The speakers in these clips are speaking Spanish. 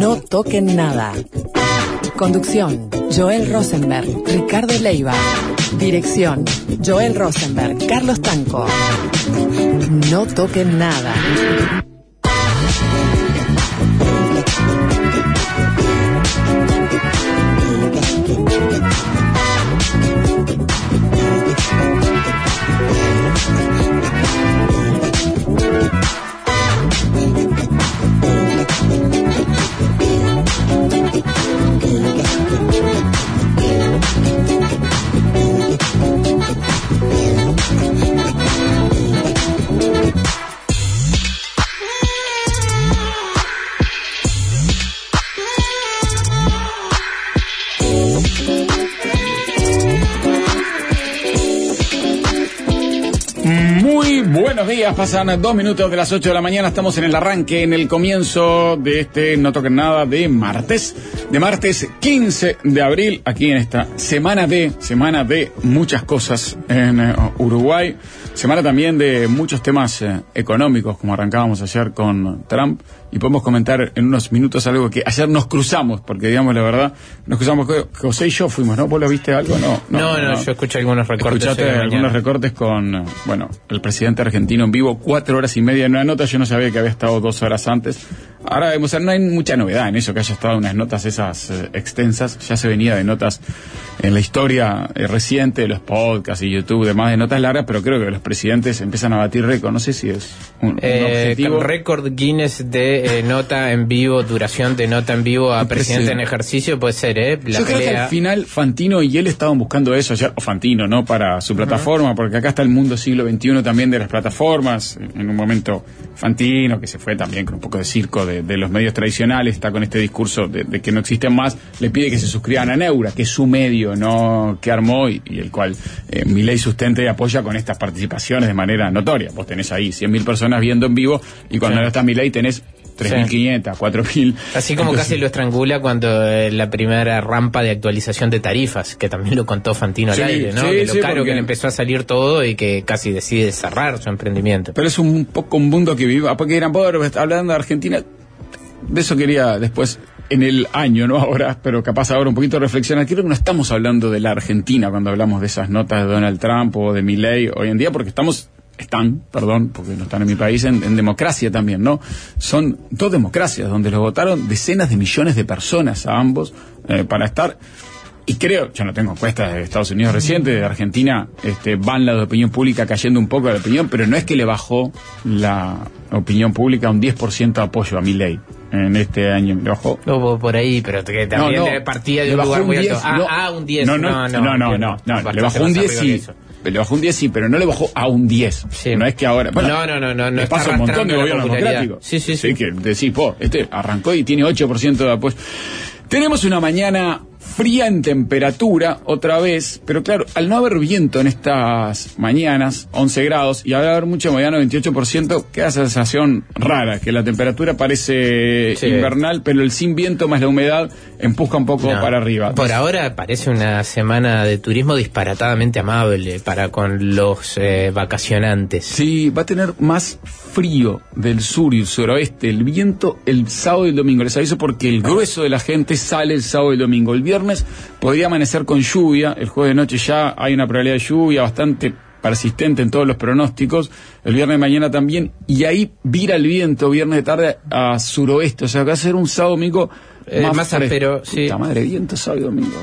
No toquen nada. Conducción, Joel Rosenberg, Ricardo Leiva. Dirección, Joel Rosenberg, Carlos Tanco. No toquen nada. Buenos días, pasan 2 minutos de las 8 de la mañana, estamos en el arranque, en el comienzo de este No Toquen Nada de martes 15 de abril, aquí en esta semana de muchas cosas en Uruguay, semana también de muchos temas económicos, como arrancábamos ayer con Trump, y podemos comentar en unos minutos algo que ayer nos cruzamos, porque digamos la verdad, nos cruzamos, José y yo fuimos, ¿no? ¿Vos lo viste algo? No, yo escuché algunos recortes. Escuchaste algunos recortes con, el presidente argentino en vivo, 4 horas y media en una nota, yo no sabía que había estado 2 horas antes. Ahora no hay mucha novedad en eso, que haya estado unas notas esas extensas, ya se venía de notas en la historia reciente de los podcasts y YouTube, demás de notas largas, pero creo que los presidentes empiezan a batir récord, no sé si es un objetivo. Récord Guinness de nota en vivo, duración de nota en vivo a presidente en ejercicio, puede ser, Yo creo que al final Fantino y él estaban buscando eso ayer, o Fantino, ¿no? Para su plataforma, porque acá está el mundo siglo XXI también de las plataformas, en un momento Fantino, que se fue también con un poco de circo de los medios tradicionales, está con este discurso de que no existen más, le pide que se suscriban a Neura, que es su medio, ¿no? Que armó y el cual Milei sustenta y apoya con estas participaciones de manera notoria. Vos tenés ahí 100.000 personas viendo en vivo y cuando no está Milei tenés 3.500, 4.000. Así como casi lo estrangula cuando la primera rampa de actualización de tarifas, que también lo contó Fantino al aire, ¿no? Que lo caro que le empezó a salir todo y que casi decide cerrar su emprendimiento. Pero es un poco un mundo que vive, porque eran pobres, hablando de Argentina, de eso quería después en el año, no ahora, pero capaz ahora un poquito reflexionar. Creo que no estamos hablando de la Argentina cuando hablamos de esas notas de Donald Trump o de Milei hoy en día, porque porque no están en mi país, en democracia también, ¿no? Son 2 democracias donde los votaron decenas de millones de personas a ambos para estar. Y creo, yo no tengo encuestas de Estados Unidos recientes, de Argentina, van las de opinión pública cayendo un poco la opinión, pero no es que le bajó la opinión pública un 10% de apoyo a Milei en este año, le bajó. No, por ahí, pero que también partía de un lugar muy alto. Un 10. No, le bajó un 10 sí. Le bajó un 10 sí, pero no le bajó a un 10. Sí. No es que ahora... No. Le pasa un montón de gobiernos democráticos. Sí. Que decís, arrancó y tiene 8% de apoyo. Tenemos una mañana fría en temperatura, otra vez, pero claro, al no haber viento en estas mañanas, 11 grados, y al haber mucha humedad, 98%, queda esa sensación rara, que la temperatura parece invernal, pero el sin viento más la humedad empuja un poco para arriba. Por ahora parece una semana de turismo disparatadamente amable para con los vacacionantes. Sí, va a tener más frío del sur y el suroeste, el viento el sábado y el domingo. Les aviso porque el grueso de la gente sale el sábado y el domingo. El viernes podría amanecer con lluvia, el jueves de noche ya hay una probabilidad de lluvia bastante persistente en todos los pronósticos, el viernes de mañana también, y ahí vira el viento viernes de tarde a suroeste, o sea que va a ser un sábado domingo más áspero. Puta madre, viento sábado y domingo.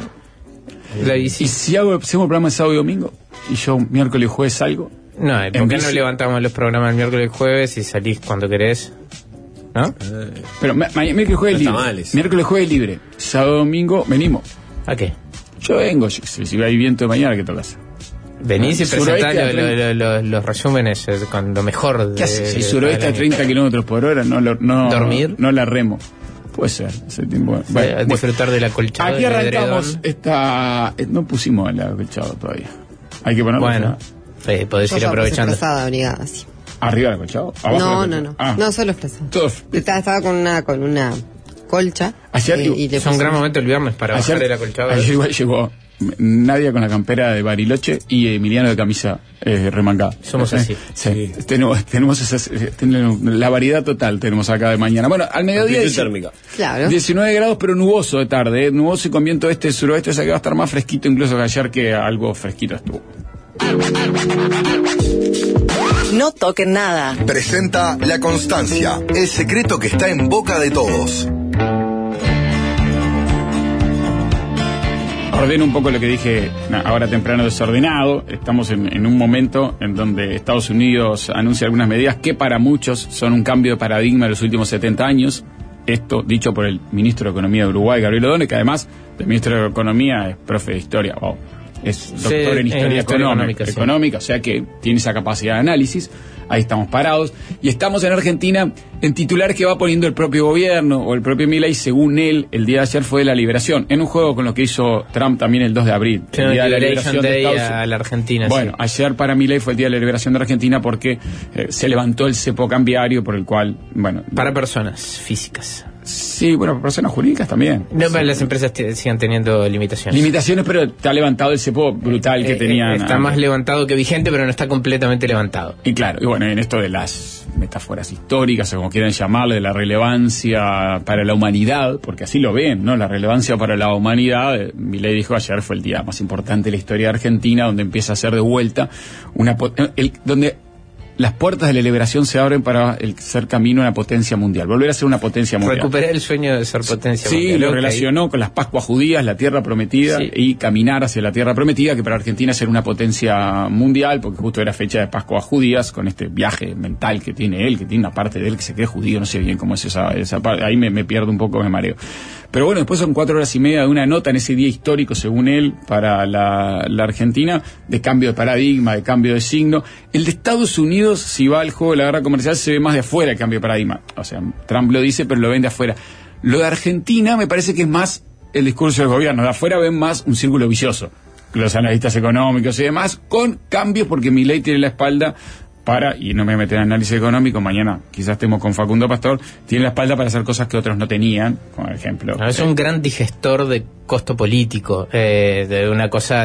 Y si hacemos el programa de sábado y domingo, y yo miércoles y jueves salgo. No, ¿por qué no levantamos los programas el miércoles y jueves y salís cuando querés? ¿No? Pero miércoles y jueves libre. Miércoles y jueves libre. Sábado domingo venimos. ¿A qué? Yo vengo, si hay viento de mañana, ¿qué tocas? Venís y presentás los resúmenes con lo mejor. ¿Qué haces? Si suroeste a 30 kilómetros por hora, no ¿dormir? No la remo. Puede ser, ese tiempo. Disfrutar del acolchado. Aquí arrancamos no pusimos el acolchado todavía. Hay que ponerlo. Bueno, podés ir aprovechando. Obligada, sí. ¿Arriba del acolchado? No, solo frazado. Estaba con una colcha. Ayer es un gran momento el viernes para bajar el acolchado. Ayer igual llegó Nadia con la campera de Bariloche y Emiliano de camisa remangada. Somos así. Sí. Tenemos la variedad total tenemos acá de mañana. Bueno, al mediodía térmica. Claro. 19 grados, pero nuboso de tarde, nuboso y con viento este-suroeste, o sea que va a estar más fresquito incluso que ayer, que algo fresquito estuvo. No toquen nada. Presenta La Constancia, el secreto que está en boca de todos. Ordeno un poco lo que dije ahora temprano, desordenado. Estamos en un momento en donde Estados Unidos anuncia algunas medidas que para muchos son un cambio de paradigma de los últimos 70 años. Esto dicho por el ministro de Economía de Uruguay, Gabriel O'Donnell, que además el ministro de Economía es profe de historia. Wow. Es doctor en historia económica, o sea que tiene esa capacidad de análisis. Ahí estamos parados. Y estamos en Argentina en titulares que va poniendo el propio gobierno o el propio Milei. Según él, el día de ayer fue de la liberación, en un juego con lo que hizo Trump también el 2 de abril. El día de la liberación de Estados Unidos a la Argentina. Bueno, ayer para Milei fue el día de la liberación de Argentina porque se levantó el cepo cambiario por el cual, bueno... Para personas físicas. Sí, bueno, para personas jurídicas también. No, pero las empresas sigan teniendo limitaciones. Limitaciones, pero está levantado el cepo brutal que tenían. Está más levantado que vigente, pero no está completamente levantado. Y claro, y bueno, en esto de las metáforas históricas, o como quieran llamarle, de la relevancia para la humanidad, porque así lo ven, ¿no? La relevancia para la humanidad, Milei dijo ayer fue el día más importante de la historia de Argentina, donde empieza a ser de vuelta donde las puertas de la liberación se abren para el ser camino a una potencia mundial, volver a ser una potencia mundial. Recuperar el sueño de ser potencia mundial. Sí, lo relacionó con las Pascuas judías, la tierra prometida, y caminar hacia la tierra prometida, que para Argentina ser una potencia mundial, porque justo era fecha de Pascuas judías, con este viaje mental que tiene él, que tiene una parte de él que se cree judío, no sé bien cómo es esa parte, ahí me pierdo un poco, me mareo. Pero bueno, después son 4 horas y media de una nota en ese día histórico, según él, para la Argentina, de cambio de paradigma, de cambio de signo. El de Estados Unidos, si va al juego de la guerra comercial, se ve más de afuera el cambio de paradigma. O sea, Trump lo dice, pero lo ven de afuera. Lo de Argentina me parece que es más el discurso del gobierno. De afuera ven más un círculo vicioso. Los analistas económicos y demás, con cambios, porque Milei tiene la espalda y no me meto en análisis económico, mañana quizás estemos con Facundo Pastor, tiene la espalda para hacer cosas que otros no tenían, como ejemplo. Es un gran digestor de costo político, de una cosa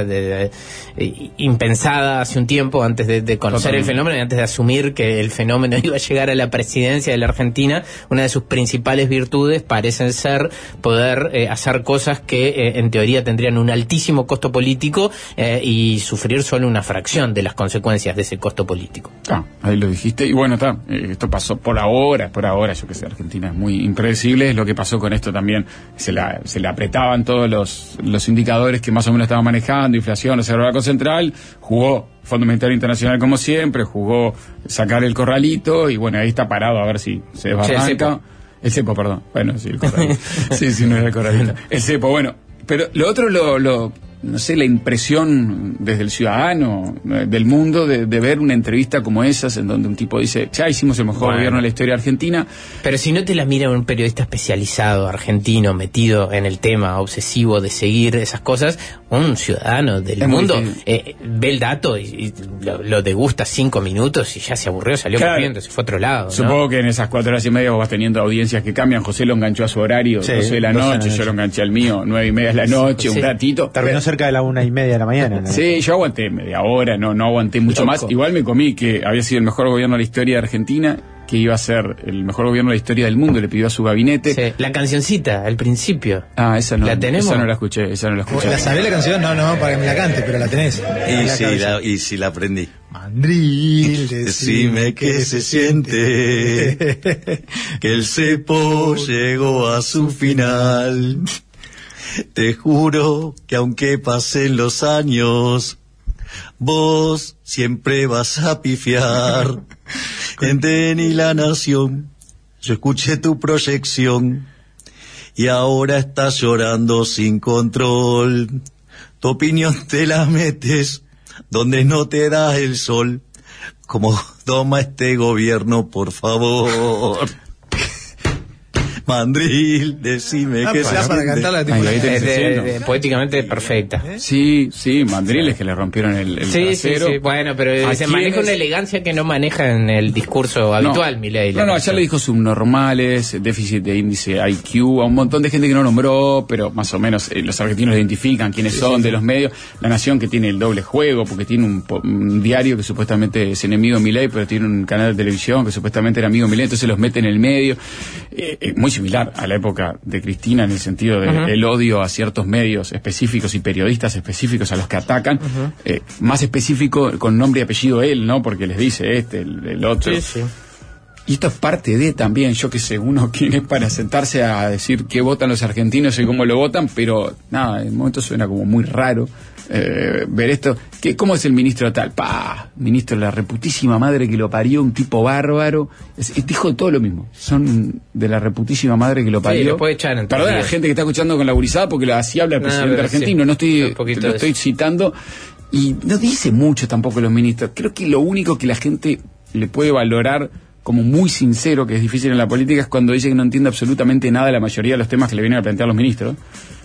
impensada hace un tiempo, antes de conocer el fenómeno y antes de asumir que el fenómeno iba a llegar a la presidencia de la Argentina. Una de sus principales virtudes parecen ser poder hacer cosas que en teoría tendrían un altísimo costo político y sufrir solo una fracción de las consecuencias de ese costo político. Ahí lo dijiste, y bueno, esto pasó por ahora, yo que sé, Argentina es muy impredecible, es lo que pasó con esto también, se le apretaban todos los indicadores que más o menos estaban manejando, inflación, Reserva Banco Central, jugó Fondo Monetario Internacional como siempre, jugó sacar el corralito, y bueno, ahí está parado a ver si se desbarranca. El cepo, perdón, bueno, sí, el corralito. sí, no era el corralito. El cepo, bueno, pero lo otro no sé, la impresión desde el ciudadano del mundo de ver una entrevista como esas en donde un tipo dice, ya hicimos el mejor gobierno de la historia argentina. Pero si no te la mira un periodista especializado argentino, metido en el tema, obsesivo de seguir esas cosas, un ciudadano del mundo ve el dato y lo degusta 5 minutos y ya se aburrió, salió corriendo, se fue a otro lado. Supongo, ¿no? Que en esas 4 horas y media vos vas teniendo audiencias que cambian. José lo enganchó a su horario, 12 de la noche, yo lo enganché al mío, 9:30 de la noche, un ratito. Terminó cerca de la 1:30 de la mañana, ¿no? Sí, yo aguanté media hora, no aguanté mucho más. Igual me comí que había sido el mejor gobierno de la historia de Argentina, que iba a ser el mejor gobierno de la historia del mundo, le pidió a su gabinete. Sí, la cancioncita, al principio. Esa no. ¿La tenemos? Esa no la escuché. ¿La sabés la canción? No, para que me la cante, pero la tenés. Y sí la aprendí. Mandril, decime que se siente que el cepo llegó a su final. Te juro que aunque pasen los años, vos siempre vas a pifiar. En TN y La Nación, yo escuché tu proyección y ahora estás llorando sin control. Tu opinión te la metes donde no te da el sol. Como toma este gobierno, por favor. Mandril, decime que se para cantarla tipo poéticamente perfecta. Sí, Mandril es que le rompieron el trasero. Sí, bueno, pero se maneja una elegancia que no maneja en el discurso habitual, Milei. No, allá le dijo subnormales, déficit de índice IQ, a un montón de gente que no nombró, pero más o menos los argentinos identifican quiénes son de los medios. La Nación, que tiene el doble juego, porque tiene un diario que supuestamente es enemigo de Milei, pero tiene un canal de televisión que supuestamente era amigo de Milei, entonces los mete en el medio. Muy similar a la época de Cristina en el sentido de el odio a ciertos medios específicos y periodistas específicos a los que atacan, más específico con nombre y apellido él, ¿no? Porque les dice el otro. Sí. Y esto es parte de también, yo que sé, uno quién es para sentarse a decir qué votan los argentinos y cómo lo votan, pero nada, en el momento suena como muy raro ver esto. ¿Cómo es el ministro tal? Ministro de la reputísima madre que lo parió, un tipo bárbaro. Dijo todo lo mismo. Son de la reputísima madre que lo parió. Sí, lo puede echar en Perdón a la gente que está escuchando con la gurizada, porque así habla el presidente argentino. No lo estoy citando. Y no dice mucho tampoco los ministros. Creo que lo único que la gente le puede valorar como muy sincero, que es difícil en la política, es cuando dice que no entiende absolutamente nada de la mayoría de los temas que le vienen a plantear los ministros.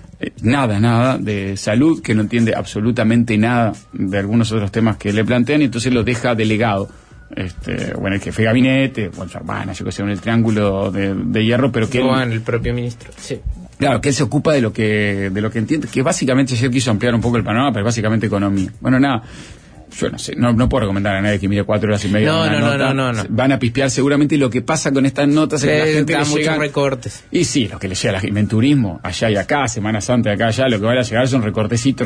Nada de salud, que no entiende absolutamente nada de algunos otros temas que le plantean, y entonces lo deja delegado. El jefe de gabinete, yo que sé, en el triángulo de hierro, pero que el propio ministro, sí. Claro, que él se ocupa de lo que entiende, que básicamente ayer quiso ampliar un poco el panorama, pero básicamente economía. Bueno, nada. Yo no sé, no puedo recomendar a nadie que mire 4 horas y media. No. Van a pispear seguramente. Lo que pasa con estas notas es que la gente da muchos recortes. Y sí, lo que le llega en turismo, allá y acá, Semana Santa de acá allá, lo que van a llegar son recortecitos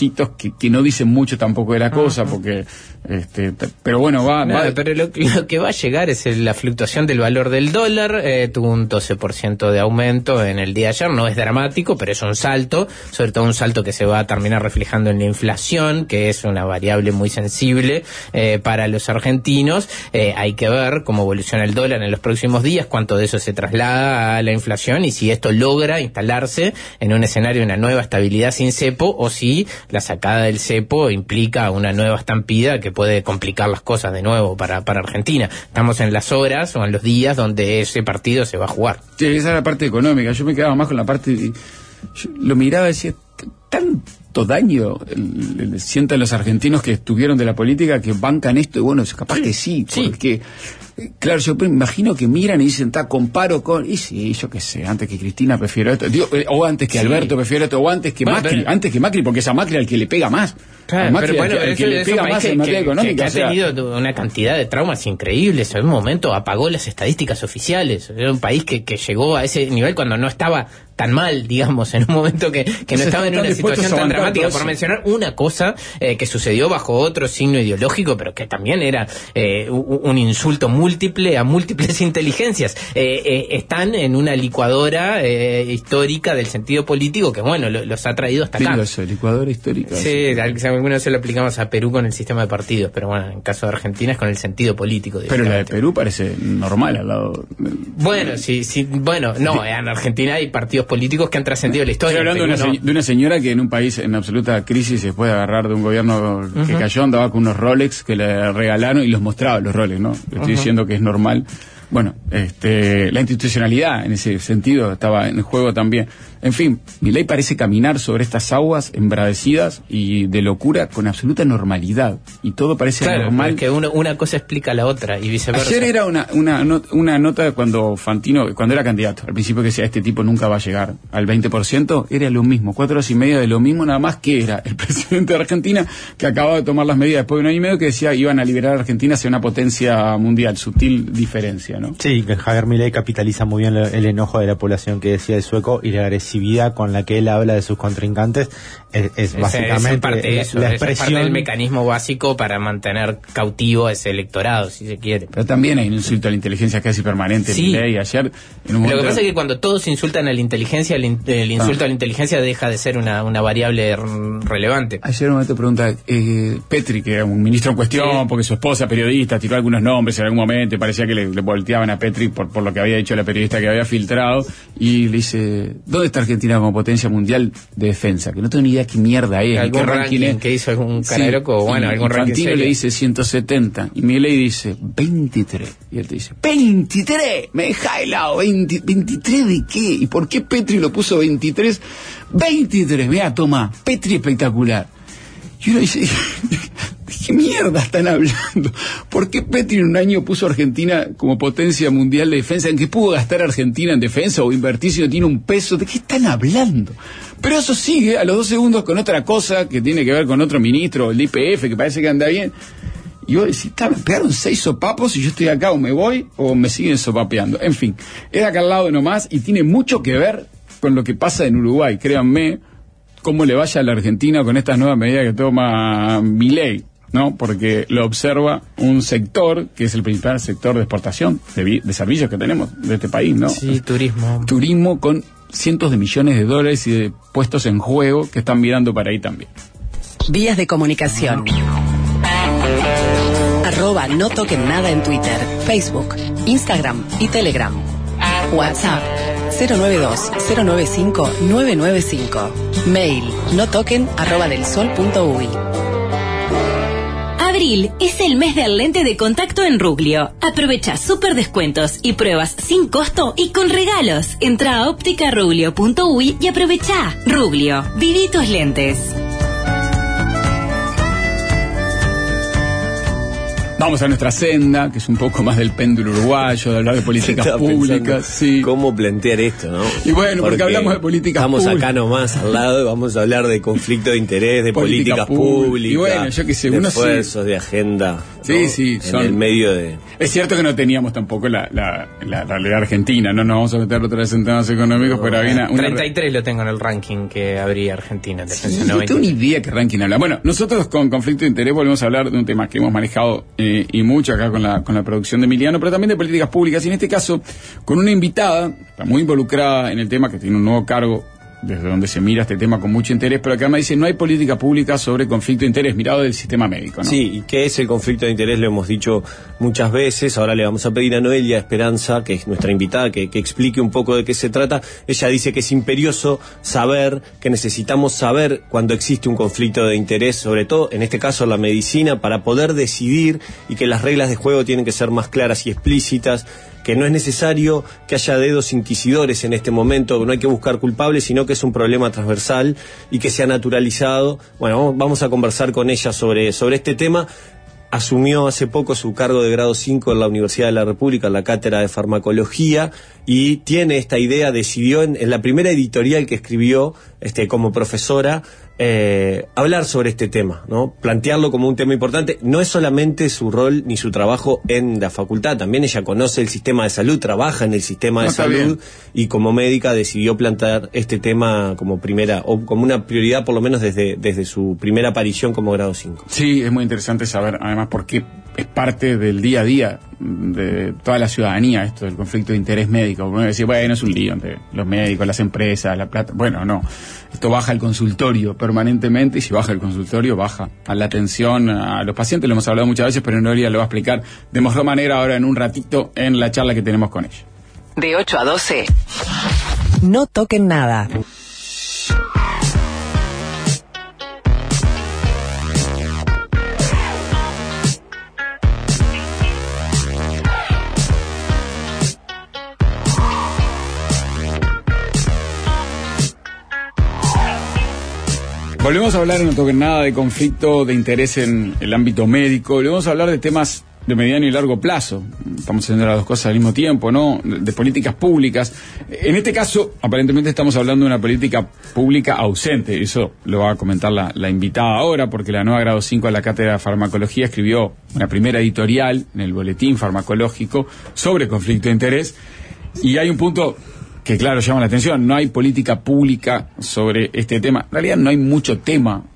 que no dicen mucho tampoco de la cosa, porque pero bueno, pero lo que va a llegar es la fluctuación del valor del dólar. Tuvo un 12% de aumento en el día de ayer. No es dramático, pero es un salto, sobre todo un salto que se va a terminar reflejando en la inflación, que es una variable muy sensible para los argentinos. Hay que ver cómo evoluciona el dólar en los próximos días, cuánto de eso se traslada a la inflación y si esto logra instalarse en un escenario de una nueva estabilidad sin cepo, o si la sacada del cepo implica una nueva estampida que puede complicar las cosas de nuevo para Argentina. Estamos en las horas o en los días donde ese partido se va a jugar. Sí, esa es la parte económica. Yo me quedaba más con la parte yo lo miraba y decía, tanto daño sientan los argentinos que estuvieron de la política que bancan esto, y bueno, capaz que sí, porque claro, yo me imagino que miran y dicen, comparo con, y sí, yo qué sé, antes que Cristina prefiero esto, o antes que Alberto prefiero esto, o antes que Macri, porque es a Macri al que le pega más. Claro, pero bueno, el que le pega más en materia económica. Que ha tenido una cantidad de traumas increíbles. En un momento apagó las estadísticas oficiales. Era un país que llegó a ese nivel cuando no estaba tan mal, digamos, en un momento que no estaba en una situación tan dramática, por mencionar una cosa que sucedió bajo otro signo ideológico, pero que también era un insulto múltiple a múltiples inteligencias. Están en una licuadora histórica del sentido político que, bueno, los ha traído hasta acá. Eso, licuadora histórica. Sí, algunos se lo aplicamos a Perú con el sistema de partidos, pero bueno, en caso de Argentina es con el sentido político. Pero la de Perú parece normal al lado. Bueno, en Argentina hay partidos políticos que han trascendido la historia. Estoy hablando de una señora que en un país en absoluta crisis se puede agarrar de un gobierno que cayó, andaba con unos Rolex que le regalaron y los mostraba los Rolex, ¿no? Estoy diciendo que es normal. Bueno, la institucionalidad en ese sentido estaba en juego también. En fin, Milei parece caminar sobre estas aguas embravecidas y de locura con absoluta normalidad. Y todo parece normal. Es que una cosa explica a la otra y viceversa. Ayer era una nota cuando Fantino, cuando era candidato, al principio que decía, este tipo nunca va a llegar al 20%, era lo mismo, 4 horas y media de lo mismo, nada más que era el presidente de Argentina que acababa de tomar las medidas después de 1 año y medio, que decía iban a liberar a Argentina hacia una potencia mundial, sutil diferencia, ¿no? Sí, que Javier Milei capitaliza muy bien el enojo de la población que decía el sueco, y la agresividad con la que él habla de sus contrincantes es básicamente la expresión. Es parte del mecanismo básico para mantener cautivo a ese electorado, si se quiere. Pero también hay un insulto a la inteligencia casi permanente. Sí. Milei ayer en un momento... Lo que pasa es que cuando todos insultan a la inteligencia, el insulto a la inteligencia deja de ser una variable relevante. Ayer un momento pregunta Petri, que era un ministro en cuestión, porque su esposa periodista tiró algunos nombres en algún momento y parecía que le volteaban a Petri por lo que había dicho la periodista que había filtrado, y le dice, ¿dónde está Argentina como potencia mundial de defensa? Que no tengo ni idea qué mierda es. ¿Algún qué ranking es? Que hizo algún cara de loco? Bueno, algún ranking. Infantino le dice 170, y Milei dice 23. Y él te dice, ¡23! Me deja helado, ¿23 de qué? ¿Y por qué Petri lo puso 23? 23, vea, toma, Petri espectacular. Y uno dice, ¿de qué mierda están hablando? ¿Por qué Petri en un año puso a Argentina como potencia mundial de defensa? ¿En qué pudo gastar Argentina en defensa o invertir si no tiene un peso? ¿De qué están hablando? Pero eso sigue a los 2 segundos con otra cosa que tiene que ver con otro ministro, el IPF, que parece que anda bien. Y vos decís, me pegaron 6 sopapos y yo estoy acá, o me voy o me siguen sopapeando. En fin, es de acá al lado nomás y tiene mucho que ver con lo que pasa en Uruguay, créanme, cómo le vaya a la Argentina con estas nuevas medidas que toma Milei, ¿no? Porque lo observa un sector que es el principal sector de exportación de servicios que tenemos de este país, ¿no? Sí, turismo. Turismo con cientos de millones de dólares y de puestos en juego que están mirando para ahí también. Vías de comunicación. @ No Toquen Nada en Twitter, Facebook, Instagram y Telegram. WhatsApp 092-095-995. Mail notoquen@delsol.uy. Abril es el mes del lente de contacto en Ruglio. Aprovecha super descuentos y pruebas sin costo y con regalos. Entra a opticaruglio.uy y aprovecha. Ruglio, viví tus lentes. Vamos a nuestra senda, que es un poco más del péndulo uruguayo, de hablar de políticas públicas. Sí. ¿Cómo plantear esto, no? Y bueno, porque hablamos de políticas públicas. Estamos acá nomás al lado y vamos a hablar de conflicto de interés, de políticas públicas. Y bueno, yo que sé, de esfuerzos, de agenda. Sí, sí. En el medio de... Es cierto que no teníamos tampoco la realidad argentina, no nos vamos a meter otra vez en temas económicos, pero había una 33 lo tengo en el ranking que habría Argentina en defensa. Sí, no tengo ni idea qué ranking habla. Bueno, nosotros con conflicto de interés volvemos a hablar de un tema que hemos manejado y mucho acá con la producción de Emiliano, pero también de políticas públicas, y en este caso con una invitada, está muy involucrada en el tema, que tiene un nuevo cargo desde donde se mira este tema con mucho interés, pero que además dice, no hay política pública sobre conflicto de interés, mirado del sistema médico, ¿no? Sí, y qué es el conflicto de interés lo hemos dicho muchas veces. Ahora le vamos a pedir a Noelia Esperanza, que es nuestra invitada, que explique un poco de qué se trata. Ella dice que es imperioso saber, que necesitamos saber cuando existe un conflicto de interés, sobre todo, en este caso, la medicina, para poder decidir, y que las reglas de juego tienen que ser más claras y explícitas, que no es necesario que haya dedos inquisidores en este momento, que no hay que buscar culpables, sino que es un problema transversal y que se ha naturalizado. Bueno, vamos a conversar con ella sobre este tema. Asumió hace poco su cargo de grado 5 en la Universidad de la República, en la cátedra de farmacología, y tiene esta idea, decidió en la primera editorial que escribió como profesora, hablar sobre este tema, ¿no? Plantearlo como un tema importante. No es solamente su rol ni su trabajo en la facultad, también ella conoce el sistema de salud, trabaja en el sistema de salud, y como médica decidió plantear este tema como primera, o como una prioridad por lo menos desde su primera aparición como grado 5. Sí, es muy interesante saber además porque es parte del día a día de toda la ciudadanía esto del conflicto de interés médico. Uno decía, bueno, es un lío entre los médicos, las empresas, la plata. Bueno, no. Esto baja al consultorio permanentemente, y si baja el consultorio, baja a la atención a los pacientes. Lo hemos hablado muchas veces, pero Noelia lo va a explicar de mejor manera ahora en un ratito en la charla que tenemos con ella. De 8 a 12. No toquen nada. Volvemos a hablar en No Toquen Nada de conflicto de interés en el ámbito médico. Volvemos a hablar de temas de mediano y largo plazo. Estamos haciendo las dos cosas al mismo tiempo, ¿no? De políticas públicas. En este caso, aparentemente estamos hablando de una política pública ausente. Eso lo va a comentar la invitada ahora, porque la nueva grado 5 de la Cátedra de Farmacología escribió una primera editorial en el Boletín Farmacológico sobre conflicto de interés. Y hay un punto que claro llama la atención, no hay política pública sobre este tema. En realidad no hay mucho tema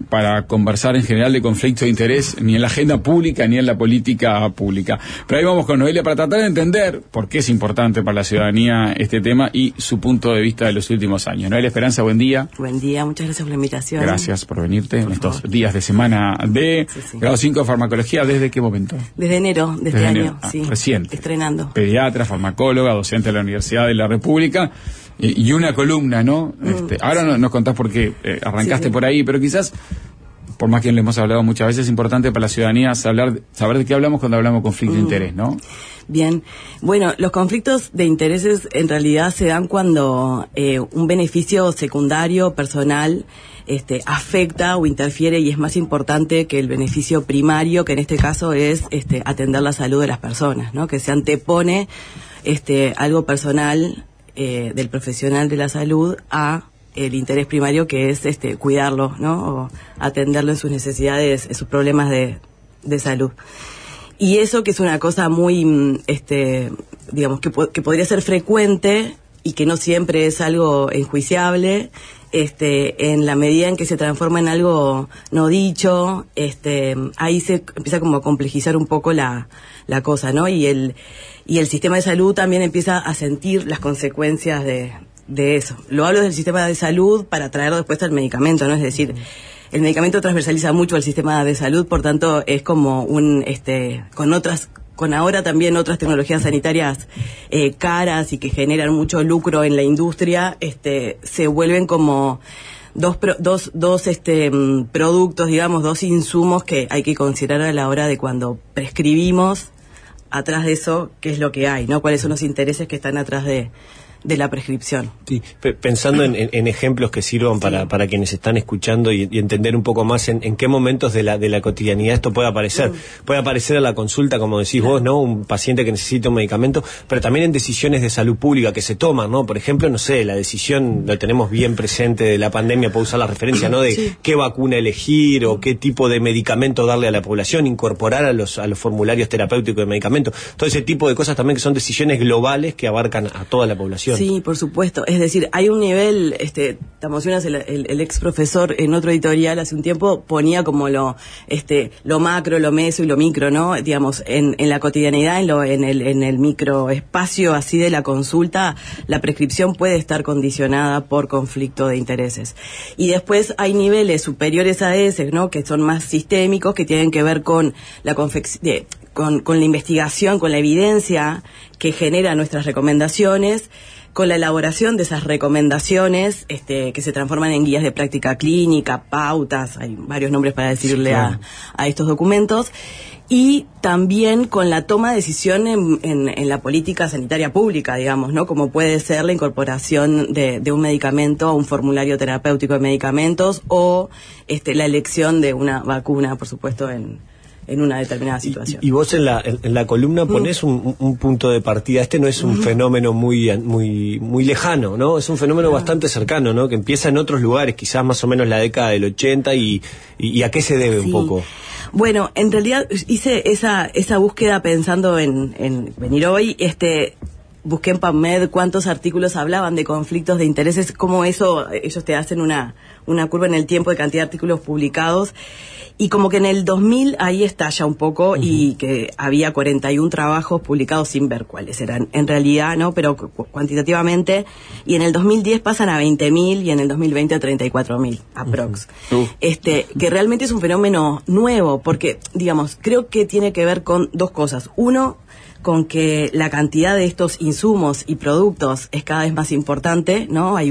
para conversar en general de conflicto de interés, ni en la agenda pública ni en la política pública. Pero ahí vamos con Noelia para tratar de entender por qué es importante para la ciudadanía este tema y su punto de vista de los últimos años. Noelia Esperanza, buen día. Buen día, muchas gracias por la invitación. Gracias por venirte en estos días de semana de grado 5 de farmacología. ¿Desde qué momento? Desde enero de este año, sí. Reciente. Estrenando. Pediatra, farmacóloga, docente de la Universidad de la República y una columna, ¿no? Ahora nos contás por qué arrancaste por ahí, pero quizás, por más que le hemos hablado muchas veces, es importante para la ciudadanía saber de qué hablamos cuando hablamos de conflicto de interés, ¿no? Bien. Bueno, los conflictos de intereses en realidad se dan cuando un beneficio secundario, personal, afecta o interfiere y es más importante que el beneficio primario, que en este caso es atender la salud de las personas, ¿no? Que se antepone algo personal del profesional de la salud a el interés primario, que es cuidarlo, ¿no? O atenderlo en sus necesidades, en sus problemas de salud. Y eso, que es una cosa muy, digamos, que podría ser frecuente y que no siempre es algo enjuiciable, en la medida en que se transforma en algo no dicho, ahí se empieza como a complejizar un poco la cosa, ¿no? Y el sistema de salud también empieza a sentir las consecuencias de eso. Lo hablo del sistema de salud para traerlo después al medicamento, ¿no? Es decir, el medicamento transversaliza mucho al sistema de salud, por tanto es como con ahora también otras tecnologías sanitarias caras y que generan mucho lucro en la industria, se vuelven como dos productos, digamos, dos insumos que hay que considerar a la hora de cuando prescribimos. Atrás de eso, ¿qué es lo que hay, no? ¿Cuáles son los intereses que están atrás de la prescripción? Sí, pensando en ejemplos que sirvan para quienes están escuchando y entender un poco más en qué momentos de la cotidianidad esto puede aparecer. Puede aparecer a la consulta, como decís vos, ¿no? Un paciente que necesita un medicamento, pero también en decisiones de salud pública que se toman, ¿no? Por ejemplo, no sé, la decisión, lo tenemos bien presente de la pandemia, puedo usar la referencia, ¿no? De qué vacuna elegir o qué tipo de medicamento darle a la población, incorporar a los formularios terapéuticos de medicamentos. Todo ese tipo de cosas también que son decisiones globales que abarcan a toda la población. Sí, por supuesto. Es decir, hay un nivel, Tamosionas, el ex profesor, en otro editorial hace un tiempo ponía como lo macro, lo meso y lo micro, ¿no? Digamos, en la cotidianidad, en el microespacio así de la consulta, la prescripción puede estar condicionada por conflicto de intereses. Y después hay niveles superiores a ese, ¿no? Que son más sistémicos, que tienen que ver con con la investigación, con la evidencia que genera nuestras recomendaciones, con la elaboración de esas recomendaciones que se transforman en guías de práctica clínica, pautas, hay varios nombres para decirle a estos documentos, y también con la toma de decisión en la política sanitaria pública, digamos, ¿no? Como puede ser la incorporación de un medicamento a un formulario terapéutico de medicamentos o la elección de una vacuna, por supuesto, en una determinada situación. Y vos en la columna ponés un punto de partida. No es un fenómeno muy lejano, ¿no? Es un fenómeno bastante cercano, ¿no? Que empieza en otros lugares, quizás más o menos la década del 80 y ¿a qué se debe un poco? Bueno, en realidad hice esa búsqueda pensando en venir hoy, busqué en PubMed cuántos artículos hablaban de conflictos de intereses, cómo ellos te hacen una curva en el tiempo de cantidad de artículos publicados, y como que en el 2000 ahí estalla un poco, y que había 41 trabajos publicados sin ver cuáles eran en realidad, ¿no? Pero cuantitativamente, y en el 2010 pasan a 20.000 y en el 2020 a 34.000 aprox. Que realmente es un fenómeno nuevo, porque, digamos, creo que tiene que ver con dos cosas. Uno, con que la cantidad de estos insumos y productos es cada vez más importante, ¿no? Hay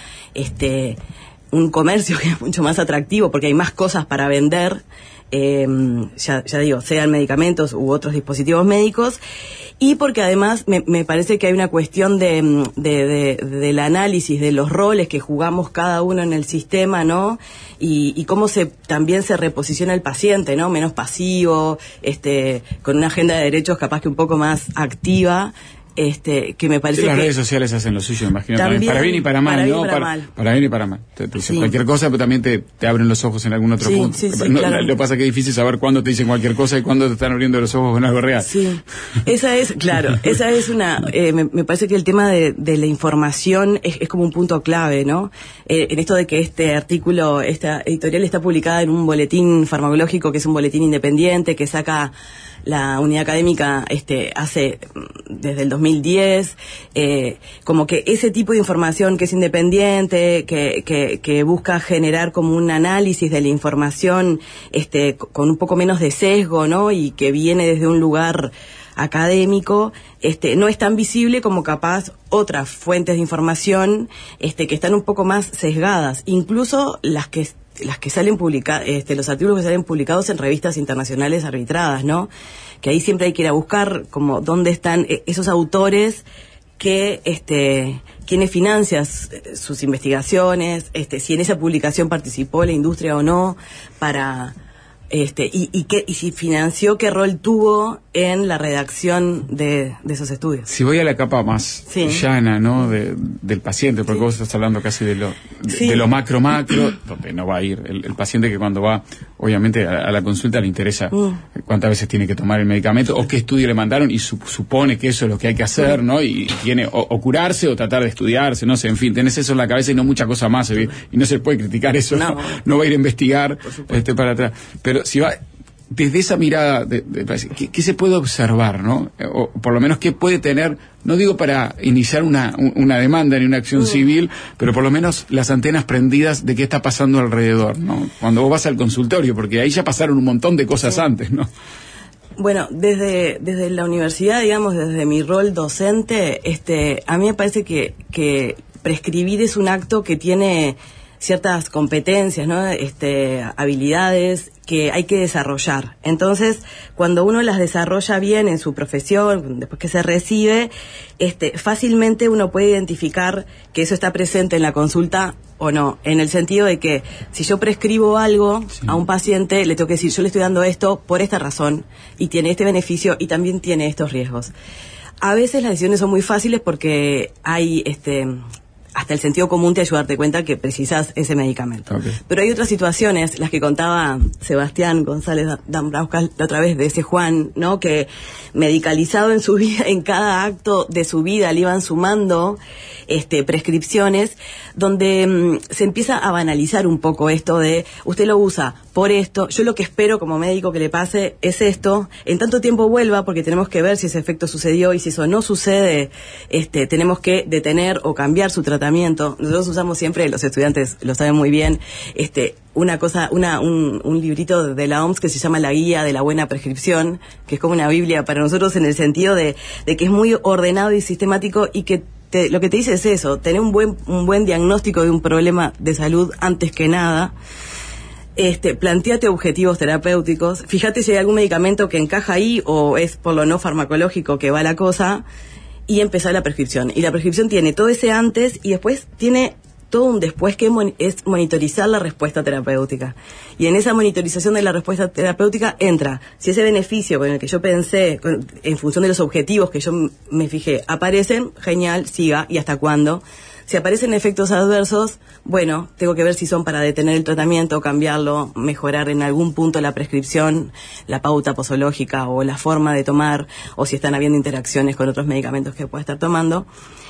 un comercio que es mucho más atractivo porque hay más cosas para vender, ya digo, sean medicamentos u otros dispositivos médicos, y porque además me parece que hay una cuestión del análisis de los roles que jugamos cada uno en el sistema, ¿no? Y cómo también se reposiciona el paciente, ¿no? Menos pasivo, con una agenda de derechos capaz que un poco más activa, que me parece las que redes sociales hacen lo suyo, imagino, también para bien y para mal, ¿no? Para bien y para mal. Te dicen cualquier cosa, pero también te abren los ojos en algún otro punto. Claro. Lo que pasa es que es difícil saber cuándo te dicen cualquier cosa y cuándo te están abriendo los ojos con algo real. Sí, esa es una, me parece que el tema de la información es como un punto clave, ¿no? En esto de que este artículo, esta editorial está publicada en un boletín farmacológico, que es un boletín independiente, que saca la unidad académica hace desde el 2010, como que ese tipo de información que es independiente, que busca generar como un análisis de la información con un poco menos de sesgo, ¿no? Y que viene desde un lugar académico, no es tan visible como capaz otras fuentes de información que están un poco más sesgadas, incluso las que salen publicadas, los artículos que salen publicados en revistas internacionales arbitradas, ¿no? Que ahí siempre hay que ir a buscar como dónde están esos autores que quienes financian sus investigaciones, si en esa publicación participó la industria o no, para y si financió, qué rol tuvo en la redacción de esos estudios. Si voy a la capa más llana, ¿no? del paciente, porque vos estás hablando casi de lo macro, donde no va a ir el paciente, que cuando va, obviamente, a la consulta le interesa cuántas veces tiene que tomar el medicamento o qué estudio le mandaron y supone que eso es lo que hay que hacer, ¿no? Y tiene o curarse o tratar de estudiarse, no sé, en fin, tenés eso en la cabeza y no mucha cosa más, y no se puede criticar eso, no va a ir a investigar para atrás. Pero si va desde esa mirada, ¿qué se puede observar, no? O por lo menos qué puede tener, no digo para iniciar una demanda ni una acción civil, pero por lo menos las antenas prendidas de qué está pasando alrededor, ¿no? Cuando vos vas al consultorio, porque ahí ya pasaron un montón de cosas antes, ¿no? Bueno, desde la universidad, digamos, desde mi rol docente, a mí me parece que prescribir es un acto que tiene ciertas competencias, ¿no? Habilidades que hay que desarrollar. Entonces, cuando uno las desarrolla bien en su profesión, después que se recibe, fácilmente uno puede identificar que eso está presente en la consulta o no, en el sentido de que si yo prescribo algo a un paciente, le tengo que decir, yo le estoy dando esto por esta razón, y tiene este beneficio y también tiene estos riesgos. A veces las decisiones son muy fáciles porque hay hasta el sentido común te ayuda a darte cuenta que precisas ese medicamento. Okay. Pero hay otras situaciones, las que contaba Sebastián González Dambrauskas la otra vez, de ese Juan, ¿no? Que medicalizado en su vida, en cada acto de su vida le iban sumando prescripciones, donde se empieza a banalizar un poco esto de usted lo usa por esto, yo lo que espero como médico que le pase es esto, en tanto tiempo vuelva, porque tenemos que ver si ese efecto sucedió, y si eso no sucede, tenemos que detener o cambiar su tratamiento. Nosotros usamos siempre, los estudiantes lo saben muy bien, un librito de la OMS que se llama La Guía de la Buena Prescripción, que es como una Biblia para nosotros, en el sentido de que es muy ordenado y sistemático, y que lo que te dice es eso, tener un buen diagnóstico de un problema de salud antes que nada. Plantéate objetivos terapéuticos, fíjate si hay algún medicamento que encaja ahí o es por lo no farmacológico que va la cosa, y empezar la prescripción. Y la prescripción tiene todo ese antes y después tiene todo un después, que es monitorizar la respuesta terapéutica. Y en esa monitorización de la respuesta terapéutica entra, si ese beneficio con el que yo pensé, en función de los objetivos que yo me fijé, aparecen, genial, siga, y hasta cuándo. Si aparecen efectos adversos, bueno, tengo que ver si son para detener el tratamiento, cambiarlo, mejorar en algún punto la prescripción, la pauta posológica o la forma de tomar, o si están habiendo interacciones con otros medicamentos que pueda estar tomando.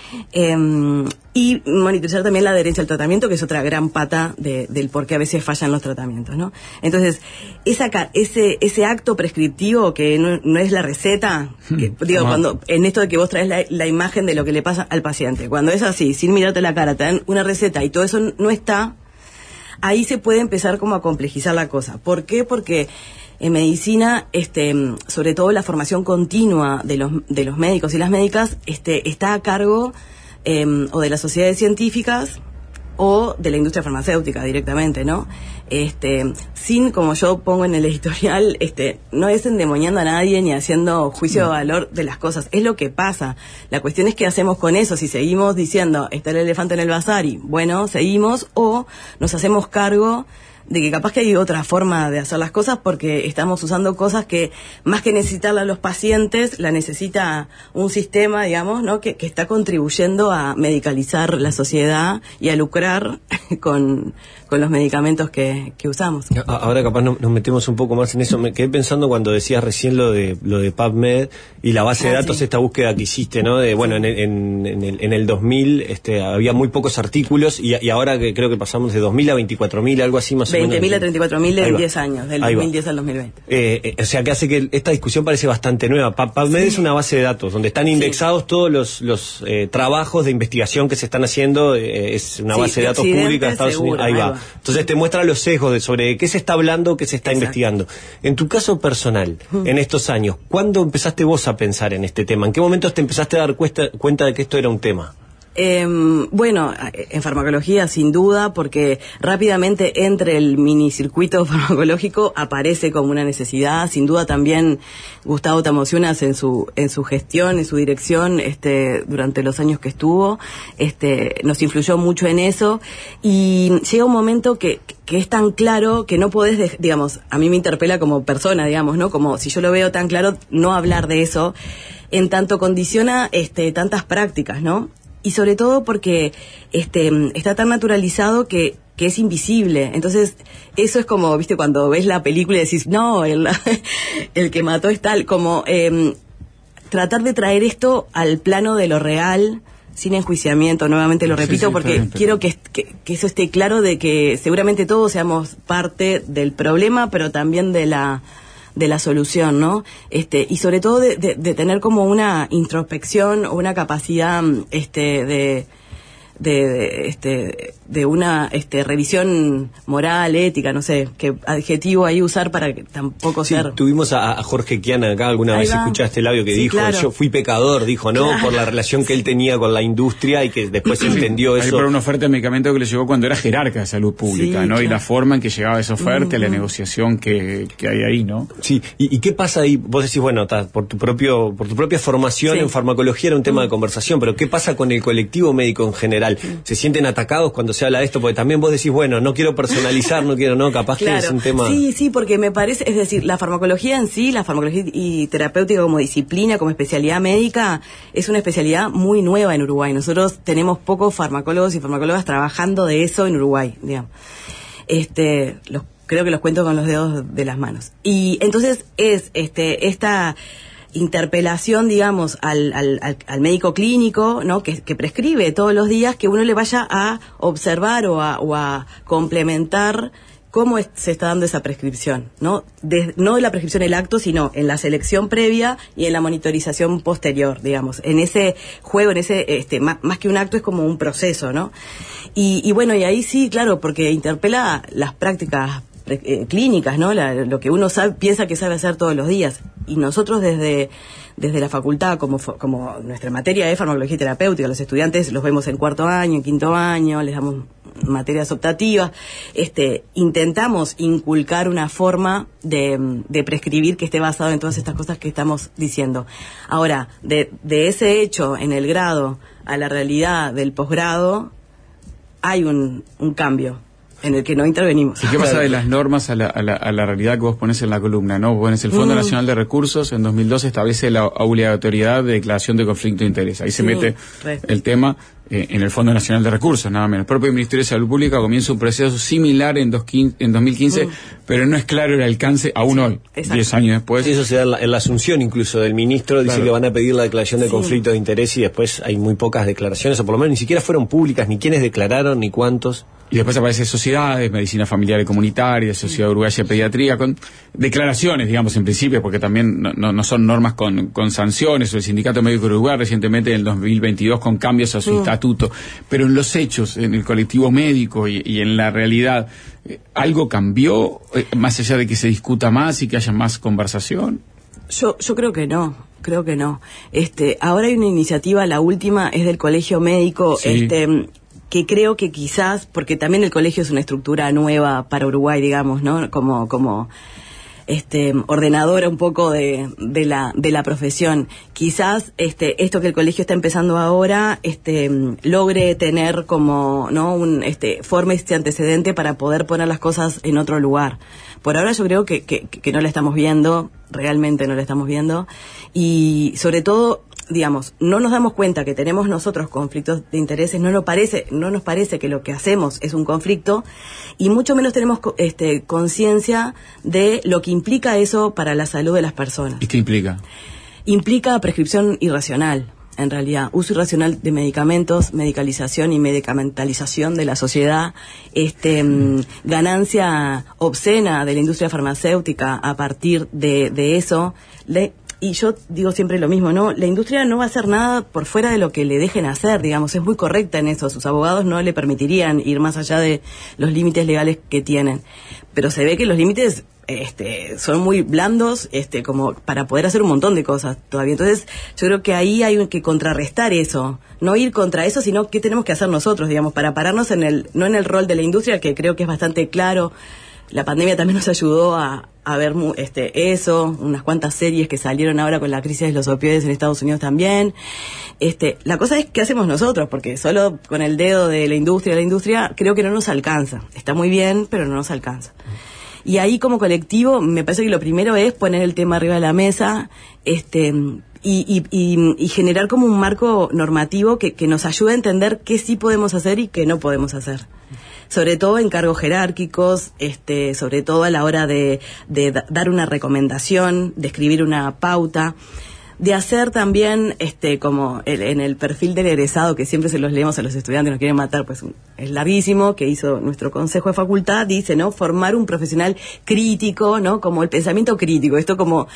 Y monitorizar también la adherencia al tratamiento, que es otra gran pata del por qué a veces fallan los tratamientos, ¿no? Entonces, ese acto prescriptivo que no es la receta, que, cuando en esto de que vos traes la imagen de lo que le pasa al paciente, cuando es así, sin mirarte la cara, te dan una receta y todo eso no está, ahí se puede empezar como a complejizar la cosa. ¿Por qué? Porque en medicina, sobre todo la formación continua de los médicos y las médicas, está a cargo o de las sociedades científicas o de la industria farmacéutica directamente, ¿no? sin, como yo pongo en el editorial, no es endemoniando a nadie ni haciendo juicio de valor de las cosas, es lo que pasa. La cuestión es qué hacemos con eso, si seguimos diciendo está el elefante en el bazar y bueno, seguimos, o nos hacemos cargo de que capaz que hay otra forma de hacer las cosas porque estamos usando cosas que más que necesitarla a los pacientes, la necesita un sistema, digamos, ¿no? que está contribuyendo a medicalizar la sociedad y a lucrar con los medicamentos que usamos. Ahora capaz nos metemos un poco más en eso. Me quedé pensando cuando decías recién lo de PubMed y la base de datos, esta búsqueda que hiciste, ¿no? De bueno, en el 2000 había muy pocos artículos y ahora que creo que pasamos de 2000 a 24.000, algo así más o menos. 20.000 a 34.000 en 10 años, del 2010 al 2020. O sea que hace que esta discusión parece bastante nueva. PubMed es una base de datos donde están indexados todos los trabajos de investigación que se están haciendo. Es una base de datos pública de Estados Unidos. Ahí va. Entonces te muestra los sesgos sobre qué se está hablando, qué se está investigando. En tu caso personal, en estos años, ¿cuándo empezaste vos a pensar en este tema? ¿En qué momentos te empezaste a dar cuenta de que esto era un tema? Bueno, en farmacología sin duda, porque rápidamente entre el minicircuito farmacológico aparece como una necesidad. Sin duda también Gustavo Tamocionas en su gestión, en su dirección, durante los años que estuvo, nos influyó mucho en eso. Y llega un momento que es tan claro que no podés, digamos, a mí me interpela como persona, digamos, ¿no? Como si yo lo veo tan claro, no hablar de eso, en tanto condiciona tantas prácticas, ¿no? Y sobre todo porque está tan naturalizado que es invisible. Entonces, eso es como, viste, cuando ves la película y decís, no, el que mató es tal, como tratar de traer esto al plano de lo real, sin enjuiciamiento, nuevamente lo repito, porque quiero que eso esté claro, de que seguramente todos seamos parte del problema, pero también de la solución, ¿no? Y sobre todo de tener como una introspección o una capacidad de una revisión moral, ética, no sé qué adjetivo ahí usar para que tampoco ser. Tuvimos a Jorge Kiana acá, alguna vez escuchaste el audio que dijo, claro, yo fui pecador, dijo, ¿no? Claro. Por la relación que él tenía con la industria y que después entendió eso. Ahí por una oferta de medicamento que le llegó cuando era jerarca de salud pública, ¿no? Claro. Y la forma en que llegaba esa oferta, la negociación que hay ahí, ¿no? Sí, ¿y qué pasa ahí? Vos decís, bueno, por tu propia formación en farmacología era un tema de conversación, pero ¿qué pasa con el colectivo médico en general? ¿Se sienten atacados cuando se habla de esto? Porque también vos decís, bueno, no quiero personalizar, capaz claro, que es un tema. Sí, porque me parece, es decir, la farmacología en sí, la farmacología y terapéutica como disciplina, como especialidad médica, es una especialidad muy nueva en Uruguay. Nosotros tenemos pocos farmacólogos y farmacólogas trabajando de eso en Uruguay, digamos. Creo que los cuento con los dedos de las manos. Y entonces es esta interpelación, digamos, al médico clínico, ¿no? Que prescribe todos los días, que uno le vaya a observar o a complementar cómo se está dando esa prescripción, ¿no? No de la prescripción el acto, sino en la selección previa y en la monitorización posterior, digamos. En ese juego, en ese, más que un acto, es como un proceso, ¿no? Y bueno, y ahí sí, claro, porque interpela las prácticas clínicas, ¿no? Lo que uno piensa que sabe hacer todos los días. Y nosotros desde la facultad, como nuestra materia de farmacología terapéutica, los estudiantes los vemos en cuarto año, en quinto año, les damos materias optativas, intentamos inculcar una forma de prescribir que esté basado en todas estas cosas que estamos diciendo. Ahora, de ese hecho en el grado a la realidad del posgrado, hay un cambio en el que no intervenimos. ¿Y qué pasa de las normas a la realidad que vos pones en la columna, no? Vos pones el Fondo Nacional de Recursos, en 2012 establece la obligatoriedad de declaración de conflicto de interés. Ahí se mete el tema en el Fondo Nacional de Recursos, nada menos. El propio Ministerio de Salud Pública comienza un proceso similar en 2015, pero no es claro el alcance aún hoy, 10 años después. Sí, eso se da en la asunción incluso del ministro, dice que van a pedir la declaración de conflicto de interés y después hay muy pocas declaraciones, o por lo menos ni siquiera fueron públicas, ni quiénes declararon, ni cuántos. Y después aparecen sociedades, medicina familiar y comunitaria, Sociedad Uruguaya de Pediatría, con declaraciones, digamos, en principio, porque también no son normas con sanciones, o el Sindicato Médico de Uruguay recientemente en el 2022 con cambios a su estatuto. Pero en los hechos, en el colectivo médico y en la realidad, ¿algo cambió, más allá de que se discuta más y que haya más conversación? Yo creo que no. Ahora hay una iniciativa, la última es del Colegio Médico, que creo que quizás, porque también el colegio es una estructura nueva para Uruguay, digamos, ¿no? Como ordenadora un poco de la profesión. Quizás esto que el colegio está empezando ahora logre tener como, ¿no?, forme este antecedente para poder poner las cosas en otro lugar. Por ahora yo creo que no la estamos viendo, realmente no la estamos viendo, y sobre todo, digamos, no nos damos cuenta que tenemos nosotros conflictos de intereses, no nos parece que lo que hacemos es un conflicto, y mucho menos tenemos conciencia de lo que implica eso para la salud de las personas. ¿Y qué implica? Implica prescripción irracional, en realidad, uso irracional de medicamentos, medicalización y medicamentalización de la sociedad, ganancia obscena de la industria farmacéutica a partir de eso. Y yo digo siempre lo mismo, ¿no? La industria no va a hacer nada por fuera de lo que le dejen hacer, digamos, es muy correcta en eso. Sus abogados no le permitirían ir más allá de los límites legales que tienen. Pero se ve que los límites son muy blandos, como para poder hacer un montón de cosas todavía. Entonces, yo creo que ahí hay que contrarrestar eso. No ir contra eso, sino qué tenemos que hacer nosotros, digamos, para pararnos no en el rol de la industria, que creo que es bastante claro. La pandemia también nos ayudó a ver eso, unas cuantas series que salieron ahora con la crisis de los opioides en Estados Unidos también. La cosa es qué hacemos nosotros, porque solo con el dedo de la industria creo que no nos alcanza. Está muy bien, pero no nos alcanza. Y ahí como colectivo me parece que lo primero es poner el tema arriba de la mesa, y generar como un marco normativo que nos ayude a entender qué sí podemos hacer y qué no podemos hacer. Sobre todo en cargos jerárquicos, sobre todo a la hora de dar una recomendación, de escribir una pauta, de hacer también, como en el perfil del egresado, que siempre se los leemos a los estudiantes, nos quieren matar, pues es larguísimo, que hizo nuestro consejo de facultad, dice, ¿no?, formar un profesional crítico, ¿no?, como el pensamiento crítico, esto como,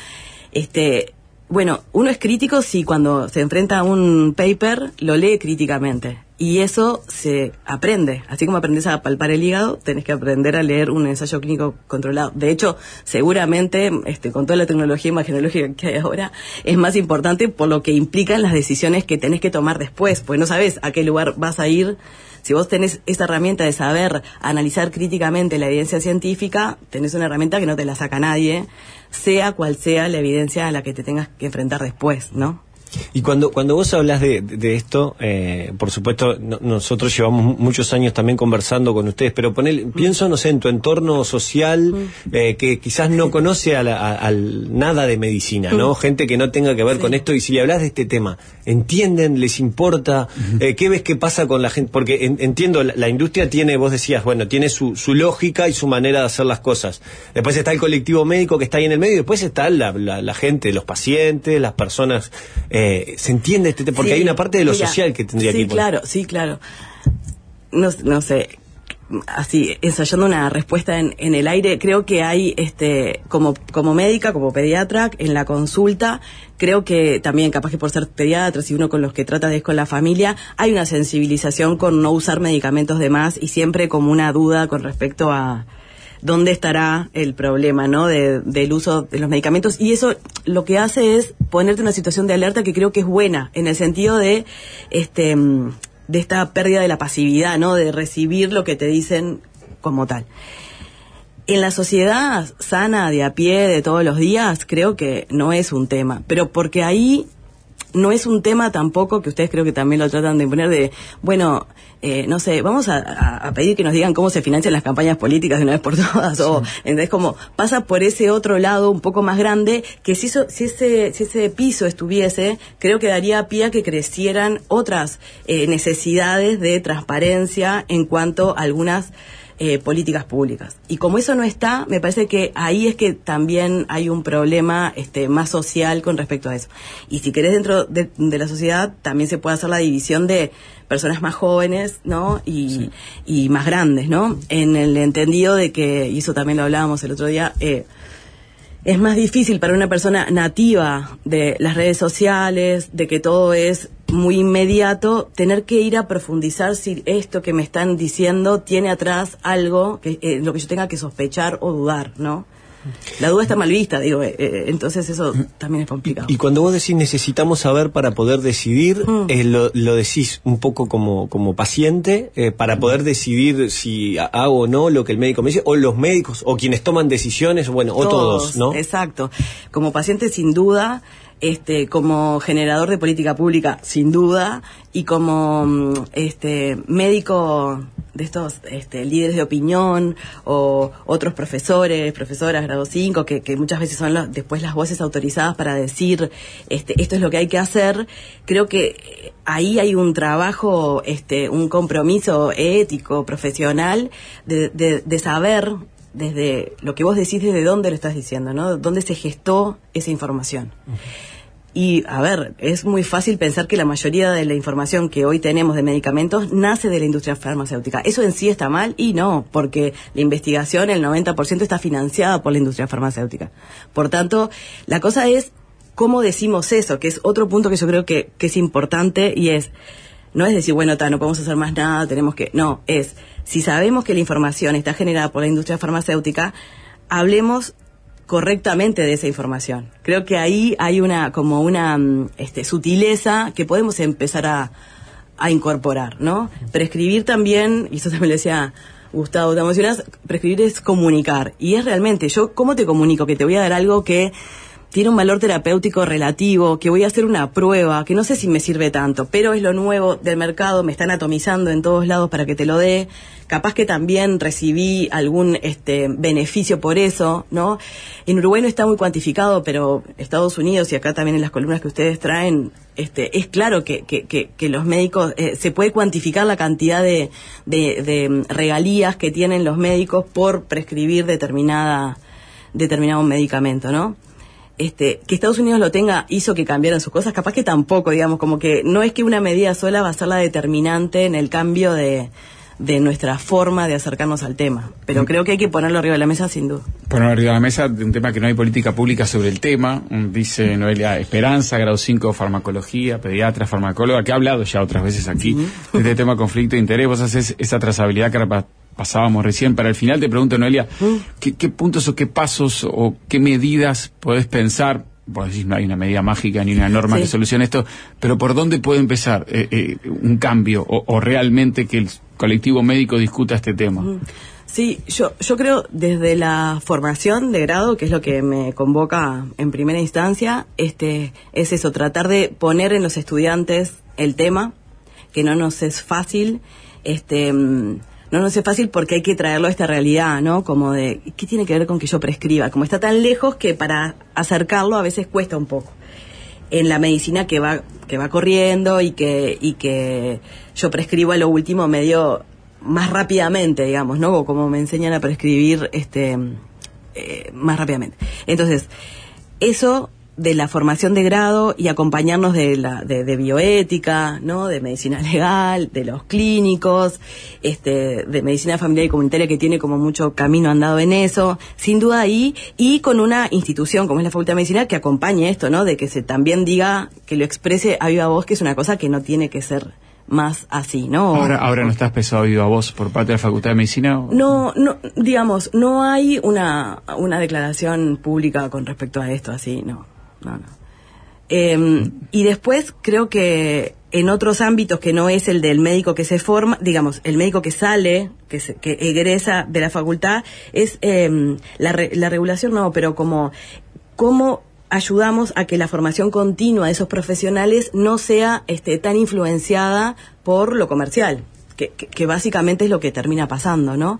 bueno, uno es crítico si cuando se enfrenta a un paper lo lee críticamente. Y eso se aprende. Así como aprendes a palpar el hígado, tenés que aprender a leer un ensayo clínico controlado. De hecho, seguramente, con toda la tecnología imagenológica que hay ahora, es más importante por lo que implican las decisiones que tenés que tomar después. Pues no sabés a qué lugar vas a ir. Si vos tenés esa herramienta de saber analizar críticamente la evidencia científica, tenés una herramienta que no te la saca nadie, sea cual sea la evidencia a la que te tengas que enfrentar después, ¿no? Y cuando vos hablas de esto, por supuesto, nosotros llevamos muchos años también conversando con ustedes, pero pienso, no sé, en tu entorno social, que quizás no conoce nada de medicina, ¿no? Gente que no tenga que ver con esto, y si le hablas de este tema, ¿entienden? ¿Les importa? ¿Qué ves que pasa con la gente? Porque entiendo, la industria tiene, vos decías, bueno, tiene su lógica y su manera de hacer las cosas. Después está el colectivo médico que está ahí en el medio, y después está la gente, los pacientes, las personas. ¿Se entiende porque hay una parte de lo social que tendría que ir? Sí, claro. No sé, así, ensayando una respuesta en el aire, creo que hay, como médica, como pediatra, en la consulta, creo que también, capaz que por ser pediatra, si uno con los que trata es con la familia, hay una sensibilización con no usar medicamentos de más, y siempre como una duda con respecto a dónde estará el problema, ¿no?, del uso de los medicamentos. Y eso lo que hace es ponerte en una situación de alerta que creo que es buena, en el sentido de esta pérdida de la pasividad, ¿no?, de recibir lo que te dicen como tal. En la sociedad sana, de a pie, de todos los días, creo que no es un tema, pero porque ahí no es un tema tampoco, que ustedes creo que también lo tratan de imponer, de, bueno, no sé, vamos a pedir que nos digan cómo se financian las campañas políticas de una vez por todas, o entonces como pasa por ese otro lado un poco más grande, que si ese piso estuviese, creo que daría pie a que crecieran otras necesidades de transparencia en cuanto a algunas políticas públicas. Y como eso no está, me parece que ahí es que también hay un problema más social con respecto a eso. Y si querés, dentro de la sociedad también se puede hacer la división de personas más jóvenes, ¿no?, y más grandes, ¿no?, en el entendido de que, y eso también lo hablábamos el otro día, es más difícil para una persona nativa de las redes sociales, de que todo es muy inmediato, tener que ir a profundizar si esto que me están diciendo tiene atrás algo, lo que yo tenga que sospechar o dudar, ¿no? La duda está mal vista, digo, entonces eso también es complicado. Y cuando vos decís necesitamos saber para poder decidir, lo decís un poco como paciente, para poder decidir si hago o no lo que el médico me dice, o los médicos, o quienes toman decisiones, bueno, o todos, ¿no? Exacto. Como paciente, sin duda, como generador de política pública, sin duda, y como médico de estos líderes de opinión o otros profesoras, grado 5, que muchas veces son después las voces autorizadas para decir esto es lo que hay que hacer. Creo que ahí hay un trabajo, un compromiso ético, profesional, de saber desde lo que vos decís, desde dónde lo estás diciendo, ¿no? Dónde se gestó esa información. Y, a ver, es muy fácil pensar que la mayoría de la información que hoy tenemos de medicamentos nace de la industria farmacéutica. ¿Eso en sí está mal? Y no, porque la investigación, el 90% está financiada por la industria farmacéutica. Por tanto, la cosa es cómo decimos eso, que es otro punto que yo creo que es importante, y no es decir, bueno, no podemos hacer más nada, no, si sabemos que la información está generada por la industria farmacéutica, hablemos correctamente de esa información. Creo que ahí hay una sutileza que podemos empezar a incorporar, ¿no? Prescribir también, y eso también lo decía Gustavo, te emocionás, prescribir es comunicar, y es realmente, yo, ¿cómo te comunico? Que te voy a dar algo que tiene un valor terapéutico relativo, que voy a hacer una prueba, que no sé si me sirve tanto, pero es lo nuevo del mercado, me están atomizando en todos lados para que te lo dé, capaz que también recibí algún beneficio por eso, ¿no? En Uruguay no está muy cuantificado, pero Estados Unidos, y acá también en las columnas que ustedes traen, es claro que los médicos, se puede cuantificar la cantidad de regalías que tienen los médicos por prescribir determinado medicamento, ¿no? Que Estados Unidos lo tenga hizo que cambiaran sus cosas, capaz que tampoco, digamos, como que no es que una medida sola va a ser la determinante en el cambio de nuestra forma de acercarnos al tema, pero creo que hay que ponerlo arriba de la mesa, sin duda. Ponerlo arriba de la mesa de un tema que no hay política pública sobre el tema, dice Noelia Esperanza, grado 5, farmacología, pediatra, farmacóloga, que ha hablado ya otras veces aquí de este tema conflicto de interés. Vos haces esa trazabilidad que pasábamos recién. Para el final te pregunto, Noelia, ¿qué puntos o qué pasos o qué medidas podés pensar? Vos decís, no hay una medida mágica ni una norma que solucione esto, pero ¿por dónde puede empezar un cambio o realmente que el colectivo médico discuta este tema? Sí, yo creo desde la formación de grado, que es lo que me convoca en primera instancia, es eso, tratar de poner en los estudiantes el tema, que no nos es fácil, no nos es fácil porque hay que traerlo a esta realidad, ¿no? Como de, ¿qué tiene que ver con que yo prescriba? Como está tan lejos que para acercarlo a veces cuesta un poco. En la medicina que va corriendo y que yo prescribo a lo último medio más rápidamente, digamos, ¿no? O como me enseñan a prescribir más rápidamente. Entonces, eso de la formación de grado y acompañarnos de bioética, ¿no? De medicina legal, de los clínicos, de medicina familiar y comunitaria, que tiene como mucho camino andado en eso, sin duda ahí, y con una institución como es la Facultad de Medicina que acompañe esto, ¿no? De que se también diga, que lo exprese a viva voz, que es una cosa que no tiene que ser más así, ¿no? Ahora no estás pesado a viva voz por parte de la Facultad de Medicina. No, digamos, no hay una declaración pública con respecto a esto, así, no. Y después creo que en otros ámbitos que no es el del médico que se forma, digamos, el médico que sale, que egresa de la facultad, es la regulación, no, pero como cómo ayudamos a que la formación continua de esos profesionales no sea tan influenciada por lo comercial, que básicamente es lo que termina pasando, ¿no?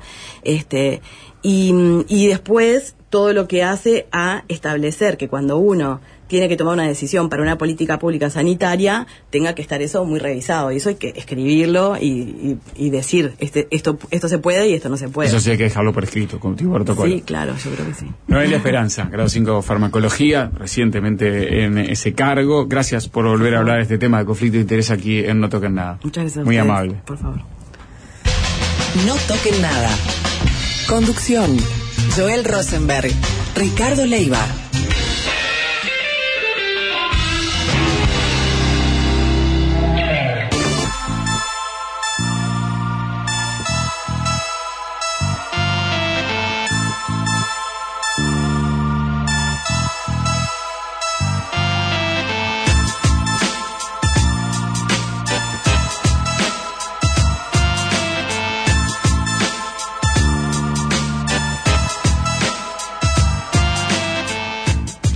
Y después todo lo que hace a establecer que cuando uno tiene que tomar una decisión para una política pública sanitaria, tenga que estar eso muy revisado. Y eso hay que escribirlo y decir, esto se puede y esto no se puede. Eso sí hay que dejarlo por escrito, con tipo de protocolo. Sí, claro, yo creo que sí. Noelia Esperanza, grado 5 farmacología, recientemente en ese cargo. Gracias por volver a hablar de este tema de conflicto de interés aquí en No Toquen Nada. Muchas gracias. Muy amable. Por favor. No Toquen Nada. Conducción: Joel Rosenberg, Ricardo Leiva.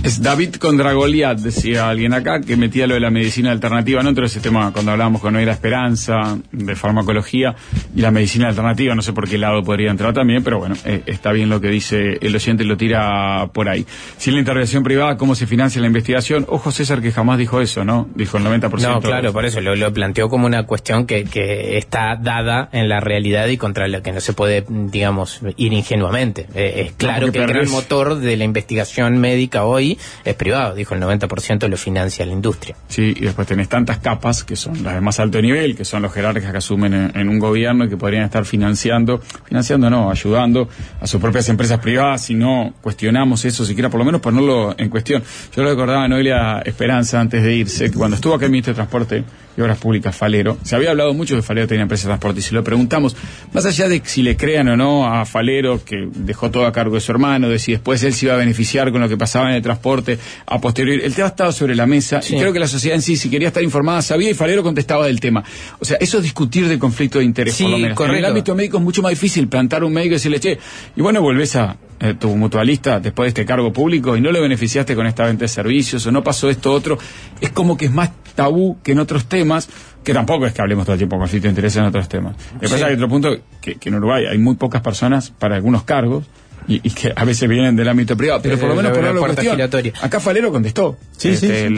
Es David contra Goliat, decía alguien acá, que metía lo de la medicina alternativa, ¿no? Entonces ese tema, cuando hablábamos con Noelia Esperanza, de farmacología, y la medicina alternativa, no sé por qué lado podría entrar también, pero bueno, está bien lo que dice el oyente, lo tira por ahí. Sin la intervención privada, ¿cómo se financia la investigación? Ojo, César, que jamás dijo eso, ¿no? Dijo el 90%. No, claro, por eso lo planteó como una cuestión que está dada en la realidad y contra la que no se puede, digamos, ir ingenuamente. Es claro que el gran motor de la investigación médica hoy es privado, dijo el 90% lo financia la industria. Sí, y después tenés tantas capas que son las de más alto nivel, que son los jerarcas que asumen en un gobierno y que podrían estar ayudando a sus propias empresas privadas. Si no cuestionamos eso, siquiera por lo menos ponerlo en cuestión. Yo lo recordaba a Noelia Esperanza antes de irse, que cuando estuvo acá el ministro de Transporte y Obras Públicas, Falero, se había hablado mucho de Falero tenía empresa de transporte, y si lo preguntamos, más allá de si le crean o no a Falero, que dejó todo a cargo de su hermano, de si después él se iba a beneficiar con lo que pasaba en el transporte a posteriori, el tema estaba sobre la mesa, y creo que la sociedad en sí, si quería estar informada, sabía, y Falero contestaba del tema. O sea, eso es discutir del conflicto de interés, por lo menos. Correcto. En el ámbito médico es mucho más difícil plantar un médico y decirle, che, y bueno, volvés a tu mutualista después de este cargo público y no le beneficiaste con esta venta de servicios o no pasó esto otro. Es como que es más tabú que en otros temas, que tampoco es que hablemos todo el tiempo de conflicto de interés en otros temas. Lo que pasa es que hay otro punto, que en Uruguay hay muy pocas personas para algunos cargos y que a veces vienen del ámbito privado, pero por lo menos ponerlo en cuestión. Acá Falero contestó. Sí.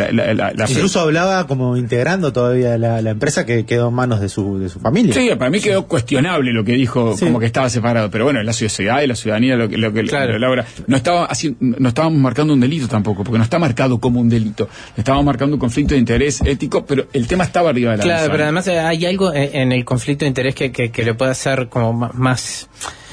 Incluso hablaba como integrando todavía la empresa que quedó en manos de su familia. Sí, para mí quedó cuestionable lo que dijo, como que estaba separado, pero bueno, la sociedad y la ciudadanía lo que logra. No estábamos marcando un delito tampoco, porque no está marcado como un delito. Estábamos marcando un conflicto de interés ético, pero el tema estaba arriba de la mesa. Claro, pero además hay algo en el conflicto de interés que le puede hacer como más...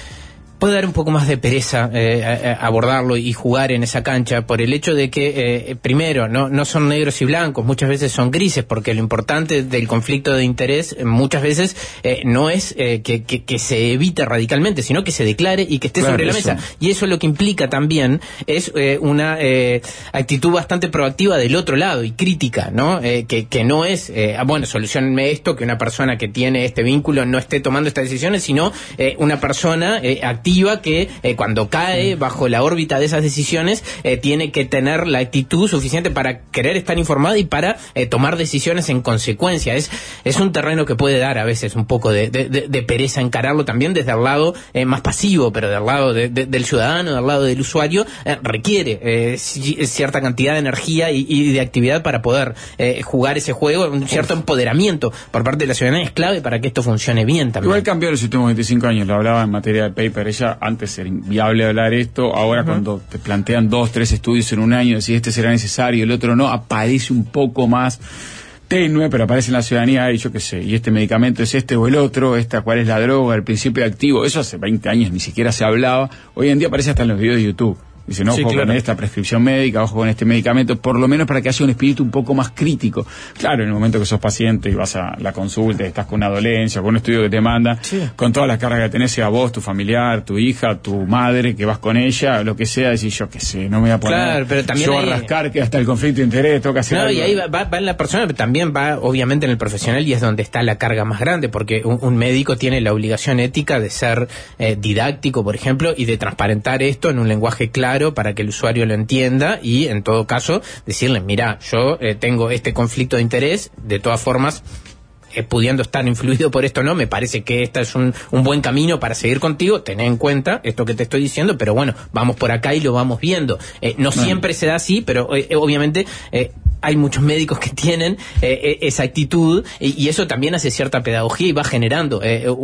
Puede dar un poco más de pereza abordarlo y jugar en esa cancha por el hecho de que, primero, no son negros y blancos, muchas veces son grises, porque lo importante del conflicto de interés muchas veces no es que se evite radicalmente, sino que se declare y que esté sobre la mesa. Y eso lo que implica también es una actitud bastante proactiva del otro lado y crítica, ¿no? Que no es, solucionenme esto, que una persona que tiene este vínculo no esté tomando estas decisiones, sino una persona activa que cuando cae bajo la órbita de esas decisiones tiene que tener la actitud suficiente para querer estar informada y para tomar decisiones en consecuencia. Es un terreno que puede dar a veces un poco de pereza encararlo también desde el lado más pasivo, pero del lado del ciudadano, del lado del usuario, requiere cierta cantidad de energía y de actividad para poder jugar ese juego. Un cierto empoderamiento por parte de la ciudadanía es clave para que esto funcione bien también. Igual cambió los últimos 25 años, lo hablaba en materia de paper. Antes era inviable hablar esto, ahora cuando te plantean 2, 3 estudios en un año, si este será necesario y el otro no, aparece un poco más tenue, pero aparece en la ciudadanía, y yo qué sé, y este medicamento es este o el otro, cuál es la droga, el principio activo, eso hace 20 años ni siquiera se hablaba, hoy en día aparece hasta en los videos de YouTube. Dice, no, ojo con esta prescripción médica, ojo con este medicamento, por lo menos para que haya un espíritu un poco más crítico. Claro, en el momento que sos paciente y vas a la consulta, estás con una dolencia, con un estudio que te manda, con todas las cargas que tenés, sea vos, tu familiar, tu hija, tu madre, que vas con ella, lo que sea, decís, yo qué sé, no me voy a poner pero también yo a rascar, que hasta el conflicto de interés toca hacer algo. Y ahí va en la persona, pero también va obviamente en el profesional, y es donde está la carga más grande, porque un médico tiene la obligación ética de ser didáctico, por ejemplo, y de transparentar esto en un lenguaje claro para que el usuario lo entienda, y en todo caso decirle, mira, yo tengo este conflicto de interés, de todas formas pudiendo estar influido por esto, no, me parece que este es un buen camino para seguir contigo, ten en cuenta esto que te estoy diciendo, pero bueno, vamos por acá y lo vamos viendo. No siempre se da así, pero obviamente hay muchos médicos que tienen esa actitud, y eso también hace cierta pedagogía y va generando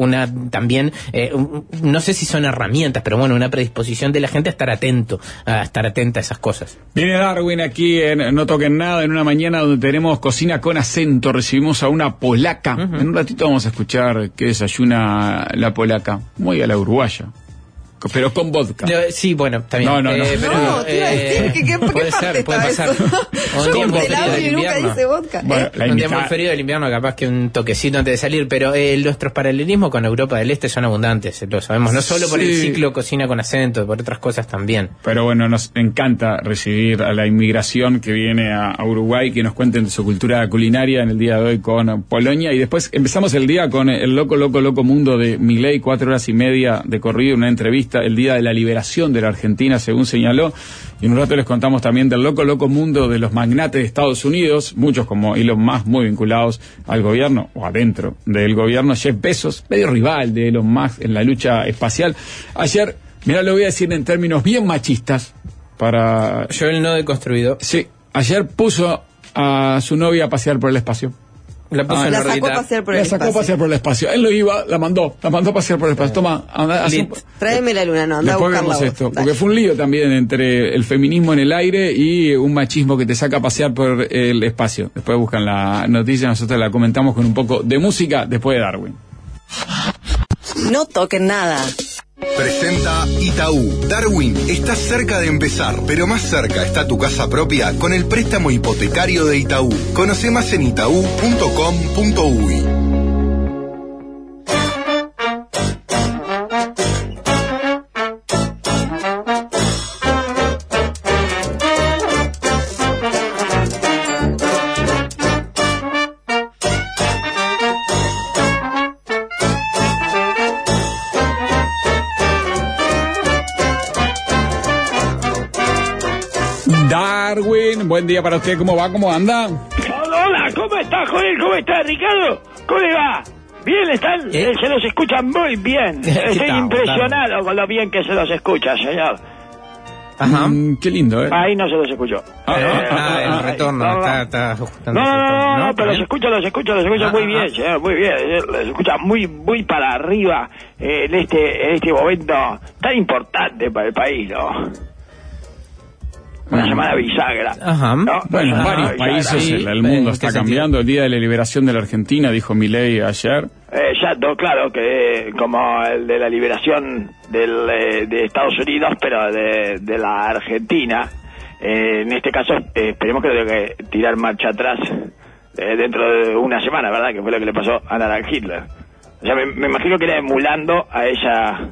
no sé si son herramientas, pero bueno, una predisposición de la gente a estar atenta a esas cosas. Viene Darwin aquí en No Toquen Nada, en una mañana donde tenemos cocina con acento. Recibimos a una polaca. En un ratito vamos a escuchar qué desayuna la polaca, muy a la uruguaya, pero con vodka. Sí, bueno, también. No, te iba a decir que puede ser, puede pasar. Un tiempo frío del invierno. Bueno, un tiempo frío del invierno, capaz que un toquecito antes de salir, pero nuestros paralelismos con Europa del Este son abundantes, lo sabemos, no solo por el ciclo cocina con acento, por otras cosas también. Pero bueno, nos encanta recibir a la inmigración que viene a Uruguay, que nos cuenten de su cultura culinaria en el día de hoy con Polonia, y después empezamos el día con el loco mundo de Milei, 4 horas y media de corrido, una entrevista el Día de la Liberación de la Argentina, según señaló. Y en un rato les contamos también del loco mundo de los magnates de Estados Unidos, muchos como Elon Musk muy vinculados al gobierno, o adentro del gobierno. Jeff Bezos, medio rival de Elon Musk en la lucha espacial. Ayer, mirá, lo voy a decir en términos bien machistas, para... Yo el no deconstruido. Sí, ayer puso a su novia a pasear por el espacio. La puso en la la sacó a ruedita. pasear por el La sacó a espacio. pasear por el espacio. Él lo iba, la mandó a pasear por el espacio. Toma, anda, Tráeme la luna, no, anda a después buscarla vemos vos. esto, Dale. porque fue un lío también entre el feminismo en el aire y un machismo que te saca a pasear por el espacio. Después buscan la noticia, nosotros la comentamos con un poco de música después de Darwin. No toquen nada. Presenta Itaú. Darwin está cerca de empezar, pero más cerca está tu casa propia con el préstamo hipotecario de Itaú. Conoce más en itaú.com.uy. Darwin, buen día para usted, ¿cómo va? ¿Cómo anda? Hola, ¿cómo está, Joel? ¿Cómo está, Ricardo? ¿Cómo le va? ¿Bien están? Se los escucha muy bien. Estoy impresionado con lo bien que se los escucha, señor. Ajá. Qué lindo, ¿eh? Ahí no se los escucho. El retorno. no, Está ajustando. No, pero los escucho muy bien, señor, muy bien. Los escucha muy para arriba en este momento tan importante para el país, ¿no? Una semana bisagra. Ajá. ¿no? Bueno, en varios bisagra. países sí, el mundo ¿en está qué sentido? cambiando. El Día de la Liberación de la Argentina, dijo Milei ayer. Exacto, claro, que como el de la liberación de Estados Unidos, pero de la Argentina. En este caso, esperemos que no tenga que tirar marcha atrás dentro de una semana, ¿verdad? Que fue lo que le pasó a Adolf Hitler. O sea, me imagino que era emulando a ella...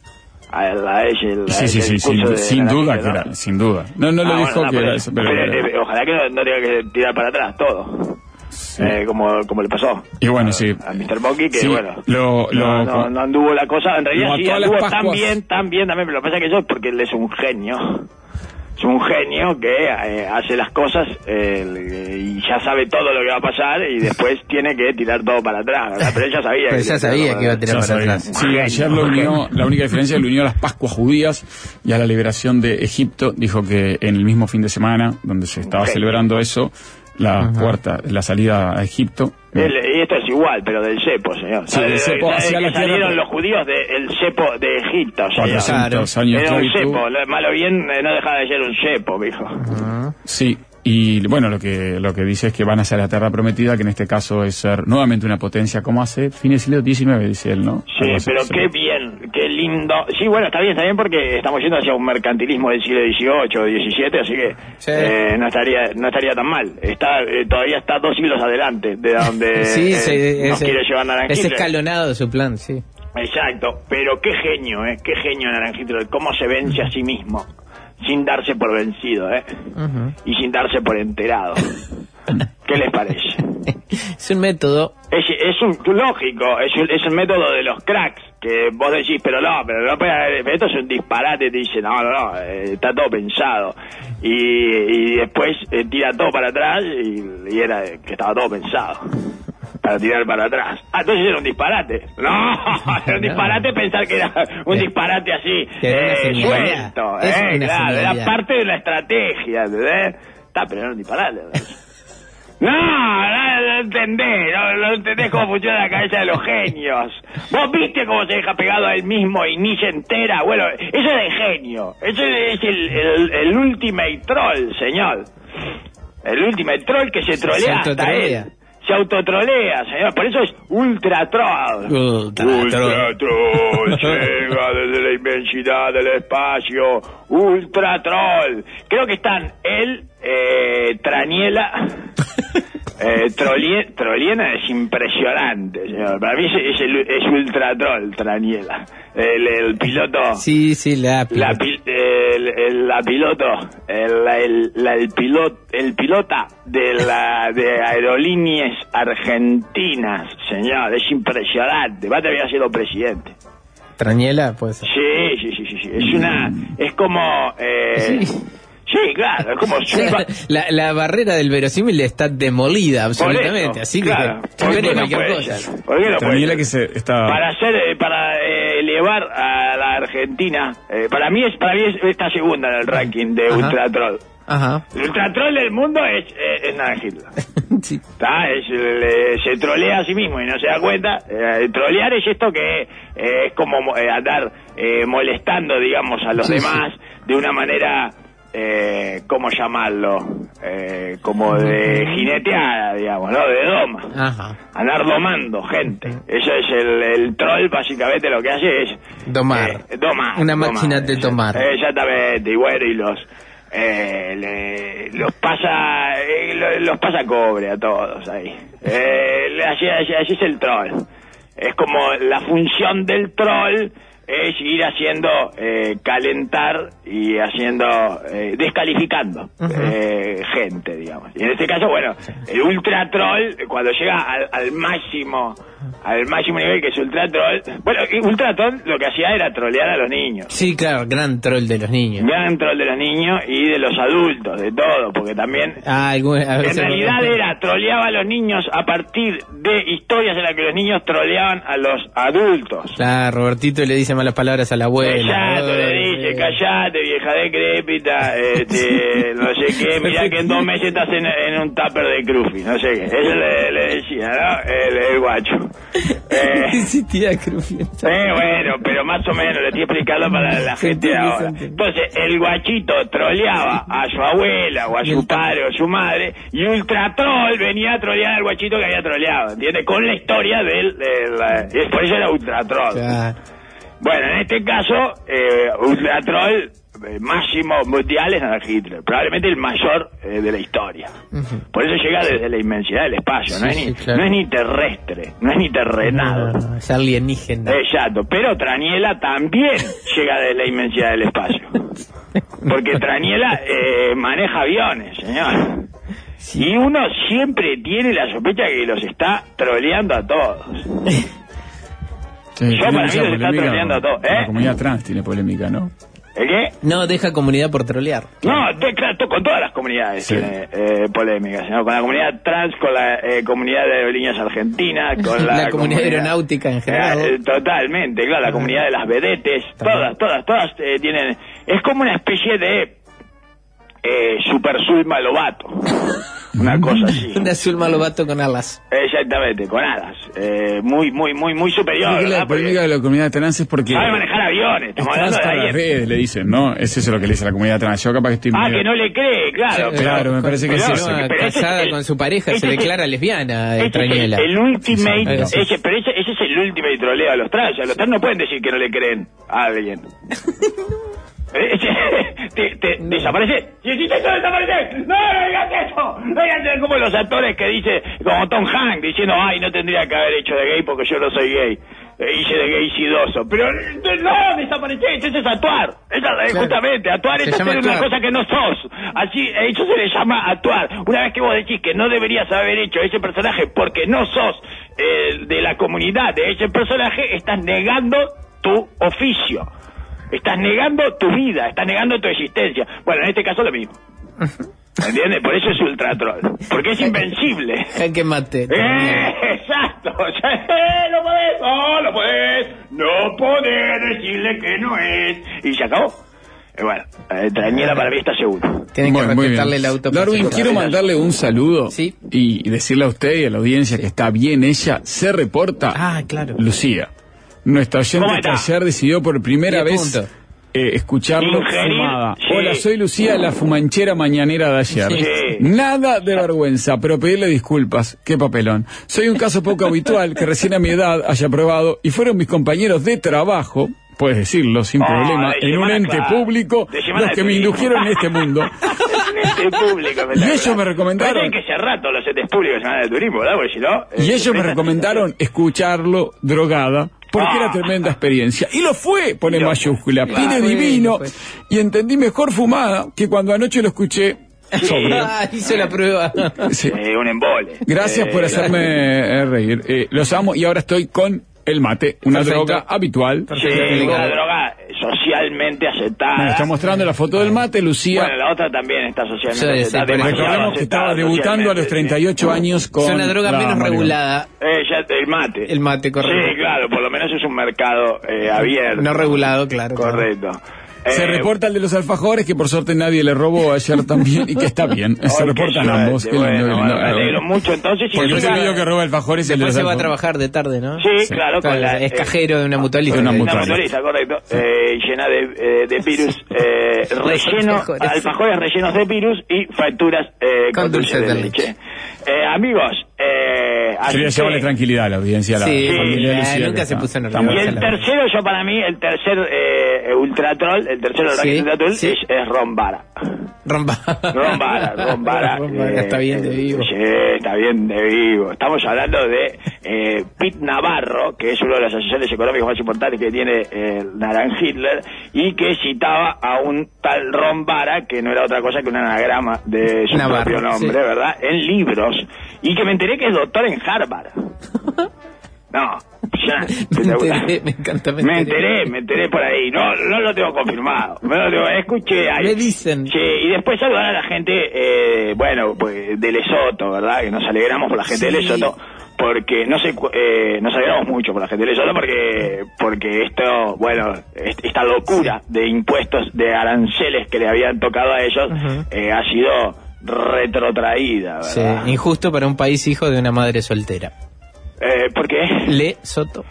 Sí, sin duda que era, sin duda. No lo dijo que era eso, pero ojalá que no tenga que tirar para atrás todo. Sí. Como le pasó y bueno, sí. a Mr. Monkey, que sí, bueno, no anduvo la cosa, en realidad sí anduvo tan bien también, pero lo que pasa es que eso porque él es un genio. Es un genio que hace las cosas y ya sabe todo lo que va a pasar y después tiene que tirar todo para atrás, ¿verdad? Pero él ya sabía que iba a tirar para atrás. Sí, ayer lo unió, la única diferencia es que lo unió a las Pascuas judías y a la liberación de Egipto. Dijo que en el mismo fin de semana donde se estaba celebrando eso, la salida a Egipto. Y esto es igual, pero del cepo, señor. Sí, del cepo hacia la salieron tierra. los judíos del cepo de Egipto, señor. 400 años Era un esclavitud. cepo, malo bien no dejaba de ser un cepo, mijo. Sí, y bueno, lo que dice es que van hacia la tierra prometida, que en este caso es ser nuevamente una potencia, como hace fines del siglo XIX, dice él, ¿no? Sí, pero qué bien, qué lindo. Sí, bueno, está bien porque estamos yendo hacia un mercantilismo del siglo XVIII o XVII, así que no estaría tan mal. Todavía está 2 siglos adelante de donde nos quiere llevar Naranjito. Es escalonado su plan, sí. Exacto, pero qué genio Naranjito, cómo se vence a sí mismo. Sin darse por vencido, y sin darse por enterado. ¿Qué les parece? Es un método. Es un lógico, es el método de los cracks, que vos decís, pero esto es un disparate, te dice, no, está todo pensado. Y después tira todo para atrás y era que estaba todo pensado. Para tirar para atrás. Entonces era un disparate. No, era un disparate pensar que era un disparate así, suelto. Claro, era parte de la estrategia, ¿entendés? Pero era un disparate. No entendés cómo funciona la cabeza de los genios. ¿Vos viste cómo se deja pegado a él mismo y ni se entera? Bueno, eso es de genio. Eso es el ultimate troll, señor. El ultimate troll que se trolea hasta él. Se autotrolea, señor. Por eso es ultra troll. Ultra troll llega desde la inmensidad del espacio. Ultra troll. Creo que están él, Traniela. Troliena es impresionante, señor. Para mí es ultra troll, Traniela. El piloto. Sí, la pilota de aerolíneas argentinas, señor. Es impresionante. Va a terminar siendo presidente. Traniela, pues. Sí. Es como... Sí, claro, es como... la barrera del verosímil está demolida absolutamente, eso, así claro, que ¿por qué no cualquier puede cosa. ser? ¿Por qué no puede ser? Que se está... Para elevar a la Argentina, para mí está segunda en el ranking de Ultra Troll. Ajá. El Ultra Troll del mundo es Nada Hitler. Sí. Se trolea a sí mismo y no se da cuenta. Trolear es esto que es como andar molestando, digamos, a los demás de una manera... ¿cómo llamarlo? Como de jineteada, digamos, ¿no? De doma. Ajá. Andar domando gente. Eso es el troll, básicamente lo que hace es... Domar. Una máquina de domar. Exactamente. Y bueno, y los pasa cobre a todos ahí. Así es el troll. Es como la función del troll es ir haciendo calentar y haciendo descalificando gente, digamos. Y en este caso, bueno, el ultra troll cuando llega al máximo nivel, que es ultra troll. Bueno, ultra troll lo que hacía era trolear a los niños. Sí, claro, gran troll de los niños. Gran troll de los niños y de los adultos, de todo, porque también en realidad troleaba a los niños a partir de historias en las que los niños troleaban a los adultos. Claro, Robertito le dice malas palabras a la abuela. Exacto, le dice, callate, vieja decrépita, no sé qué, mirá que en 2 meses estás en un tupper de Crufi, no sé qué. Eso le decía, ¿no? El guacho. Existía Crufi. Bueno, pero más o menos, le estoy explicando para la gente de ahora. Entonces, el guachito troleaba a su abuela, o a su padre, o a su madre, y Ultra Troll venía a trolear al guachito que había troleado, ¿entiendes? Con la historia por eso era Ultra Troll. Claro. Bueno, en este caso, Ultra Troll máximo mundial es Nada Hitler, probablemente el mayor de la historia. Por eso llega desde la inmensidad del espacio, no es ni terrestre, no es ni terrenal. No, es alienígena. Exacto, pero Traniela también llega desde la inmensidad del espacio. Porque Traniela maneja aviones, señor. Y uno siempre tiene la sospecha que los está troleando a todos. Yo para mí los está troleando a todos. La comunidad trans tiene polémica, ¿no? ¿El qué? No deja comunidad por trolear. No, con todas las comunidades tiene polémicas, ¿no? Con la comunidad trans, con la comunidad de aerolíneas argentinas, con la comunidad aeronáutica en general. Totalmente, claro, la comunidad de las vedetes, todas tienen... Es como una especie de Super Zulma Lobato. Una cosa así. Una Zulma Lobato con alas. Exactamente, con alas. Muy superior. La polémica de la comunidad trans es porque... sabe manejar aviones. Estamos hablando de las redes, le dicen, ¿no? Es eso lo que le dice la comunidad trans. Yo capaz que estoy... que no le cree, claro. Claro, me parece que es eso. Casada con su pareja, se declara lesbiana, Traniela. El ultimate... Pero ese es el ultimate troleo a los trans. A los trans no pueden decir que no le creen a alguien. Desaparece. Sí, desaparece. No digas eso. No digas eso. Como los actores que dice, como Tom Hanks diciendo, no tendría que haber hecho de gay porque yo no soy gay. Hice de gay sidoso. Pero no, desaparece. Eso es actuar. Justamente, actuar es hacer una cosa que no sos. Así, eso se le llama actuar. Una vez que vos decís que no deberías haber hecho ese personaje porque no sos de la comunidad de ese personaje, estás negando tu oficio. Estás negando tu vida, estás negando tu existencia. Bueno, en este caso lo mismo. ¿Entiendes? Por eso es ultra troll. Porque es invencible. Jaque mate. Exacto. No podés. No podés decirle que no es. Y se acabó. Bueno, Traniela para mí está seguro. Tienen que respetarle el auto. Darwin, quiero mandarle un saludo. ¿Sí? Y decirle a usted y a la audiencia que está bien. Ella se reporta. Claro. Lucía. Nuestra oyente que ayer decidió por primera vez escucharlo fumada. Sí. Hola, soy Lucía, la fumanchera mañanera de ayer. Sí. Nada de vergüenza, pero pedirle disculpas. Qué papelón. Soy un caso poco habitual que recién a mi edad haya probado y fueron mis compañeros de trabajo, puedes decirlo sin problema, en un ente público, los que me indujeron en este mundo. Y ellos me recomendaron... Hay que cerrar todos los entes públicos de turismo, ¿verdad? Porque si no... Y ellos me recomendaron escucharlo drogada, porque era tremenda experiencia. Y lo fue, pone mayúscula, pide divino, y entendí mejor fumada que cuando anoche lo escuché sobrio. Hice la prueba. Un embole. Gracias por hacerme reír. Los amo y ahora estoy con el mate, una Perfecto. droga habitual. Sí, una droga socialmente aceptada. Está mostrando la foto del mate, Lucía. Bueno, la otra también está socialmente Sí, aceptada. Recordemos que estaba debutando a los 38 años con... Es una droga la menos marihuana. regulada. Ya el mate. El mate, correcto. Sí, claro, por lo menos es un mercado abierto. No regulado, claro. Correcto. Se reporta el de los alfajores, que por suerte nadie le robó ayer también, y que está bien. Se reportan ambos. Qué lindo, qué lindo. Me alegro mucho, entonces. Porque el medio que roba alfajores es el de Después los se va a alfajores. trabajar de tarde, ¿no? Sí, claro, con la, es cajero de una mutualista. de una Una mutualista. mutualista, correcto. Llena de virus, alfajores rellenos de virus y facturas con dulce de leche. Amigos, Quería llevarle tranquilidad a la audiencia, a la Sí, familia de Lucía, nunca que se está- puso está nerviosa. y el tercero, yo para mí, el tercer ultratroll, el tercero ultratroll sí. es Rombara. Rombara. Está bien de vivo. Sí, está bien de vivo. Estamos hablando de Pete Navarro, que es uno de los asesores económicos más importantes que tiene Naran Hitler, y que citaba a un tal Rombara, que no era otra cosa que un anagrama de su Navarro, propio nombre, sí. ¿verdad? En libros, y que me enteré que es doctor en Harvard. No, ya, Me encanta. me enteré por ahí. No lo tengo confirmado. Escuché ahí. Me dicen. Sí, y después saludar a la gente, bueno, pues de Lesoto, ¿verdad? Que nos alegramos por la gente de Lesoto. Porque nos alegramos mucho por la gente de Lesoto porque esto, bueno, esta locura de impuestos, de aranceles que le habían tocado a ellos, ha sido retrotraída, ¿verdad? Sí, injusto para un país hijo de una madre soltera. ¿Por qué? Lesoto.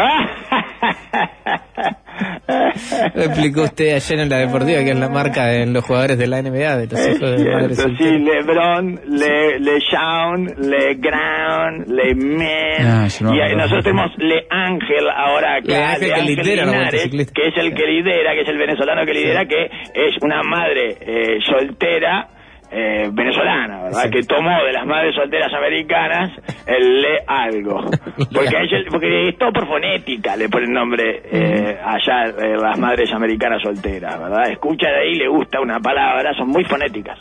Lo explicó usted ayer en la Deportiva, que es la marca de los jugadores de la NBA, de los hijos de madres Cierto, sí, solteras. LeBron, LeSean, LeGrand, LeMen, yo no y me acuerdo. nosotros tenemos LeAngel ahora acá, LeAngel que lidera la Linares, motocicleta. que es el que lidera, que es el venezolano que lidera, que es una madre soltera, venezolana, ¿verdad? Sí. Que tomó de las madres solteras americanas el le algo. Porque es todo por fonética, le ponen nombre allá las madres americanas solteras, ¿verdad? Escucha de ahí, le gusta una palabra, son muy fonéticas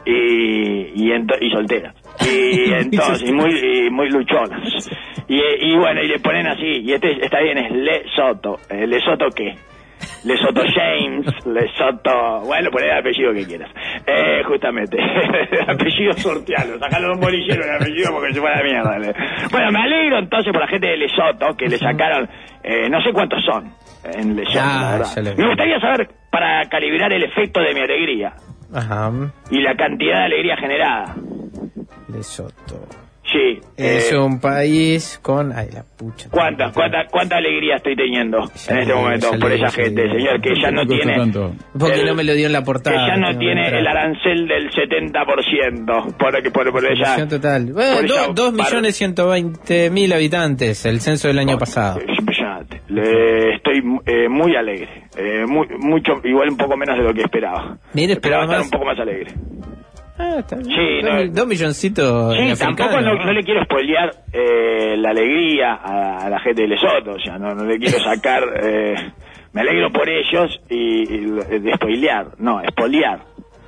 y solteras. Y entonces, y muy luchonas. Y bueno, y le ponen así, y está bien, es Lesoto. ¿Lesoto qué? Lesoto James, Lesoto... Bueno, poné el apellido que quieras. Justamente. Apellido sortealo. Sacalo de un bolillero el apellido porque se fue a la mierda. Bueno, me alegro entonces por la gente de Lesoto que le sacaron... no sé cuántos son en Lesoto, la verdad. Me gustaría saber, para calibrar el efecto de mi alegría. Ajá. Y la cantidad de alegría generada. Lesoto. Sí. Es un país con... Ay, la pucha. ¿Cuánta alegría estoy teniendo en este momento por esa gente, señor, que ya no tiene... Porque no me lo dio en la portada. Que ya no tiene el arancel del 70%. Por ella... Total. Bueno, 2.120.000 habitantes, el censo del año pasado. Es impresionante. Estoy muy alegre. Mucho, igual un poco menos de lo que esperaba. Mire, esperaba estar más... un poco más alegre. Está bien. Sí, 2 milloncitos. Sí, tampoco ¿no? no le quiero spoilear la alegría a la gente de Lesoto, o sea, no le quiero sacar, me alegro por ellos y de spoilear, no, espolear,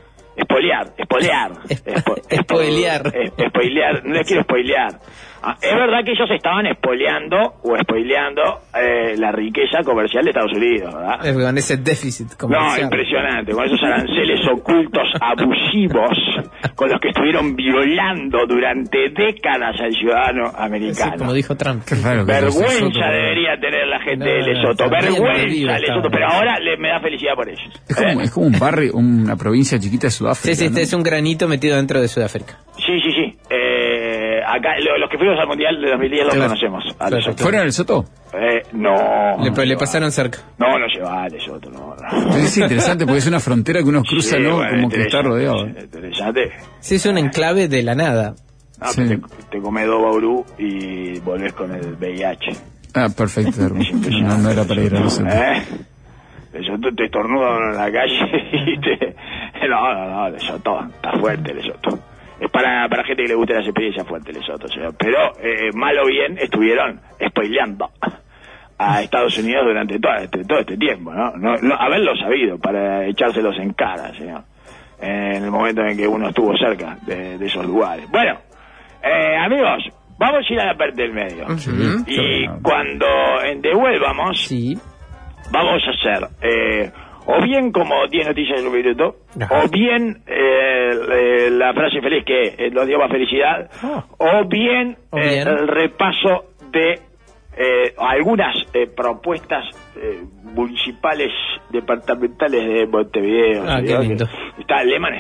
no les quiero spoilear. Es verdad que ellos estaban spoileando la riqueza comercial de Estados Unidos, ¿verdad? Con ese déficit No, comercial. impresionante, con esos aranceles ocultos abusivos con los que estuvieron violando durante décadas al ciudadano americano. Sí, como dijo Trump. Vergüenza debería tener la gente de Lesoto, vergüenza Lesoto, pero ahora me da felicidad por ellos. Es como un barrio, una provincia chiquita de Sudáfrica. Sí, ¿no? es un granito metido dentro de Sudáfrica. Sí. Acá los que fuimos al Mundial de 2010 los conocemos. A Lesoto. ¿Fueron a Lesoto? No. Le pasaron cerca. No lleva a Lesoto, no. Es interesante porque es una frontera que uno cruza, Sí, ¿no? bueno, Como que está rodeado. Interesante. Sí, es un enclave de la nada. Sí. Te comes 2 baurú y volvés con el VIH. Ah, perfecto. No era para ir a Lesoto. Lesoto te estornuda en la calle y te... No, Lesoto, está fuerte Lesoto. Es para gente que le guste las experiencias fuertes Lesoto, señor. Pero, mal o bien, estuvieron spoileando a Estados Unidos durante todo este tiempo, ¿no? No haberlo sabido para echárselos en cara, señor. En el momento en que uno estuvo cerca de esos lugares. Bueno, amigos, vamos a ir a la parte del medio. Y cuando devuélvamos, sí, vamos a hacer o bien como 10 noticias en un minuto, o bien la frase feliz que nos dio más felicidad, o bien el repaso de algunas propuestas municipales, departamentales de Montevideo. Qué lindo. Lehmann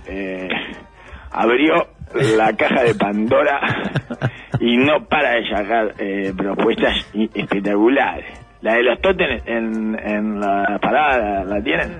abrió la caja de Pandora y no para de sacar propuestas espectaculares. La de los tótems en la parada, ¿la tienen?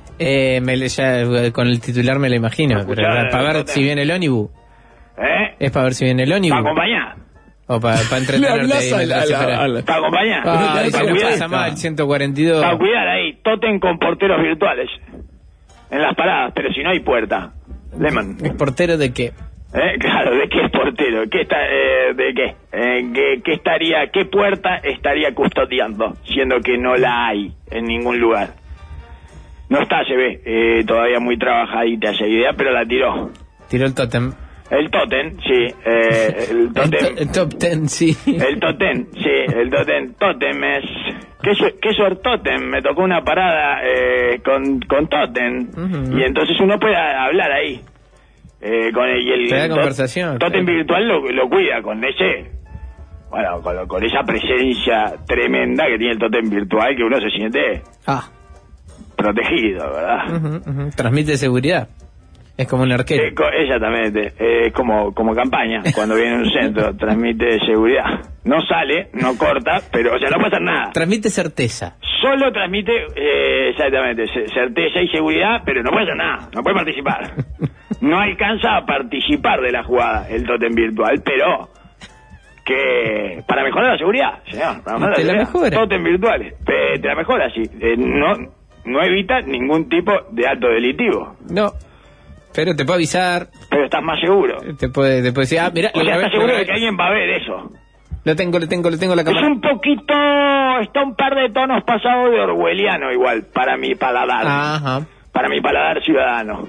Con el titular me lo imagino, pero para ver si viene el ónibus. Es para ver si viene el ónibus. Para acompañar. O para entretenerte ahí. Para acompañar. Para cuidar. Mal, 142. Para cuidar ahí, tótem con porteros virtuales. En las paradas, pero si no hay puerta. Lehmann. ¿Portero de qué? Claro, ¿de qué es portero? ¿De qué? ¿Qué puerta estaría custodiando? Siendo que no la hay en ningún lugar. No está, se ve, todavía muy trabajadita esa idea, pero la tiró. Tiró el tótem. El tótem, sí. El tótem. El top ten, sí. El tótem, sí. El tótem. Tótem es... ¿Qué tótem? Me tocó una parada con tótem. Y entonces uno puede hablar ahí. Con el conversación. Tótem virtual lo cuida con ese... Bueno, con esa presencia tremenda que tiene el tótem virtual, que uno se siente protegido, ¿verdad? Transmite seguridad. Es como un arquero. Exactamente. Es como campaña. Cuando viene un centro, transmite seguridad. No sale, no corta, pero, o sea, no pasa nada. Transmite certeza. Solo transmite, exactamente, certeza y seguridad, pero no pasa nada. No puede participar. No alcanza a participar de la jugada, el tótem virtual, pero que para mejorar la seguridad, señor. Para mejorar la mejora. Tótem virtuales. Te la mejora, sí. No evita ningún tipo de acto delictivo. No. Pero te puede avisar. Pero estás más seguro. Te puede decir, mira. O sea, estás seguro de que alguien va a ver eso. Lo tengo la cámara. Es un poquito, está un par de tonos pasados de orwelliano igual, para mi paladar. Ajá. Para mi paladar ciudadano.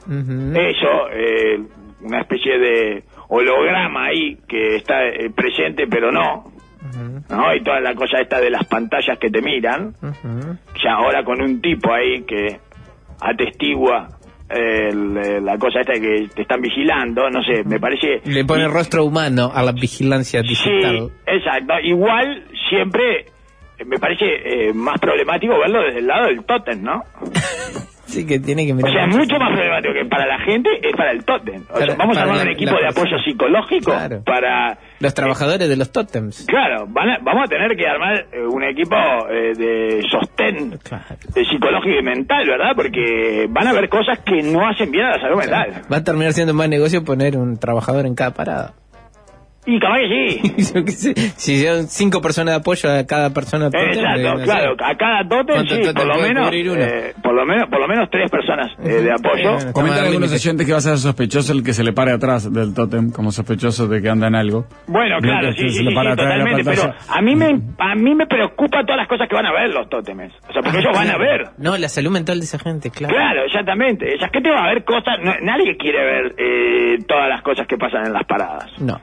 Eso, una especie de holograma ahí que está presente pero no. ¿No? Y toda la cosa esta de las pantallas que te miran. Ya ahora con un tipo ahí que atestigua la cosa esta que te están vigilando, no sé, me parece... Le pone rostro humano a la vigilancia digital. Sí, exacto. Igual siempre me parece más problemático verlo desde el lado del tótem, ¿no? Sí, que tiene que mirar. O sea, mucho más problemático que para la gente es para el tótem. O sea, vamos a armar un equipo de apoyo psicológico para... Los trabajadores de los tótems. Claro, vamos a tener que armar un equipo de sostén psicológico y mental, ¿verdad? Porque van a haber cosas que no hacen bien a la salud mental. Va a terminar siendo más negocio poner un trabajador en cada parada. Y capaz que sí. Si son 5 personas de apoyo a cada persona tótem. Exacto, claro, a cada tótem sí, por lo menos 3 personas de apoyo. Comentan algunos oyentes que va a ser sospechoso el que se le pare atrás del tótem, como sospechoso de que anda en algo. Bueno, claro, sí, totalmente, pero a mí me preocupa todas las cosas que van a ver los tótemes. O sea, porque ellos van a ver. No, la salud mental de esa gente, claro. Claro, exactamente. Esa gente va a ver cosas, nadie quiere ver todas las cosas que pasan en las paradas. No.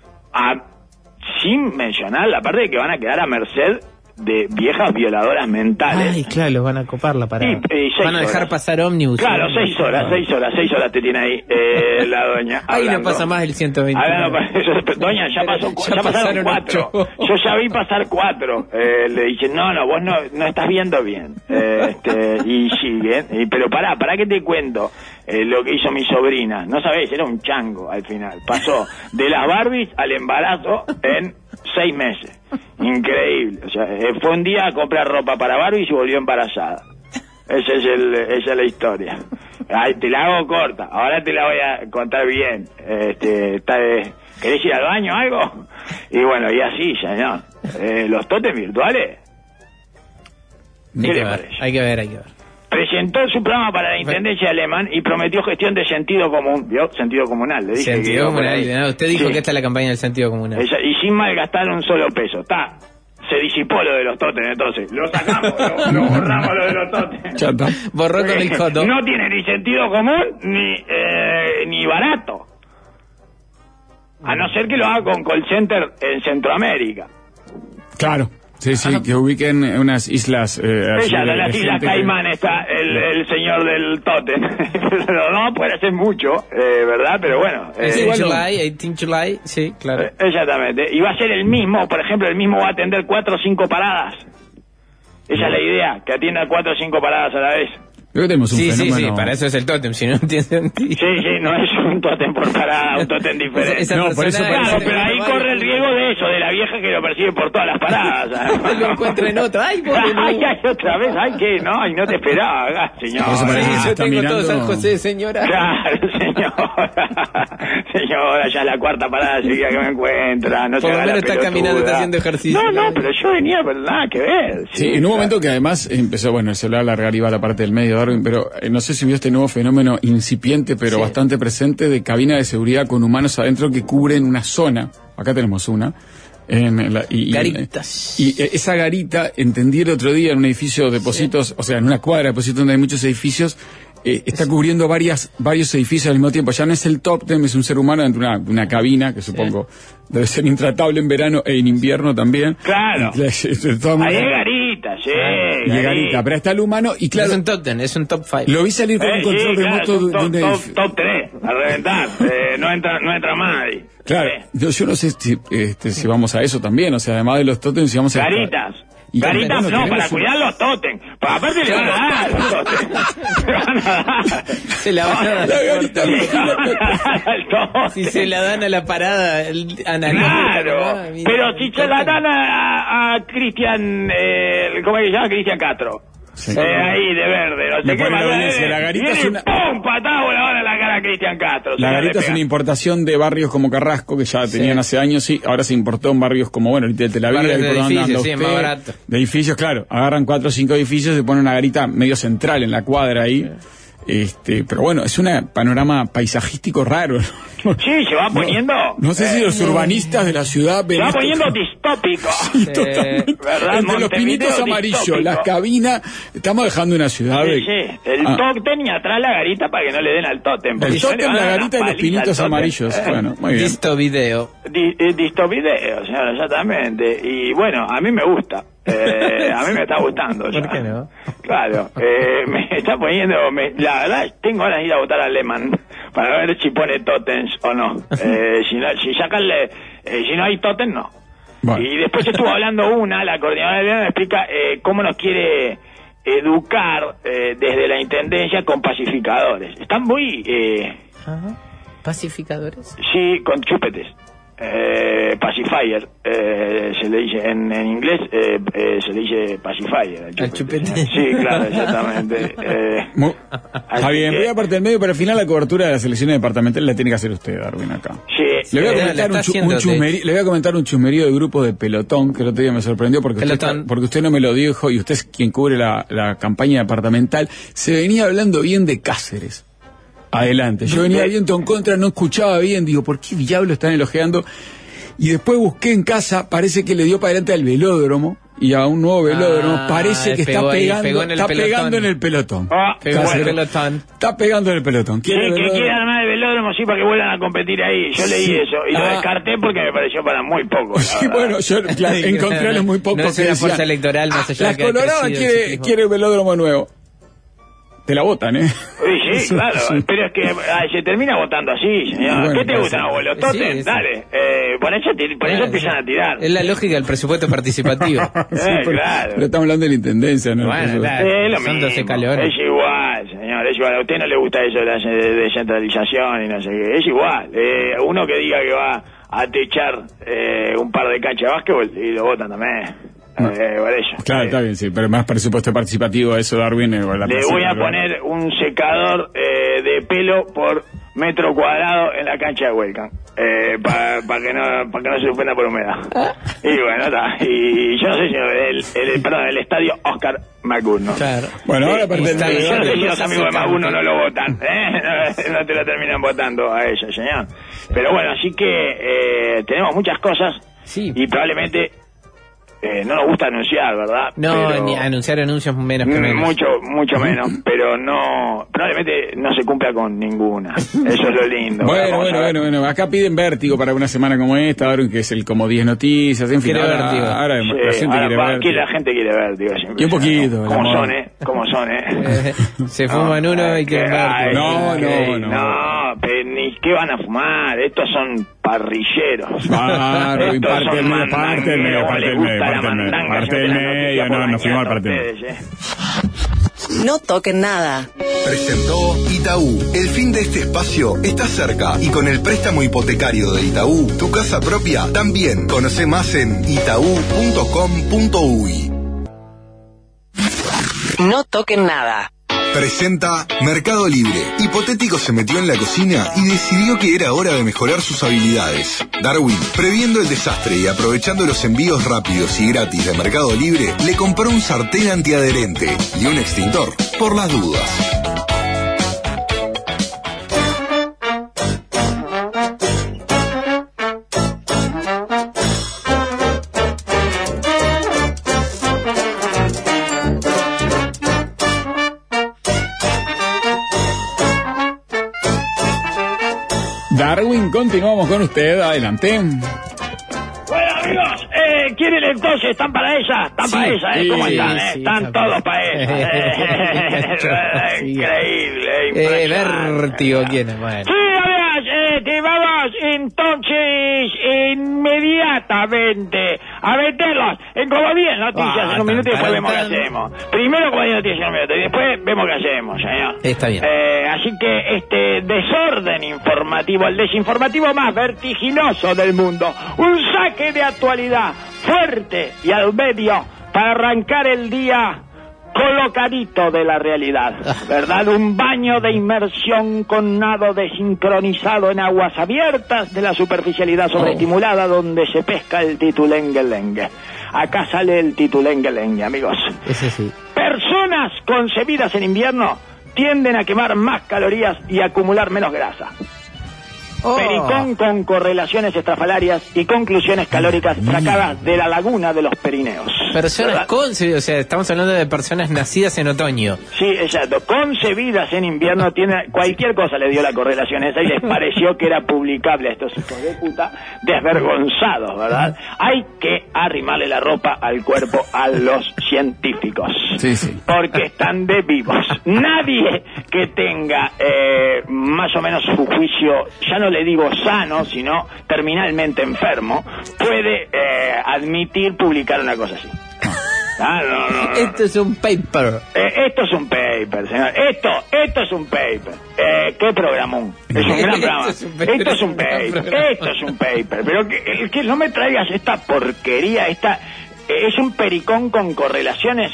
Sin mencionar la parte de que van a quedar a merced de viejas violadoras mentales. Ay, claro, los van a copar la parada. Van a dejar pasar ómnibus. Claro, 6 horas te tiene ahí la doña. Ahí no pasa más el 120. Doña, ya pasaron 4. Yo ya vi pasar 4. Le dicen, no, vos no estás viendo bien. Y siguen. Pero pará que te cuento lo que hizo mi sobrina. No sabés, era un chango al final. Pasó de las Barbies al embarazo en 6 meses. Increíble. O sea, fue un día a comprar ropa para Barbie y se volvió embarazada. Esa es la historia. Ay, te la hago corta. Ahora te la voy a contar bien. ¿Querés ir al baño o algo? Y bueno, y así, señor. Los tótems virtuales. ¿Qué le parece? Hay que ver. Presentó su programa para la Intendencia de Lehmann y prometió gestión de sentido común. ¿Vio? Sentido comunal, le dije. Sentido comunal. No, usted dijo que esta es la campaña del sentido comunal. Y sin malgastar un solo peso. Se disipó lo de los tótems, entonces. Lo sacamos, lo borramos lo de los tótems. Borró con el coto. No tiene ni sentido común ni barato. A no ser que lo haga con call center en Centroamérica. Claro. Sí, que ubiquen unas islas. Ella, de las Islas Caimán está el señor del tótem. No puede ser mucho, ¿verdad? Pero bueno. 18 July, sí, claro. Exactamente. Y va a ser el mismo, por ejemplo, el mismo va a atender 4 o 5 paradas. Esa es la idea, que atienda 4 o 5 paradas a la vez. Creo que tenemos un fenómeno. Sí, para eso es el tótem, si no entienden. Sí, no es un tótem por parada, un tótem diferente. No, por eso claro, pero ahí corre el riesgo de eso, de la vieja que lo persigue por todas las paradas. Lo encuentra en otra. ¡Ay, otra vez! ¡Ay, qué! No, y no te esperaba, señor. Yo tengo todo San José, señora. Claro, señora, ya es la 4ª parada seguida que me encuentra. No por lo menos está caminando, está haciendo ejercicio. No, pero yo venía, pero nada que ver. Sí, en un momento que además empezó, el celular a largar, iba a la parte del medio, Darwin, pero no sé si vio este nuevo fenómeno incipiente, pero bastante presente, de cabina de seguridad con humanos adentro que cubren una zona. Acá tenemos una. Garitas. Y esa garita, entendí el otro día en un edificio de Pocitos, o sea, en una cuadra de Pocitos donde hay muchos edificios, está cubriendo varios edificios al mismo tiempo. Ya no es el tótem, es un ser humano dentro de una cabina, que supongo debe ser intratable en verano e en invierno también. Claro. Ahí hay garitas, y garita, pero está el humano y claro. Es un top 10, es un top 5. Lo vi salir con un control remoto de un edificio. Top 3, a reventar. No entra más ahí. Claro, yo no sé si vamos a eso también, o sea, además de los tótems, si vamos a... Garitas. Garitas no, para cuidar los tótem. Pues aparte le van a dar los tótem. Le van a dar. Se la van a dar. La garita. Si se la dan a la parada analógica. Claro. Pero si se la dan a Cristian, ¿cómo se llama? Cristian Castro. Sí. Ahí de verde, no sé qué más. La garita es una... ¡Pum! Patada la van a la cara a Cristian Castro. La garita es una importación de barrios como Carrasco, que ya tenían hace años, ahora se importó en barrios como, ahorita Tel Aviv, de edificios, más barato. De edificios, claro, agarran 4 o 5 edificios, se ponen una garita medio central en la cuadra ahí. Pero bueno, es un panorama paisajístico raro. Sí, se va poniendo. No sé si los urbanistas de la ciudad se va poniendo distópico. Sí, totalmente. ¿Verdad? Entre los pinitos amarillos, las cabinas, estamos dejando una ciudad. El tótem y atrás la garita para que no le den al tótem. El tótem, la garita y los pinitos amarillos. Bueno, muy bien. Distovideo. Distovideo, señor, exactamente. Y bueno, a mí me gusta. A mí me está gustando. ¿Por qué no? Claro, me está poniendo. La verdad, tengo ganas de ir a votar a Lehmann para ver si pone tótems o no. Si no hay tótem, no. Bueno. Y después estuvo hablando la coordinadora de Lehmann me explica cómo nos quiere educar desde la intendencia con pacificadores. Están muy. ¿Pacificadores? Sí, con chupetes. Pacifier, se le dice en inglés, se le dice pacifier. El chupete. Sí, claro, exactamente. Está bien, voy a parte del medio, pero al final la cobertura de las elecciones departamentales la tiene que hacer usted, Darwin, acá. Sí. Le voy a comentar un chusmerío de grupo de pelotón, que el otro día me sorprendió porque usted no me lo dijo, y usted es quien cubre la campaña departamental. Se venía hablando bien de Cáceres. Adelante. Yo venía viento en contra, no escuchaba bien, digo, ¿por qué diablo están elogiando? Y después busqué en casa, parece que le dio para adelante al velódromo, y a un nuevo velódromo, parece que está pegando en el pelotón. Está pegando en el pelotón. Que quiere armar el velódromo, sí, para que vuelvan a competir ahí. Yo leí eso, y lo descarté porque me pareció para muy poco. Sí, bueno, yo encontré a los muy pocos no es una fuerza electoral más allá de que Colorado quiere el velódromo nuevo. Te la votan, Sí, claro, pero es que se termina votando así, señor. Bueno, ¿qué te gustan, abuelo? Tótem, dale. Por eso empiezan a tirar. Es la lógica del presupuesto participativo. Claro. Pero estamos hablando de la intendencia, ¿no? Bueno, es lo mismo. Es igual, señor, es igual. A usted no le gusta eso de la descentralización y no sé qué. Es igual. Uno que diga que va a techar un par de canchas de básquetbol y lo votan también. Claro, está bien, sí, pero más presupuesto participativo, eso, Darwin. Le voy a poner un secador de pelo por metro cuadrado en la cancha de Welcome, para que no se ofenda por humedad. Y bueno, está. Y yo no sé si el estadio Oscar Magurno. Claro. Bueno, ahora yo no sé si los amigos de Magurno no lo votan, no te lo terminan votando a ellos, señor. Pero bueno, así que tenemos muchas cosas y probablemente no nos gusta anunciar, ¿verdad? No, pero, ni anunciar anuncios menos que menos. Mucho menos, pero no, probablemente no se cumpla con ninguna. Eso es lo lindo. Bueno, acá piden Vértigo para una semana como esta, ahora que es el como 10 noticias, en fin. Ahora la gente quiere Vértigo. La gente quiere Vértigo. Y un poquito. Como son, Se fuman uno y quieren Vértigo. No, pero ni qué van a fumar, estos son parrilleros. Claro, y parte del medio, no fuimos al parte del medio. No toquen nada. Presentó Itaú. El fin de este espacio está cerca y con el préstamo hipotecario de Itaú, tu casa propia también. Conoce más en itaú.com.uy. No toquen nada. Presenta Mercado Libre. Hipotético se metió en la cocina y decidió que era hora de mejorar sus habilidades. Darwin, previendo el desastre y aprovechando los envíos rápidos y gratis de Mercado Libre, le compró un sartén antiadherente y un extintor, por las dudas. Darwin, continuamos con usted, adelante. Bueno, amigos, ¿quieren entonces? ¿Están para ella? ¿Están para ella? ¿Cómo están? Están todos para ella. Increíble. Vértigo, ¿quién es? Bueno. Sí, vamos entonces inmediatamente a meterlos en como 10 noticias en un minuto y después vemos qué hacemos. Primero como 10 noticias en un minuto y después vemos qué hacemos, señor. Está bien. Así que este desorden informativo, el desinformativo más vertiginoso del mundo, un saque de actualidad fuerte y al medio para arrancar el día colocadito de la realidad, ¿verdad? Un baño de inmersión con nado desincronizado en aguas abiertas de la superficialidad sobreestimulada donde se pesca el titulengue-lengue. Acá sale el titulengue-lengue, amigos. Ese sí. Personas concebidas en invierno tienden a quemar más calorías y acumular menos grasa. Pericón con correlaciones estrafalarias y conclusiones calóricas sacadas de la laguna de los Pirineos. Personas concebidas, o sea, estamos hablando de personas nacidas en otoño. Sí, exacto. Concebidas en invierno, cualquier cosa le dio la correlación esa y les pareció que era publicable a estos hijos de puta, desvergonzados, ¿verdad? Hay que arrimarle la ropa al cuerpo a los científicos. Sí, sí. Porque están de vivos. Nadie que tenga más o menos su juicio, ya no le digo sano, sino terminalmente enfermo, puede admitir publicar una cosa así. No. Esto es un paper. Esto es un paper, señor. Esto es un paper. ¿Qué programón? Es un gran programa. Esto es un paper. Pero que no me traigas esta porquería, es un pericón con correlaciones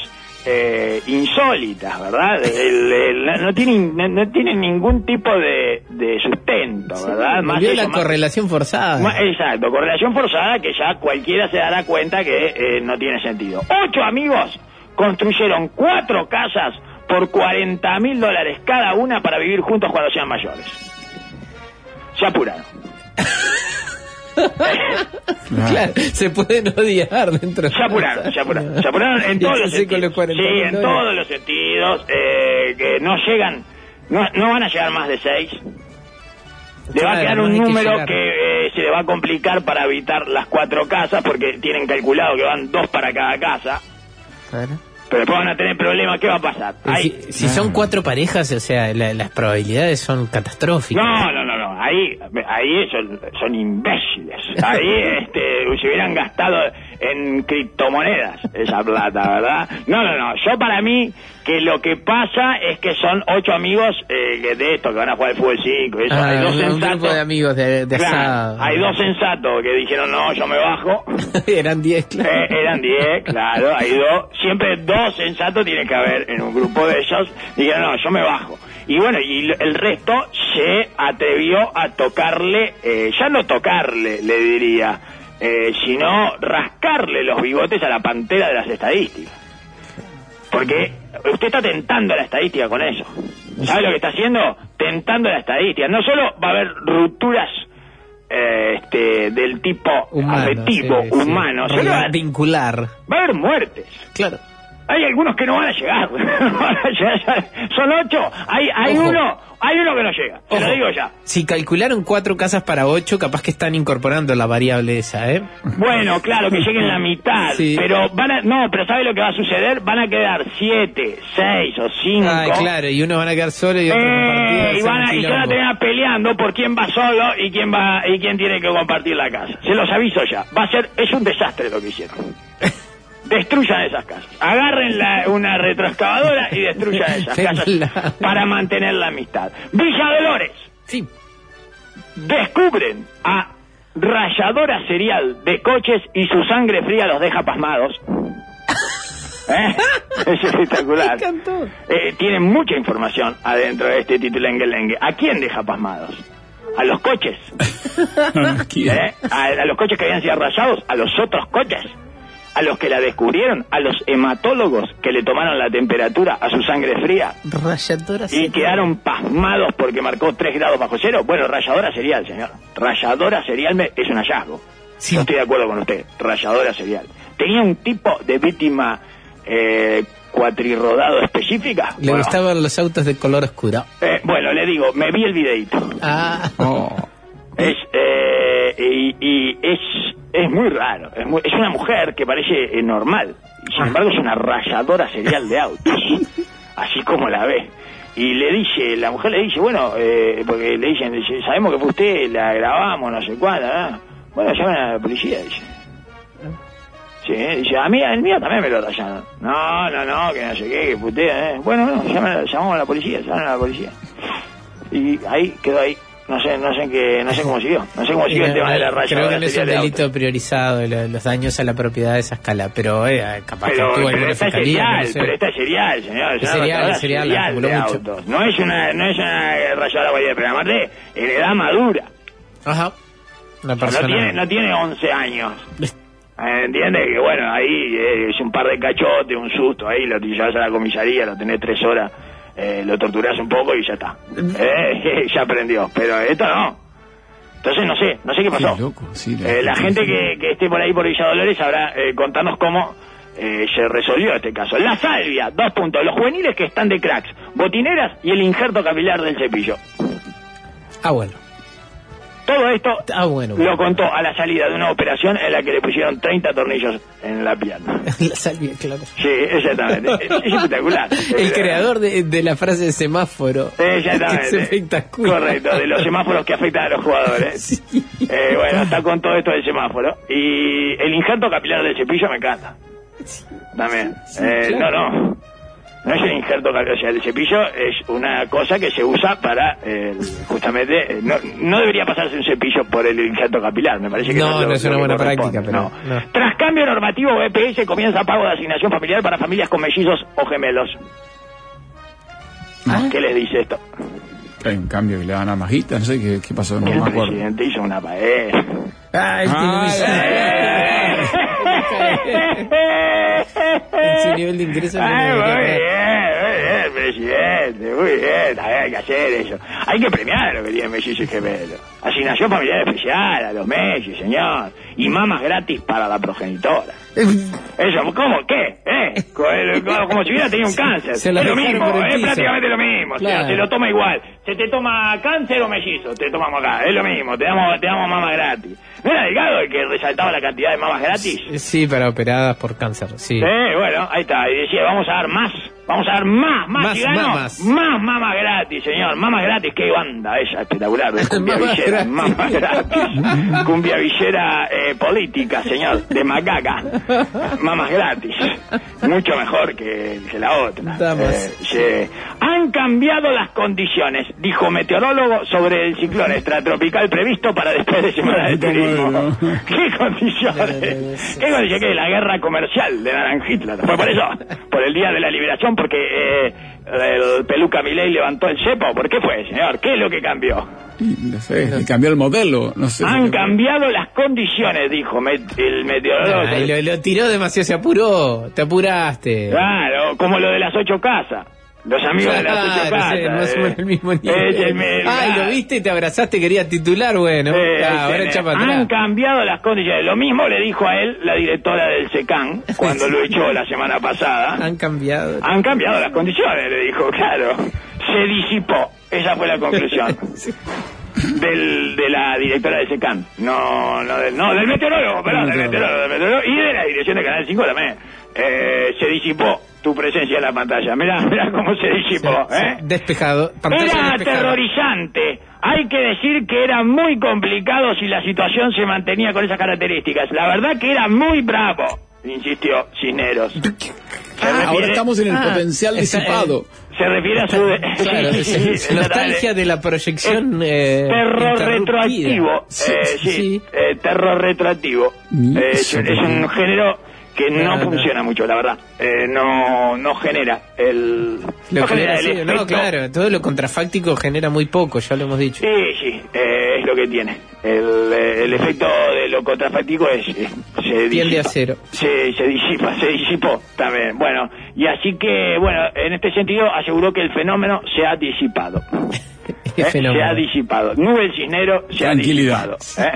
insólitas, ¿verdad? No tiene ningún tipo de sustento, ¿verdad? Más la correlación forzada. Exacto, correlación forzada que ya cualquiera se dará cuenta que no tiene sentido. 8 amigos construyeron 4 casas por $40,000 cada una para vivir juntos cuando sean mayores. Se apuraron. Claro, se pueden odiar dentro de se apuraron en todos los sentidos. Sí, en todos los sentidos, que no llegan, no van a llegar más de 6. Le va a quedar un número que se le va a complicar para habitar las 4 casas porque tienen calculado que van 2 para cada casa. Claro. Pero después van a tener problemas, ¿qué va a pasar? Si son 4 parejas, o sea, las probabilidades son catastróficas. No, ahí son imbéciles. Ahí se hubieran gastado en criptomonedas esa plata, ¿verdad? No, yo para mí que lo que pasa es que son 8 amigos de estos que van a jugar al fútbol 5 eso. Hay 2 sensatos, un grupo de amigos de asado. Hay 2 sensatos que dijeron, no, yo me bajo. Eran 10, claro. Eran 10, claro, hay 2. Siempre 2 sensatos tiene que haber en un grupo de ellos. Dijeron, no, yo me bajo. Y bueno, y el resto se atrevió a tocarle, ya no tocarle, le diría, sino rascarle los bigotes a la pantera de las estadísticas. Porque usted está tentando la estadística con eso. ¿Sabe lo que está haciendo? Tentando la estadística. No solo va a haber rupturas del tipo humano, afectivo, sí, humano, vincular. Va a haber muertes. Claro. Hay algunos que no van a llegar. Son 8. Hay uno que no llega. Te lo digo ya. Si calcularon 4 casas para 8, capaz que están incorporando la variable esa, ¿eh? Bueno, claro, que lleguen la mitad. Sí. Pero pero ¿sabe lo que va a suceder? Van a quedar 7, 6 o 5. Ay, claro, y unos van a quedar solos y otros compartidos. Y se van a terminar peleando por quién va solo y quién tiene que compartir la casa. Se los aviso ya. Es un desastre lo que hicieron. Destruyan esas casas. Agarren una retroexcavadora y destruyan esas casas para mantener la amistad. Villa Dolores. Sí. Descubren a ralladora serial de coches y su sangre fría los deja pasmados. Es espectacular. Me encantó. Tienen mucha información adentro de este titulengue. ¿A quién deja pasmados? A los coches. A los coches que habían sido rayados, a los otros coches. A los que la descubrieron, a los hematólogos que le tomaron la temperatura a su sangre fría y quedaron pasmados porque marcó 3 grados bajo cero. Bueno, ralladora serial, señor. Ralladora serial es un hallazgo. Sí. No estoy de acuerdo con usted. Ralladora serial. Tenía un tipo de víctima cuatrirrodado específica. Le gustaban los autos de color oscuro. Bueno, le digo, me vi el videito. Es muy raro. Es una mujer que parece normal. Y sin embargo es una ralladora serial de autos. Así como la ve. Y la mujer le dice, bueno, porque le dicen, sabemos que fue usted, la grabamos, no sé cuándo. Bueno, llamen a la policía, dice. Sí, dice, el mío también me lo rayaron. No, que no sé qué, que fue usted. Bueno, llamamos a la policía, Y ahí quedó ahí. No sé cómo siguió. No sé cómo siguió el tema de la raya. Creo que no es un delito priorizado los daños a la propiedad de esa escala, pero capaz que tuvo alguna fiscalía. Pero está serial, señor. Es serial, de autos. No es una rayadora cualquiera, pero además de edad madura. Ajá. Una persona. No tiene 11 años. ¿Entiendes? Que bueno, ahí es un par de cachotes, un susto, ahí lo llevas a la comisaría, lo tenés 3 horas. Lo torturás un poco y ya está. Ya aprendió. Pero esto no. Entonces no sé qué pasó. Qué loco, sí, la gente que esté por ahí por Villa Dolores sabrá contarnos cómo se resolvió este caso. La salvia, 2 puntos. Los juveniles que están de cracks, botineras y el injerto capilar del cepillo. Bueno. Todo esto lo contó a la salida de una operación en la que le pusieron 30 tornillos en la pierna. La salvia, claro. Sí, exactamente. Es espectacular. El creador de la frase de semáforo. Exactamente. Es espectacular. Correcto, de los semáforos que afectan a los jugadores. Sí. Bueno, está con todo esto del semáforo. Y el injerto capilar del cepillo me encanta. Sí. También. Sí, claro. No es el injerto capilar, o sea, el cepillo es una cosa que se usa para, justamente, no debería pasarse un cepillo por el injerto capilar, me parece que no es una buena práctica, pero... No. Tras cambio normativo, BPS comienza pago de asignación familiar para familias con mellizos o gemelos. ¿Qué les dice esto? Hay un cambio que le dan a Majita, no sé qué pasó, no me acuerdo. El presidente hizo una pared. En su nivel de ingreso presidente, muy bien, hay que hacer eso. Hay que premiar a los que tienen mellizos y gemelos. Asignación familiar especial a los mellizos, señor. Y mamas gratis para la progenitora. Eso, ¿cómo? ¿Qué? Como si hubiera tenido un cáncer. Es lo mismo, es prácticamente lo mismo. Claro. O sea, se lo toma igual. Se te toma cáncer o mellizo, te tomamos acá. Es lo mismo, te damos mamas gratis. ¿No era Delgado el que resaltaba la cantidad de mamas gratis? Sí, para operadas por cáncer, sí. Bueno, ahí está. Y decía, vamos a dar más más mamas gratis, señor. Mamas gratis, qué banda ella, espectacular. Cumbia villera, mamas gratis. Cumbia villera política, señor, de macaca. Mamas gratis. Mucho mejor que la otra. Han cambiado las condiciones, dijo meteorólogo, sobre el ciclón extratropical previsto para después de Semana de Turismo. ¿Qué condiciones? ¿Qué condiciones? ¿Qué? La guerra comercial de Naranjitla. ¿Fue por eso? ¿Por el Día de la Liberación? ¿Porque el peluca Milei levantó el cepo? ¿Por qué fue, señor? ¿Qué es lo que cambió? No sé, cambió el modelo, no sé. Han cambiado las condiciones, dijo el meteorólogo. Lo tiró demasiado, se apuró, te apuraste. Claro, como lo de las 8 casas. Los amigos de la Sociopata. No somos el mismo nivel. Lo viste y te abrazaste, quería titular, bueno. Ahora echa para atrás. Han cambiado las condiciones. Lo mismo le dijo a él la directora del SECAN cuando lo echó la semana pasada. Han cambiado las condiciones, le dijo, claro. Se disipó. Esa fue la conclusión. De la directora del SECAN. Del meteorólogo, perdón, del meteorólogo. Y de la dirección de Canal 5 también. Se disipó tu presencia en la pantalla. Mirá cómo se disipó, Despejado. Era aterrorizante. Hay que decir que era muy complicado si la situación se mantenía con esas características. La verdad que era muy bravo, insistió Cisneros. Ahora estamos en el potencial disipado. Se refiere a su... nostalgia de la proyección terror retroactivo. Terror retroactivo. Es un género que no funciona mucho, la verdad. No genera el... claro, todo lo contrafáctico genera muy poco, ya lo hemos dicho. Sí, es lo que tiene. El efecto de lo contrafáctico tiende a cero. Se disipó también. Bueno, y así que, en este sentido aseguró que el fenómeno se ha disipado. Se ha disipado. Nube Cisnero se ha disipado.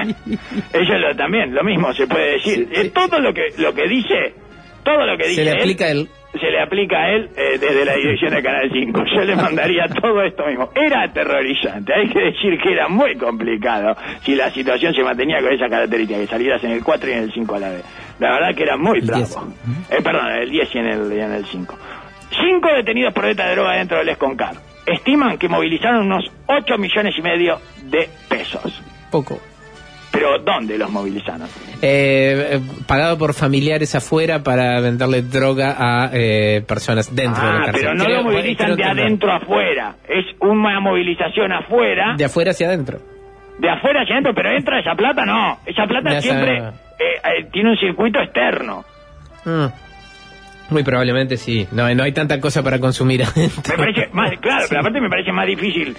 Eso también, lo mismo se puede decir. Todo lo que dice se le aplica a él. Se le aplica a él desde la dirección de Canal 5. Yo le mandaría todo esto mismo. Era aterrorizante. Hay que decir que era muy complicado si la situación se mantenía con esa característica, que salieras en el 4 y en el 5 a la vez. La verdad que era muy bravo. Perdón, el 10 y en el 5. 5 detenidos por venta de droga dentro del Esconcar. Estiman que movilizaron unos 8,5 millones de pesos. Poco. ¿Pero dónde los movilizaron? Pagado por familiares afuera para venderle droga a personas dentro de la cárcel. Pero no lo movilizan de adentro a afuera. Es una movilización afuera. De afuera hacia adentro. De afuera hacia adentro, pero entra esa plata, no. Esa plata siempre tiene un circuito externo. Muy probablemente sí. No hay tanta cosa para consumir adentro. Me parece claro, pero aparte me parece más difícil.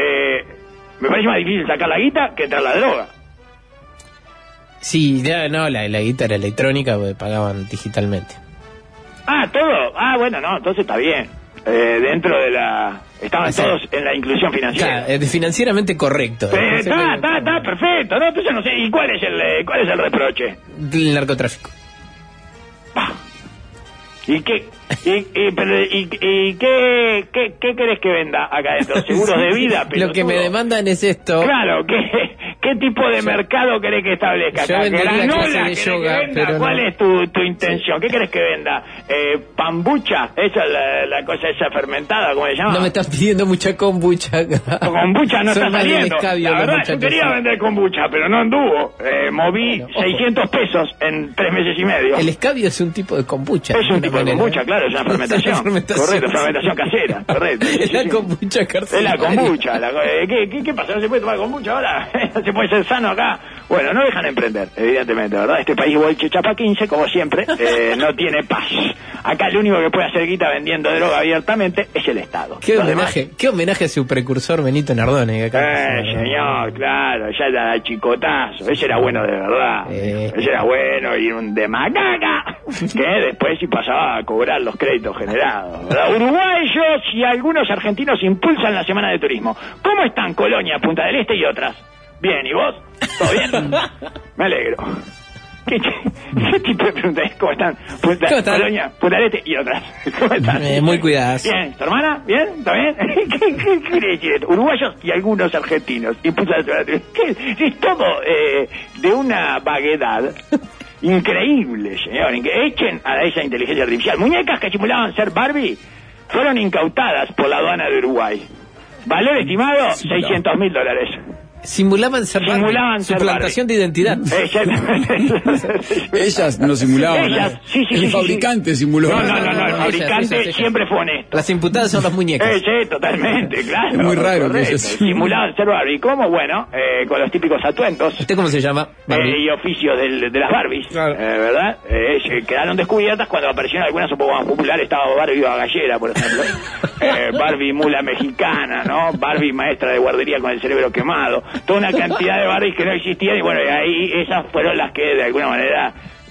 Me parece más difícil sacar la guita que entrar la droga. Sí, la guita era electrónica, porque pagaban digitalmente. ¿Todo? Bueno, entonces está bien. Dentro de la... Estaban todos en la inclusión financiera. Claro, financieramente correcto. Está perfecto. No, entonces no sé. ¿Y cuál es el reproche? El narcotráfico. ¿Y qué querés que venda acá adentro? ¿Seguros de vida? Lo que me demandan es esto. Claro, ¿qué tipo de mercado querés que establezca? Yo vendería clase de yoga, pero ¿cuál es tu intención? ¿Qué querés que venda? ¿Pambucha? ¿Esa es la cosa esa fermentada? ¿Cómo se llama? No me estás pidiendo mucha kombucha acá. Kombucha no está saliendo. La verdad, yo quería vender kombucha, pero no anduvo. Moví 600 pesos en 3 meses y medio. El escabio es un tipo de kombucha. Es un tipo de kombucha, claro, es una fermentación. Correcto, fermentación casera. Correcto. Es la kombucha carcelaria. Es la kombucha. ¿Qué pasa? ¿No se puede tomar kombucha ahora? ¿No se puede ser sano acá? Bueno, no dejan emprender, evidentemente, ¿verdad? Este país bolche chapa 15, como siempre, no tiene paz. Acá el único que puede hacer guita vendiendo droga abiertamente es el Estado. ¿Qué homenaje a su precursor Benito Nardone? Señor, claro, ya era chicotazo. Ese era bueno de verdad. Ese era bueno y un de macaca. Que después sí pasaba a cobrar los créditos generados, ¿verdad? Uruguayos y algunos argentinos impulsan la Semana de Turismo. ¿Cómo están Colonia, Punta del Este y otras? Bien, ¿y vos? ¿Todo bien? Me alegro. ¿Qué tipo de pregunta es? ¿Cómo están? Colonia, Punta del Este y otras. ¿Cómo están? Muy cuidadas. Bien, ¿tu hermana? ¿Bien? ¿Está bien? ¿Qué quiere decir esto? Uruguayos y algunos argentinos impulsan la Semana de Turismo. Es todo de una vaguedad increíble, señor. Echen a esa inteligencia artificial. Muñecas que simulaban ser Barbie fueron incautadas por la aduana de Uruguay. Valor estimado, $600,000. Simulaban ser suplantación de identidad. Ellas no simulaban. El fabricante simuló. No, el fabricante siempre fue honesto. Las imputadas son las muñecas. Sí, totalmente, claro. Es muy raro que ellas simulaban ser Barbie. ¿Cómo? Bueno, con los típicos atuendos. ¿Usted cómo se llama? Y oficios de las Barbies, claro. ¿Verdad? Quedaron descubiertas cuando aparecieron algunas un poco más populares. Estaba Barbie Bagallera, por ejemplo. Barbie mula mexicana, ¿no? Barbie maestra de guardería con el cerebro quemado. Toda una cantidad de Barbies que no existían y bueno, ahí esas fueron las que de alguna manera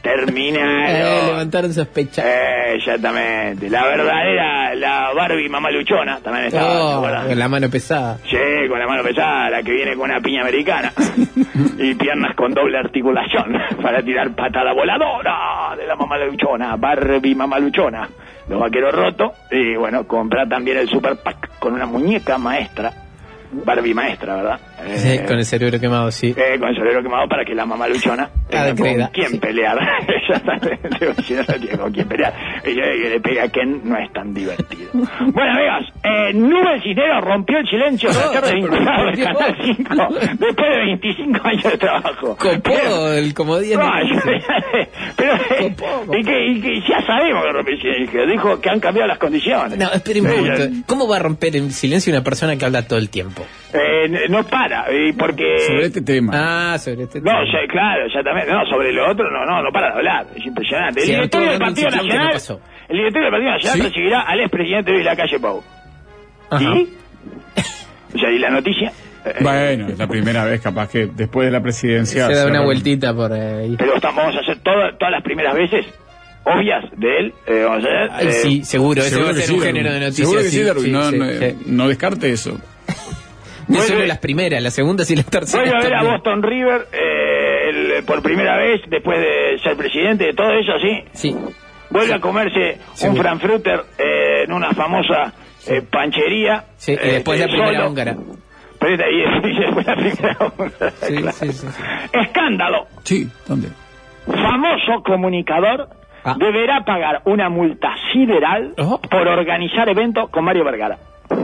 Terminaron. Levantaron sospechas. Exactamente. La verdadera, la Barbie mamaluchona también estaba. Con la mano pesada. Sí, con la mano pesada, la que viene con una piña americana. Y piernas con doble articulación para tirar patada voladora de la mamaluchona. Barbie mamaluchona. Los vaqueros rotos. Y bueno, comprar también el Super Pack con una muñeca maestra. Barbie maestra, ¿verdad? Sí, con el cerebro quemado, sí. Con el cerebro quemado para que la mamaluchona tenga con quién pelear. Si no tiene con quién pelear. Y que le pega a Ken no es tan divertido. Bueno, amigos, Nube Cisneros rompió el silencio de ser desvinculado del Canal 5 después de 25 años de trabajo. Copó el comodín. Pero y que ya sabemos que rompió el silencio. Dijo que han cambiado las condiciones. No, espere un momento. ¿Cómo va a romper el silencio una persona que habla todo el tiempo? No para, porque... Sobre este tema. Sobre este tema. No, claro, exactamente. No, sobre lo otro no para de hablar. Es impresionante. El directorio del Partido Nacional recibirá al expresidente Luis Lacalle Pou. ¿Y? O sea, ¿y la noticia? Bueno, es la primera vez, capaz que después de la presidencia... Se da una vueltita por ahí. Pero vamos a hacer todas las primeras veces obvias de él. Vamos a hacer, sí, seguro. Ese va a ser un género de noticias. Seguro que sí, Darwin. No descarte eso. No solo las primeras, las segundas y las terceras. Voy a ver a Boston River por primera vez después de ser presidente, de todo eso, ¿sí? Sí. Vuelve a comerse un Frankfurter en una famosa panchería. Sí, después de la primera húngara. Y después la primera húngara. Sí, claro. sí. Escándalo. Sí, ¿dónde? Famoso comunicador deberá pagar una multa sideral por organizar eventos con Mario Vergara.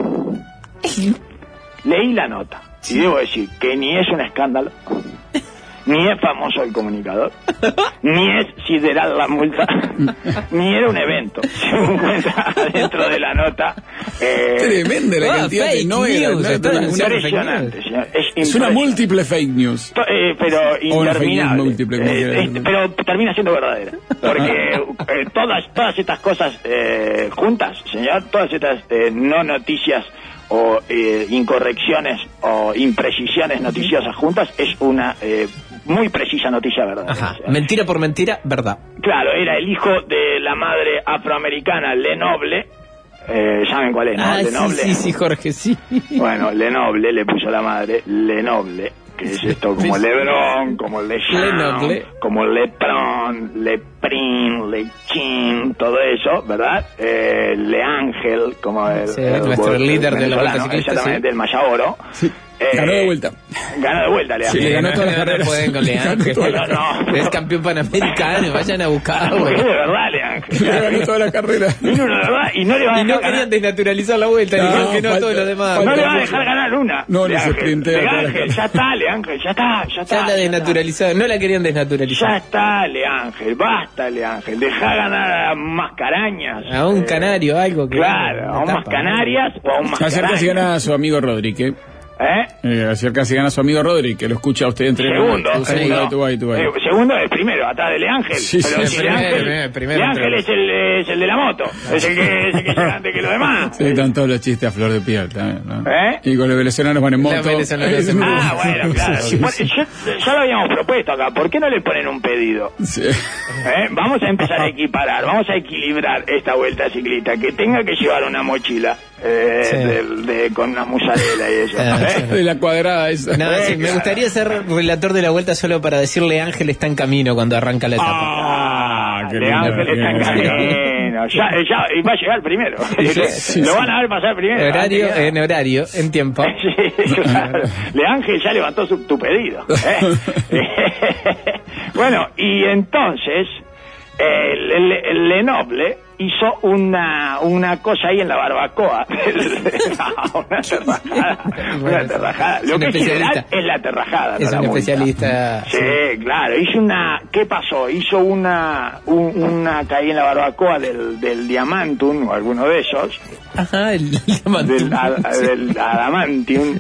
Leí la nota y debo decir que ni es un escándalo, ni es famoso el comunicador, ni es sideral la multa, ni era un evento. Según cuenta dentro de la nota. Tremenda la cantidad de no era. Impresionante, señor. Es una múltiple fake news. Pero interminable. Múltiple, pero termina siendo verdadera. Porque todas estas cosas juntas, señor, todas estas no noticias o incorrecciones o imprecisiones noticiosas juntas, es una muy precisa noticia verdadera. Ajá. Mentira por mentira, verdad. Claro, era el hijo de la madre afroamericana Lenoble. ¿Saben cuál es, no? Lenoble. Sí, Jorge, sí. Bueno, Lenoble le puso la madre Lenoble, que es esto como Lebron, como Lechon, como Lepron, Leprin, Lechin, todo eso, ¿verdad? Leángel, como nuestro líder de la Vuelta Ciclista. Exactamente, el Mayaboro. Sí. Ganó de vuelta. Ganó de vuelta, Leángel. Sí, le ganó todas las carreras. Pueden con Leángel. Es campeón panamericano, vayan a buscarlo. Es de verdad, Leángel. Le ganó todas las carreras. Vino de verdad y no le va a dejar no querían desnaturalizar la vuelta, dijeron que no a todos los demás. No le va a dejar ganar una. No, ni se sprintea. Leángel, ya está, Leángel, ya está. Ya la desnaturalizaron, no la querían desnaturalizar. Ya está, Leángel, basta, Leángel. Dejá ganar a Mascarañas. A un canario, algo que... Claro, a un Mascanarias o a un Mascarañas. Ayer casi gana a su amigo Rodri, que... ayer casi gana a su amigo Rodri, que lo escucha a usted entre... Segundo es primero, atrás de Leángel. Sí, pero sí, si Leángel es el de la moto, es el que llega antes que los demás. Sí, están todos los chistes a flor de piel también, ¿no? Y con los venezolanos van en moto. Bueno, claro. Ya lo habíamos propuesto acá, ¿por qué no le ponen un pedido? Sí. Vamos a empezar a equiparar, vamos a equilibrar esta vuelta ciclista, que tenga que llevar una mochila con una musarela y eso. De la cuadrada esa. No, sí, me gustaría ser relator de la vuelta solo para decirle Ángel está en camino cuando arranca la etapa. Ángel está en camino. Y va a llegar primero. Lo van a ver pasar primero. En horario, en tiempo. Sí, claro. Ángel ya levantó tu pedido. Bueno, y entonces el Lenoble hizo una cosa ahí en la barbacoa. Una terrajada. Lo que es general es la terrajada. Es un especialista. Sí, claro. ¿Qué pasó? Hizo una que ahí en la barbacoa del Diamantum, o alguno de esos. Ajá, el Diamantum. Del Adamantium.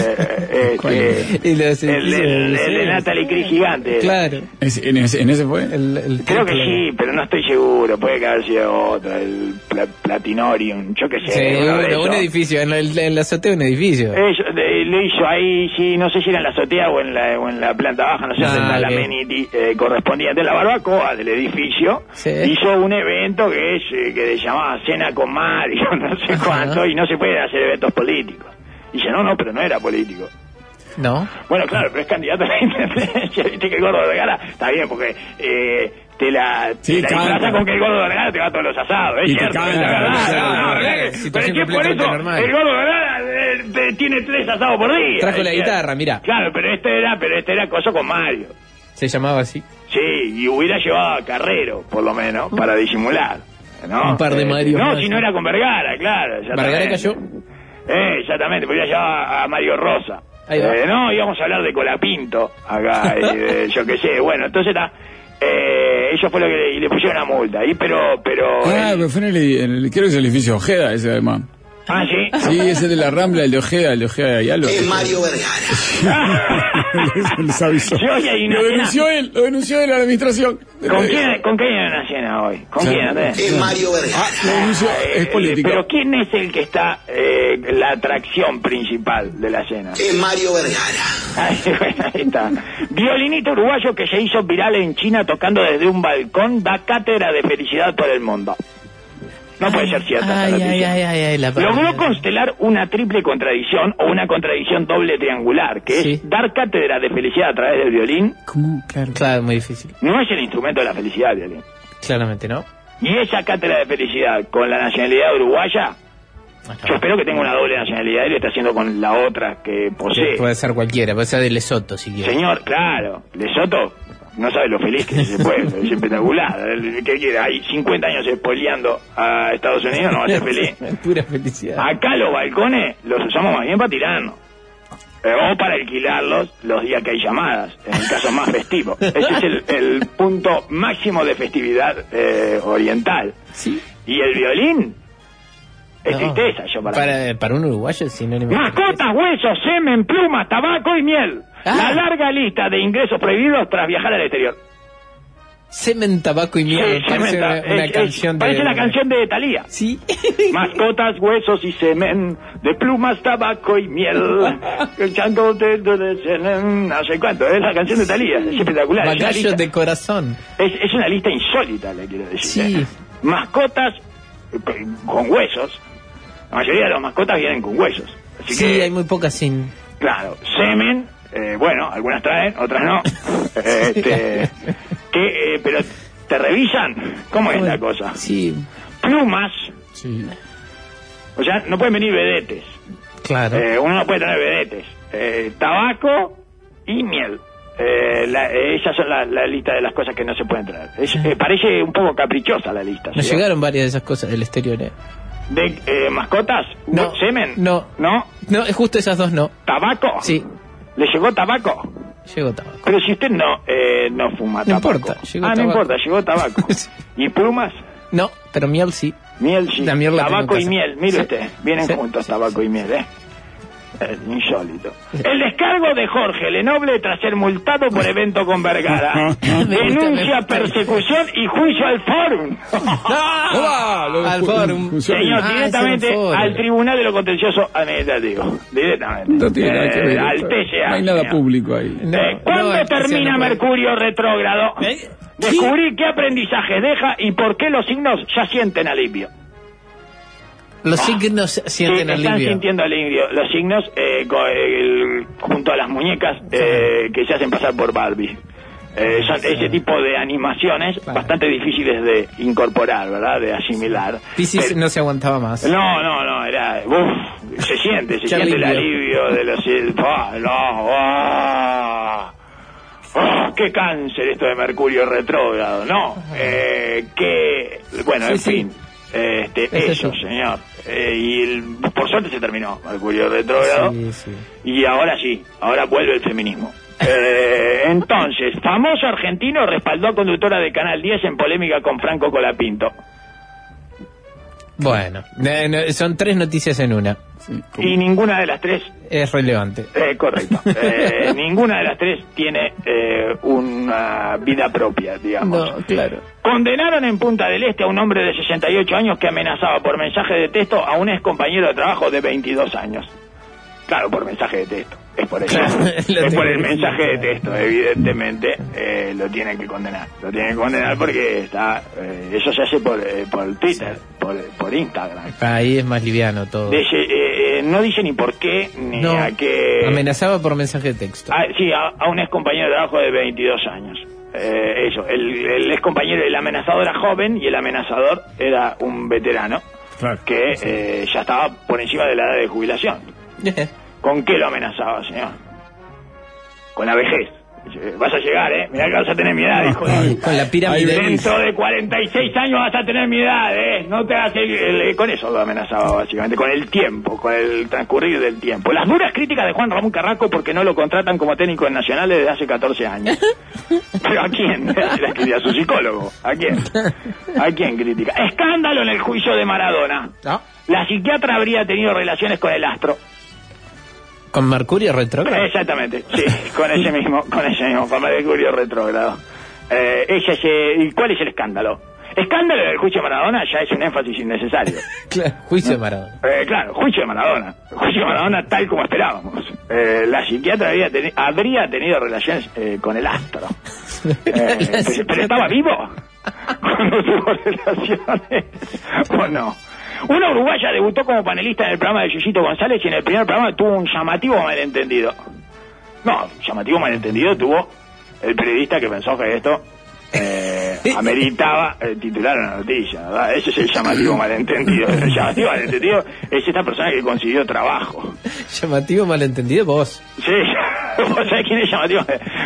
El de Natalie Cris gigante. Claro. ¿En ese fue? Creo que sí, pero no estoy seguro. Puede que haya sido otra, el Platinorium, yo qué sé. Sí, un edificio, en la azotea de un edificio. Lo hizo ahí, sí, no sé si era en la azotea o en la planta baja, no sé si era la amenity correspondiente. La barbacoa del edificio hizo un evento que se llamaba Cena con Mario, no sé cuánto, y no se puede hacer eventos políticos. Y dice, no, pero no era político. ¿No? Bueno, claro, pero es candidato a la independencia. Viste que el Gordo Vergara está bien, porque te la disfrazas con que el Gordo Vergara te va a todos los asados. Es cierto, es verdad. Pero es que por eso el Gordo Vergara tiene 3 asados por día. Trajo la guitarra, mirá. Claro, pero este era coso con Mario. ¿Se llamaba así? Sí, y hubiera llevado a Carrero, por lo menos, para disimular, ¿no? Un par de Mario. No, si no era con Vergara, claro. ¿Vergara cayó? Exactamente, podría llevar a Mario Rosa. No, íbamos a hablar de Colapinto acá, yo qué sé. Bueno, entonces eso fue lo que le pusieron una multa. Pero pero fue en el creo que es el edificio Ojeda ese además. Ah, sí. Sí, ese de la Rambla, el de Ojeda de Ayalo. Es Mario Vergara. Les avisó. Lo denunció él a la administración. ¿Con quién hay una cena hoy? ¿Con quién? Es Mario Vergara. Es política. Pero ¿quién es el que está la atracción principal de la cena? Es Mario Vergara. Ahí está. Violinista uruguayo que se hizo viral en China tocando desde un balcón da cátedra de felicidad por el mundo. No puede ser cierta esta noticia. Logró constelar una triple contradicción o una contradicción doble triangular, que es dar cátedra de felicidad a través del violín. ¿Cómo? Claro, muy difícil. No es el instrumento de la felicidad el violín. Claramente no. Y esa cátedra de felicidad con la nacionalidad uruguaya, yo espero que tenga una doble nacionalidad y lo está haciendo con la otra que posee. Puede ser cualquiera, puede ser de Lesoto si quiere. Señor, claro, Lesoto no sabe lo feliz que es ese pueblo, es espectacular. ¿Qué quiere? Hay 50 años spoileando a Estados Unidos, no va a ser feliz. Pura felicidad. Acá los balcones los usamos más bien para tirarnos. O para alquilarlos los días que hay llamadas, en el caso más festivo. Ese es el punto máximo de festividad oriental. ¿Sí? Y el violín es tristeza, para un uruguayo es sinónimo. Mascotas, huesos, semen, plumas, tabaco y miel. La larga lista de ingresos prohibidos tras viajar al exterior. Semen, tabaco y miel. Parece una canción parece la canción de Thalía. Sí. Mascotas, huesos y semen, de plumas, tabaco y miel. El chanto de no sé cuánto. Es la canción de Thalía. Es espectacular. Bagallos de corazón. Es una lista insólita, le quiero decir. Sí. Mascotas con huesos. La mayoría de las mascotas vienen con huesos. Así que, hay muy pocas sin. Claro, semen. Bueno, algunas traen, otras no. Pero ¿te revisan? ¿Cómo es la cosa? Sí. Plumas. Sí. O sea, no pueden venir vedetes. Claro. Uno no puede tener vedetes. Tabaco y miel. Esas son la lista de las cosas que no se pueden traer. Parece un poco caprichosa la lista. Nos llegaron varias de esas cosas del exterior, ¿De mascotas? No. ¿Semen? No. ¿No? No, justo esas dos no. ¿Tabaco? Sí. ¿Le llegó tabaco? Llegó tabaco. Pero si usted no fuma tabaco. No importa, llegó tabaco. No importa, llegó tabaco. ¿Y plumas? No, pero miel sí. Miel sí. La miel tabaco y miel, mire usted. Vienen juntos tabaco y miel, insólito. El descargo de Jorge Lenoble tras ser multado por evento con Vergara. Denuncia, persecución y juicio al Fórum. Al Fórum. Señor, directamente al Tribunal de lo Contencioso Administrativo. Directamente. No tiene nada que ver. Al TCA. No hay nada público ahí. ¿Cuándo termina Mercurio retrógrado? Descubrir qué aprendizaje deja y por qué los signos ya sienten alivio. Los signos sienten alivio. Están sintiendo alivio. Los signos junto a las muñecas que se hacen pasar por Barbie. Son ese tipo de animaciones bastante difíciles de incorporar, ¿verdad? De asimilar. Piscis no se aguantaba más. No, era... se siente el alivio de los... ¡Qué cáncer esto de Mercurio retrógrado! No, bueno, en fin... eso, señor. Por suerte se terminó Mercurio retrógrado. Y ahora vuelve el feminismo. Entonces, famoso argentino respaldó a conductora de Canal 10 en polémica con Franco Colapinto. Bueno, son 3 noticias en una. Sí, Y ninguna de las 3 es relevante. Correcto. Ninguna de las 3 tiene una vida propia, digamos. No, claro. Condenaron en Punta del Este a un hombre de 68 años que amenazaba por mensaje de texto a un ex compañero de trabajo de 22 años. Claro, por mensaje de texto. Es por eso. Es por el mensaje de texto. Evidentemente lo tienen que condenar. Lo tienen que condenar porque está eso se hace por Twitter, por Instagram. Ahí es más liviano todo. No dice ni por qué, ni a qué... Amenazaba por mensaje de texto. Sí, a un ex compañero de trabajo de 22 años. Eso, el ex compañero, el amenazador era joven y el amenazador era un veterano. Claro, que ya estaba por encima de la edad de jubilación. ¿Con qué lo amenazaba, señor? Con la vejez. Vas a llegar, mirá que vas a tener mi edad, dijo. Con la pirámide. Dentro de 46 años vas a tener mi edad, No te hagas con eso lo amenazaba, básicamente, con el tiempo, con el transcurrir del tiempo. Las duras críticas de Juan Ramón Carrasco porque no lo contratan como técnico en Nacional desde hace 14 años. ¿Pero a quién? La escribía a su psicólogo. ¿A quién? ¿A quién critica? Escándalo en el juicio de Maradona. La psiquiatra habría tenido relaciones con el astro. ¿Con Mercurio retrógrado? Exactamente, sí, con ese mismo, con Mercurio retrógrado. ¿Cuál es el escándalo? Escándalo del juicio de Maradona ya es un énfasis innecesario. Claro, juicio de Maradona. Claro, juicio de Maradona. Juicio de Maradona tal como esperábamos. La psiquiatra habría tenido relaciones con el astro. Pero estaba vivo cuando tuvo relaciones, ¿o no? Una uruguaya debutó como panelista en el programa de Yuyito González y en el primer programa tuvo un llamativo malentendido. No, llamativo malentendido tuvo el periodista que pensó que esto ameritaba titular una noticia, ¿verdad? Ese es el llamativo malentendido. El llamativo malentendido es esta persona que consiguió trabajo. ¿Llamativo malentendido vos? Sí, vos sabés quién es llamativo.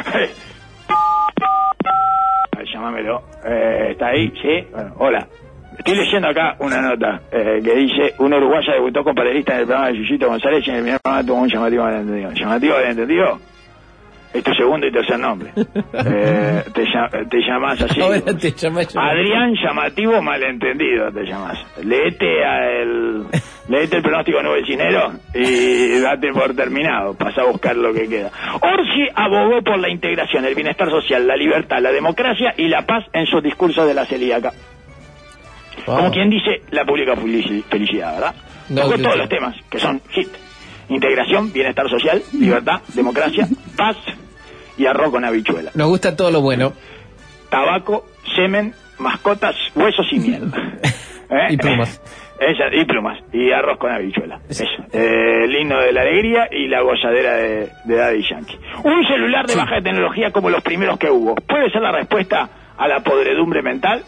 Llámamelo. ¿Está ahí? Sí. Bueno, hola. Estoy leyendo acá una nota que dice: una uruguaya debutó con panelista en el programa de Yuyito González y en el primer programa tuvo un llamativo malentendido. ¿Llamativo malentendido? Es tu segundo y tercer nombre. Te llamas así. Ahora te llamas Adrián Llamativo Malentendido te llamas. Léete el pronóstico nuevecinero y date por terminado. Pasa a buscar lo que queda. Orsi abogó por la integración, el bienestar social, la libertad, la democracia y la paz en su discurso de la celíaca. Como quien dice, la pública felicidad, ¿verdad? Tocó todos los temas que son hit: integración, bienestar social, libertad, democracia, paz y arroz con habichuela. Nos gusta todo lo bueno. Tabaco, semen, mascotas, huesos y miel. Y plumas. Y plumas. Y arroz con habichuela. Eso. El himno de la alegría y la gozadera de Daddy Yankee. Un celular de baja tecnología como los primeros que hubo. ¿Puede ser la respuesta a la podredumbre mental?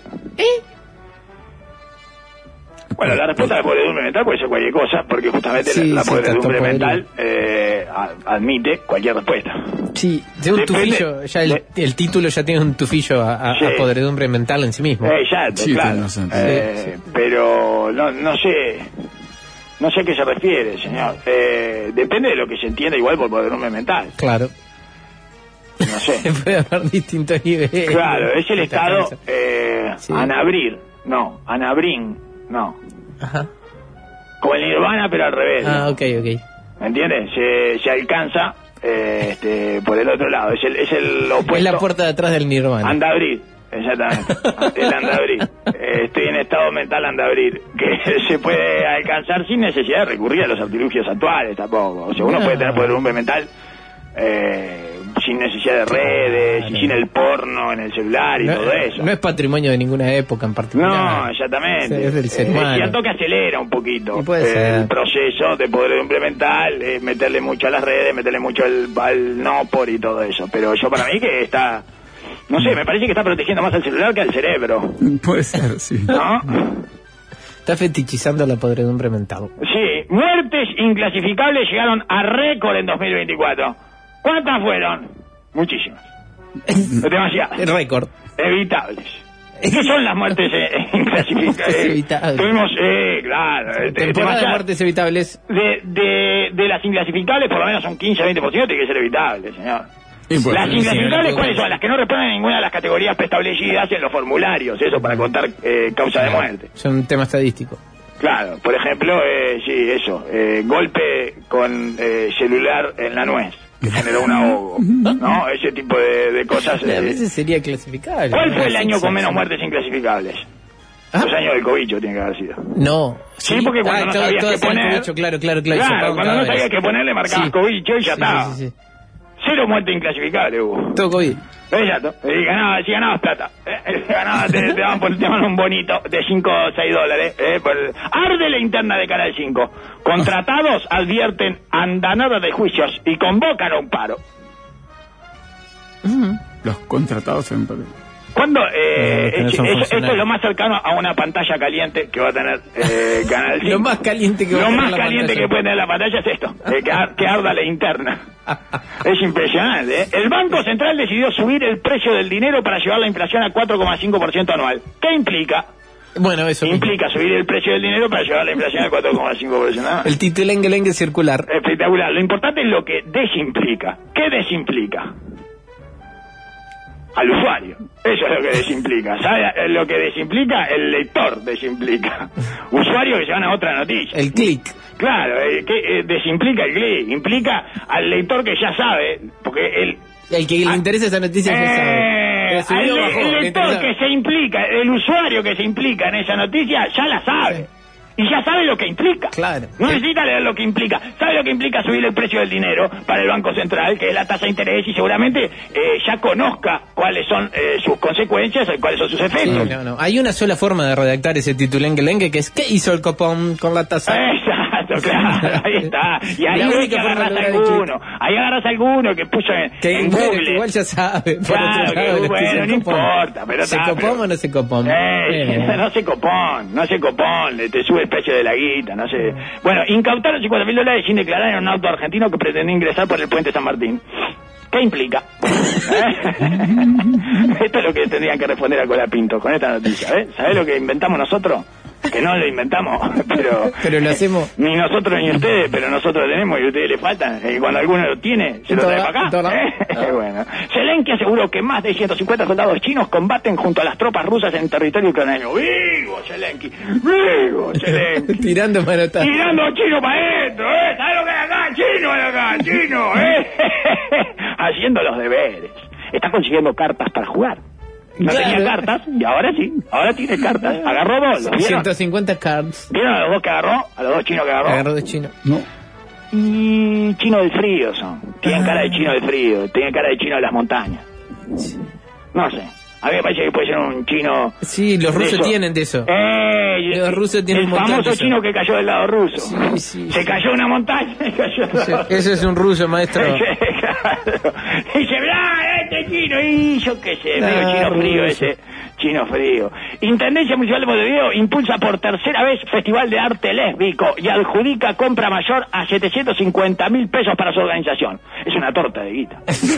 Bueno, la respuesta a la podredumbre mental puede ser cualquier cosa, porque justamente la podredumbre mental admite cualquier respuesta. Sí, de un tufillo, ya el título ya tiene un tufillo a podredumbre mental en sí mismo. Claro. Pero no sé a qué se refiere, señor. Depende de lo que se entienda igual por podredumbre mental. Claro. No sé. Puede haber distintos niveles. Claro, es el estado Anabrín. No. Ajá. Como el Nirvana, pero al revés. Ok. ¿Me entiendes? Se alcanza por el otro lado. Es el opuesto. Es la puerta de atrás del Nirvana. Andabrir, exactamente. El andabrir. Estoy en estado mental andabrir. Que se puede alcanzar sin necesidad de recurrir a los artilugios actuales tampoco. O sea, uno puede tener podredumbre mental sin necesidad de redes, y sin el porno en el celular y todo eso. No es patrimonio de ninguna época en particular. No, exactamente. Es del ser humano. Es cierto que acelera un poquito el proceso de podredumbre mental, meterle mucho a las redes, meterle mucho al no por y todo eso. Pero yo para mí que está... No sé, me parece que está protegiendo más al celular que al cerebro. Puede ser, sí. ¿No? Está fetichizando la podredumbre mental. Sí, muertes inclasificables llegaron a récord en 2024. ¿Cuántas fueron? Muchísimas. Demasiadas. El récord. Evitables. ¿Qué son las muertes inclasificables? Evitables. Tuvimos, claro. Temporada de muertes evitables. De las inclasificables, por lo menos un 15-20% tiene que ser evitable, señor. Las inclasificables, ¿cuáles son? Las que no responden a ninguna de las categorías preestablecidas en los formularios. Eso para contar causa de muerte. Son un tema estadístico. Claro, por ejemplo, sí, eso, golpe con celular en la nuez, que generó un ahogo, ¿no? Ese tipo de cosas. A veces sería clasificable. ¿Cuál fue el año con menos muertes inclasificables? Los años del cobicho tiene que haber sido. No. Sí, porque cuando no sabías qué poner... Claro, Claro, cuando no sabías qué poner le marcabas cobicho y ya estaba. Sí. 0 muertes inclasificables hubo. Todo COVID. Exacto. Y si ganabas plata. Te daban un bonito de 5 o 6 dólares. Arde la interna de Canal 5. Contratados advierten andanada de juicios y convocan a un paro. Los contratados en paro. ¿Cuándo? Esto es lo más cercano a una pantalla caliente que va a tener Canal 5. Lo más caliente que va a tener la pantalla. Que puede tener la pantalla es esto, que arda la interna. Es impresionante, ¿eh? El Banco Central decidió subir el precio del dinero para llevar la inflación a 4,5% anual. ¿Qué implica? Bueno, eso implica subir el precio del dinero para llevar la inflación al 4,5% anual. El titulengue circular. Espectacular. Lo importante es lo que desimplica. ¿Qué desimplica? Al usuario. Eso es lo que desimplica. ¿Sabe lo que desimplica? El lector desimplica. Usuario que se van a otra noticia. El clic. Claro, desimplica el clic. Implica al lector que ya sabe, porque el que le interesa esa noticia ya sabe. El lector que se implica, el usuario que se implica en esa noticia ya la sabe. Y ya sabe lo que implica. Claro. No necesita leer lo que implica. Sabe lo que implica subir el precio del dinero para el Banco Central, que es la tasa de interés, y seguramente ya conozca cuáles son sus consecuencias y cuáles son sus efectos. Sí, no. Hay una sola forma de redactar ese titulengue, que es ¿qué hizo el copón con la tasa? Exacto, claro, ahí está. Y ahí agarras alguno que puso en Google. Igual ya sabe. Claro, bueno, no importa. Pero ¿Se copón o no se copón? No se copón, te sube el precio de la guita, no sé. Bueno, incautaron $50.000 sin declarar en un auto argentino que pretendía ingresar por el puente San Martín. ¿Qué implica? Esto es lo que tendrían que responder a Colapinto con esta noticia, ¿Sabés lo que inventamos nosotros? Que no lo inventamos, pero lo hacemos. Ni nosotros ni ustedes, pero nosotros tenemos y a ustedes les faltan. Y cuando alguno lo tiene, se lo trae para acá. Bueno. Zelensky aseguró que más de 150 soldados chinos combaten junto a las tropas rusas en territorio ucraniano. ¡Vivo Zelensky! Tirando manotazos. Tirando chino para adentro, ¿Sabes lo que hay acá? Chino, haciendo los deberes. Está consiguiendo cartas para jugar. No tenía cartas y ahora sí, ahora tiene cartas. Agarró dos. 150 cards. ¿Vieron a los dos que agarró? A los dos chinos que agarró. Agarró de chino. No. Y chino del frío son. Tienen cara de chino del frío, tienen cara de chino de las montañas. No sé. A mí me parece que puede ser un chino. Sí, los rusos tienen de eso. Los rusos tienen un montón. El famoso chino que cayó del lado ruso. Sí. Se cayó en una montaña y cayó del lado. Ese es un ruso, maestro. Claro. Y dice, este chino, y yo qué sé, medio chino frío ese. Chino frío. Intendencia Municipal de Montevideo impulsa por tercera vez Festival de Arte Lésbico y adjudica compra mayor a 750.000 pesos para su organización. Es una torta de guita.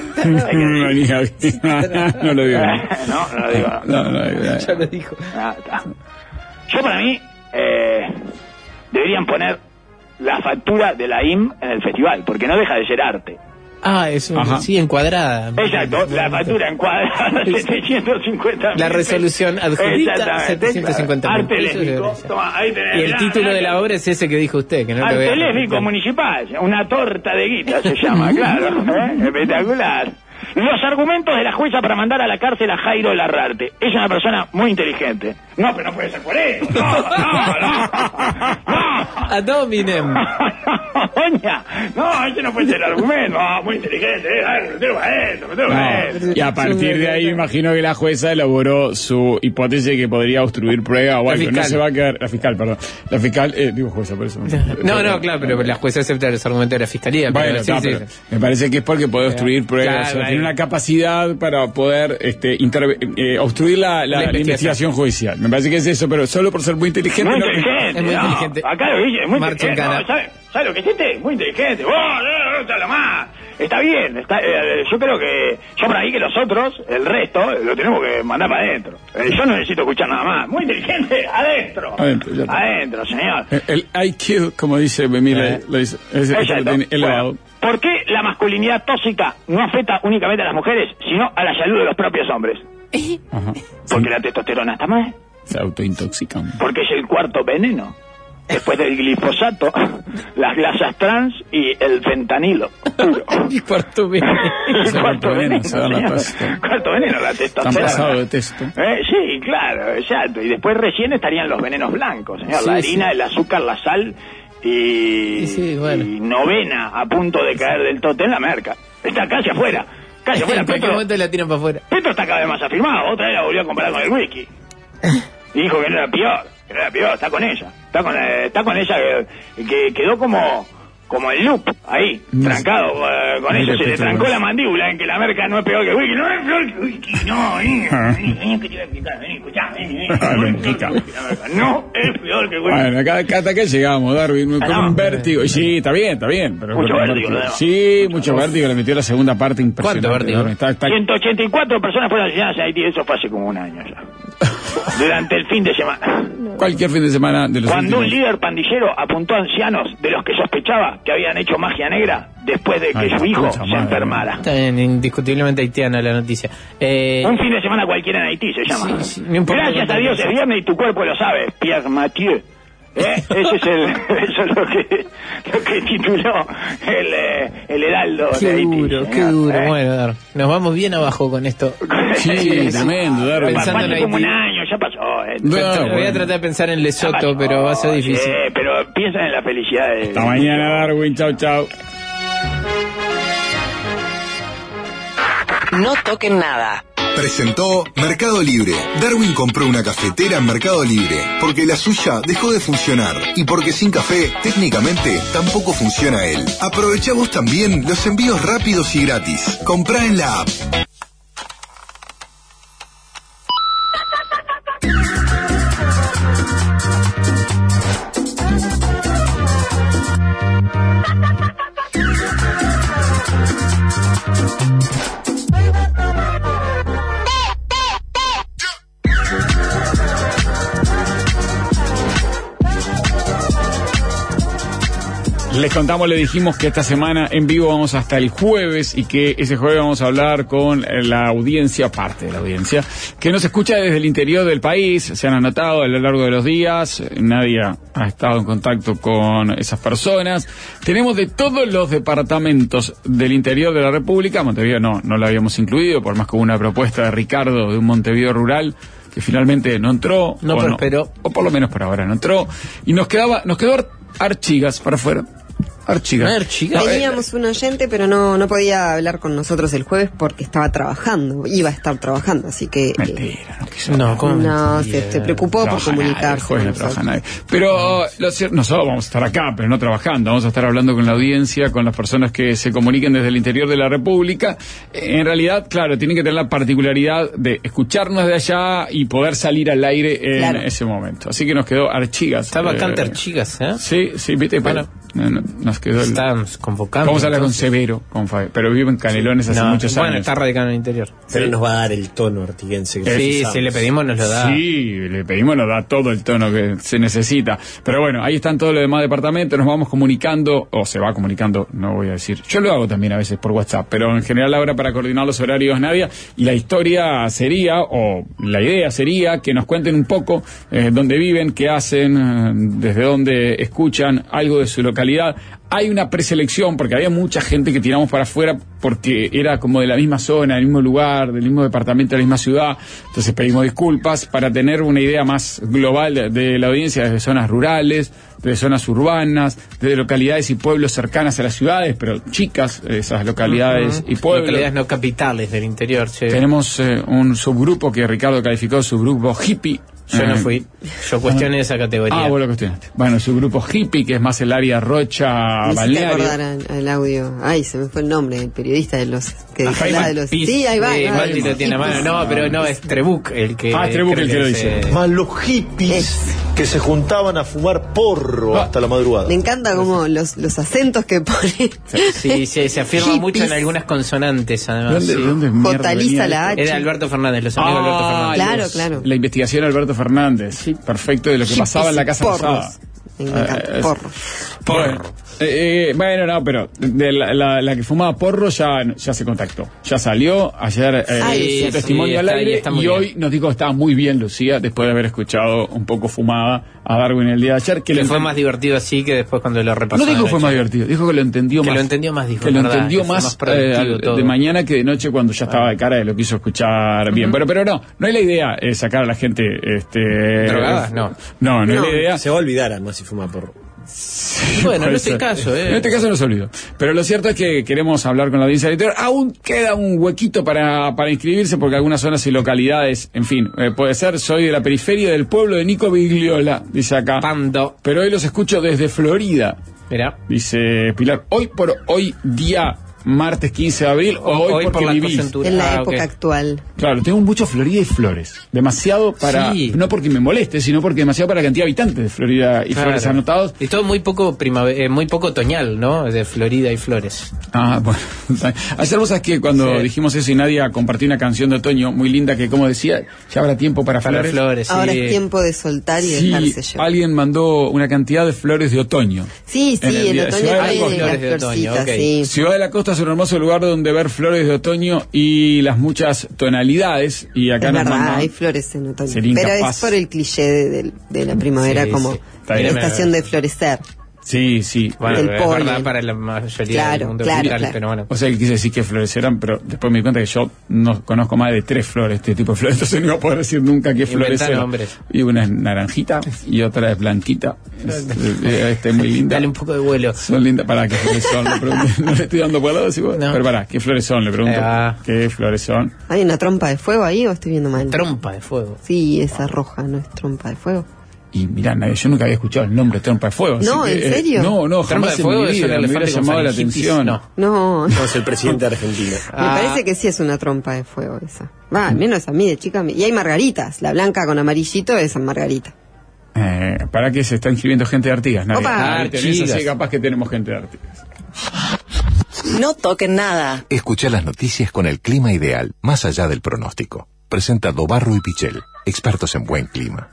No lo digo. No lo digo. No, ya lo dijo. Yo para mí deberían poner la factura de la IM en el festival, porque no deja de ser arte. Eso, sí, encuadrada. Exacto, la factura encuadrada, 750. La resolución adjudicada, 750. Arte lésbico. Toma, ahí tenés. Y el título de la obra es ese que dijo usted, que no lo veo. Arte lésbico municipal, una torta de guita se llama, claro. Espectacular. Los argumentos de la jueza para mandar a la cárcel a Jairo Larrarte. Es una persona muy inteligente. No, pero no puede ser por eso. No. Ad hominem. Doña, no, ese no puede ser el argumento. No, muy inteligente. Metelo para eso. Y a partir de ahí, imagino que la jueza elaboró su hipótesis de que podría obstruir prueba o algo. No se va a quedar. La fiscal, perdón. La fiscal, digo jueza, por eso. No, claro, pero la jueza acepta los argumentos de la fiscalía. Bueno, pero me parece que es porque puede obstruir pruebas. Claro, tiene una capacidad para poder obstruir la investigación judicial. Me parece que es eso, pero solo por ser muy inteligente. Muy inteligente. Es muy inteligente. Acá lo dice, es muy inteligente. ¿Sabes lo que hiciste? Muy inteligente. No, más. Está bien. Yo creo que. Yo para ahí que nosotros, el resto, lo tenemos que mandar para adentro. Yo no necesito escuchar nada más. Muy inteligente, adentro. Adentro, señor. El IQ, como dice Bemile, lo dice. Elevado. ¿Por qué la masculinidad tóxica no afecta únicamente a las mujeres, sino a la salud de los propios hombres? Ajá. Porque la testosterona está mal. Se autointoxican. Porque es el cuarto veneno. después del glifosato, las grasas trans y el fentanilo puro. Y cuarto veneno. Cuarto veneno, la testosterona. Están pasados de testo. Sí, claro, exacto. Y después recién estarían los venenos blancos, señor. Sí, la harina, sí. el azúcar, la sal y novena a punto de caer del tote en la merca. Está casi afuera. Casi afuera. En cualquier momento la tiran para afuera. Petro está cada vez más afirmado. Otra vez la volvió a comparar con el whisky. Y dijo que no era peor. Está con ella. Está con ella que quedó como el loop ahí, trancado con eso. Se le trancó la mandíbula en que la merca no es peor que el whisky. No es peor que el whisky. No, vení, que te voy a explicar. Vení, escuchá, vení. No es peor que el whisky. Bueno, hasta acá llegamos, Darwin, con un vértigo. Sí, está bien. Pero mucho vértigo. Sí, mucho vértigo. Le metió la segunda parte impresionante. ¿Cuánto vértigo? 184 personas fueron asesinadas en Haití. Eso fue hace como un año ya. Durante el fin de semana. Cualquier fin de semana de los Cuando últimos. un líder pandillero apuntó a ancianos de los que sospechaba que habían hecho magia negra después de que su hijo se enfermara. Está bien, indiscutiblemente haitiana la noticia. Un fin de semana cualquiera en Haití se llama. Gracias a Dios es viernes y tu cuerpo lo sabe, Pierre Mathieu. Eso es lo que tituló el Heraldo de Haití. Qué duro. Bueno, Dar, nos vamos bien abajo con esto. Sí, tremendo, Dar. Pensando en Hace como Haití. un año, ya pasó. Voy a tratar de pensar en Lesoto, pero va a ser difícil. Pero piensa en la felicidad de... Hasta mañana, Darwin. Chau. No toquen nada. Presentó Mercado Libre. Darwin compró una cafetera en Mercado Libre porque la suya dejó de funcionar y porque sin café, técnicamente, tampoco funciona él. Aprovechá vos también los envíos rápidos y gratis. Comprá en la app. Les contamos, le dijimos que esta semana en vivo vamos hasta el jueves y que ese jueves vamos a hablar con la audiencia, parte de la audiencia, que nos escucha desde el interior del país. Se han anotado a lo largo de los días, nadie ha estado en contacto con esas personas. Tenemos de todos los departamentos del interior de la República. Montevideo no lo habíamos incluido, por más que hubo una propuesta de Ricardo de un Montevideo rural que finalmente no entró. No prosperó. O por lo menos por ahora no entró. Y nos quedó Artigas para afuera. Artigas. Teníamos un oyente, pero no podía hablar con nosotros el jueves porque estaba trabajando, iba a estar trabajando, así que... Mentira, no quiso. No, se preocupó por comunicarse. No trabaja nadie. Pero nosotros vamos a estar acá, pero no trabajando. Vamos a estar hablando con la audiencia, con las personas que se comuniquen desde el interior de la República. En realidad, claro, tienen que tener la particularidad de escucharnos de allá y poder salir al aire en ese momento. Así que nos quedó Artigas. Está vacante Artigas, ¿eh? Sí, viste, bueno. Nos quedó Estamos convocando. Vamos a hablar con Severo, pero vive en Canelones hace muchos años. Bueno, está radicado en el interior. Pero nos va a dar el tono artiguense. Si le pedimos nos lo da. Sí, le pedimos nos da todo el tono que se necesita. Pero bueno, ahí están todos los demás departamentos, nos vamos comunicando, o se va comunicando, no voy a decir. Yo lo hago también a veces por WhatsApp, pero en general ahora para coordinar los horarios Nadia, y la historia sería, o la idea sería, que nos cuenten un poco dónde viven, qué hacen, desde dónde escuchan, algo de su localidad. Hay una preselección porque había mucha gente que tiramos para afuera porque era como de la misma zona, del mismo lugar, del mismo departamento, de la misma ciudad. Entonces pedimos disculpas para tener una idea más global de la audiencia desde zonas rurales, desde zonas urbanas, desde localidades y pueblos cercanas a las ciudades, pero chicas esas localidades y pueblos. Localidades no capitales del interior. Sí. Tenemos un subgrupo que Ricardo calificó subgrupo hippie. Yo no fui. Yo cuestioné esa categoría. Vos lo cuestionaste. Bueno, su grupo hippie, que es más el área Rocha, Balneario. acordar al audio. Ay, se me fue el nombre, el periodista de los... que de los sí, ahí va. Mati lo tiene a mano. No, pero no, es Trebuch el que... Ah, Trebuch el que lo dice. Más los hippies que se juntaban a fumar porro hasta la madrugada. Me encanta como los acentos que pone. Sí, se afirma mucho en algunas consonantes, además. ¿Dónde Focaliza la H. Era Alberto Fernández, los amigos de Alberto Fernández. Claro. La investigación de Alberto Fernández. Sí. Perfecto, de lo que pasaba en la Casa Rosada. Me encanta, porro. Bueno, no, pero de la que fumaba porro ya se contactó. Ya salió ayer su testimonio al aire y hoy nos dijo que estaba muy bien Lucía, después de haber escuchado un poco fumada a Darwin el día de ayer. Que fue más divertido así que después cuando lo repasó. No dijo que fue más divertido, dijo que lo entendió más. Que lo entendió más, dijo. Que lo entendió más de mañana que de noche cuando ya estaba de cara y lo quiso escuchar bien. Pero no es la idea sacar a la gente drogada, no es la idea. Se va a olvidar además si fuma porro. Bueno, en este caso, En este caso no se olvidó. Pero lo cierto es que queremos hablar con la audiencia del interior. Aún queda un huequito para inscribirse porque algunas zonas y localidades, en fin, puede ser. Soy de la periferia del pueblo de Nico Bigliola, dice acá. Pando. Pero hoy los escucho desde Florida. Mirá. Dice Pilar, hoy por hoy día martes 15 de abril o hoy porque por vivís en la época actual. Claro, tengo mucho Florida y Flores. Demasiado para, no porque me moleste, sino porque demasiado para la cantidad de habitantes de Florida y Flores anotados. Y todo muy poco muy poco otoñal, ¿no? De Florida y Flores. Bueno. Ayer vos sabés que cuando dijimos eso y Nadia compartió una canción de otoño muy linda que, como decía, ya habrá tiempo para flores. Ahora es tiempo de soltar y dejarse llevar. Alguien mandó una cantidad de flores de otoño. Sí, en otoño hay flores de otoño. Okay. Ciudad de la Costa es un hermoso lugar donde ver flores de otoño y las muchas tonalidades. Y acá es nos verdad, mandan, hay flores en otoño. Pero es por el cliché de la primavera como la estación de florecer. Sí. Bueno, es verdad para la mayoría del mundo occidental, pero bueno. O sea, que quise decir que florecerán, pero después me di cuenta que yo no conozco más de 3 flores, este tipo de flores, entonces no iba a poder decir nunca qué flores eran. Y una es naranjita y otra es blanquita. Es muy linda. Dale un poco de vuelo. Son lindas. ¿Para qué flores son? Le pregunto. No le estoy dando palabras, pero para, ¿qué flores son? Le pregunto. ¿Qué flores son? ¿Hay una trompa de fuego ahí o estoy viendo mal? Trompa de fuego. Sí, esa roja, ¿no es trompa de fuego? Y mirá, yo nunca había escuchado el nombre trompa de fuego. No, ¿en serio? No, jamás en mi vida me hubiera llamado la atención. No. Es el presidente de Argentina. Me parece que sí es una trompa de fuego esa. Al menos a mí de chica. Y hay margaritas. La blanca con amarillito es margarita. ¿Para qué se está inscribiendo gente de Artigas? Así, capaz que tenemos gente de Artigas. No toquen nada. Escucha las noticias con el clima ideal, más allá del pronóstico. Presenta Dobarro y Pichel, expertos en buen clima.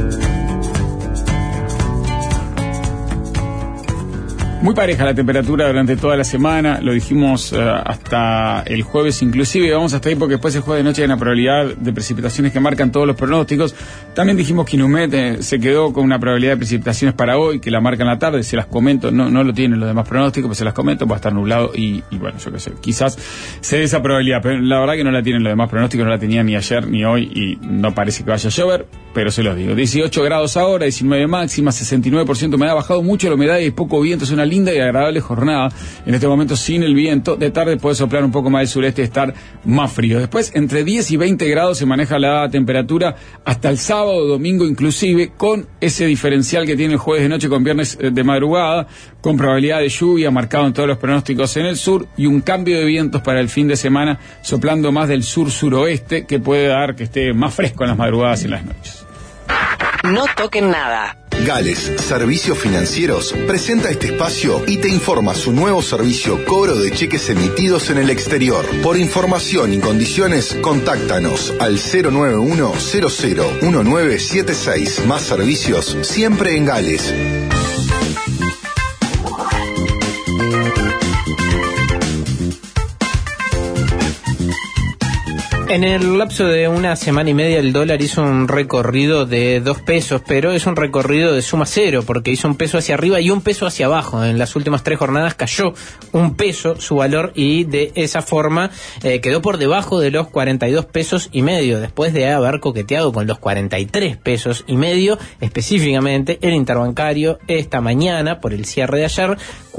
Muy pareja la temperatura durante toda la semana, lo dijimos hasta el jueves inclusive, vamos hasta ahí porque después el jueves de noche hay una probabilidad de precipitaciones que marcan todos los pronósticos. También dijimos que Inumet se quedó con una probabilidad de precipitaciones para hoy, que la marca en la tarde, se las comento, no lo tienen los demás pronósticos, pues se las comento, va a estar nublado y bueno, yo qué sé, quizás se dé esa probabilidad, pero la verdad que no la tienen los demás pronósticos, no la tenían ni ayer ni hoy y no parece que vaya a llover, pero se los digo. 18 grados ahora, 19 máxima, 69% me ha bajado mucho la humedad y poco viento, es una linda y agradable jornada. En este momento sin el viento, de tarde puede soplar un poco más del sureste y estar más frío. Después entre 10 y 20 grados se maneja la temperatura hasta el sábado, domingo inclusive, con ese diferencial que tiene el jueves de noche con viernes de madrugada, con probabilidad de lluvia marcado en todos los pronósticos en el sur y un cambio de vientos para el fin de semana soplando más del sur-suroeste que puede dar que esté más fresco en las madrugadas y en las noches. No toquen nada. Gales Servicios Financieros presenta este espacio y te informa su nuevo servicio cobro de cheques emitidos en el exterior. Por información y condiciones, contáctanos al 091-001976. Más servicios siempre en Gales. En el lapso de una semana y media el dólar hizo un recorrido de 2 pesos, pero es un recorrido de suma cero, porque hizo 1 peso hacia arriba y 1 peso hacia abajo. En las últimas 3 jornadas cayó 1 peso su valor y de esa forma quedó por debajo de los 42 pesos y medio, después de haber coqueteado con los 43 pesos y medio, específicamente el interbancario esta mañana, por el cierre de ayer,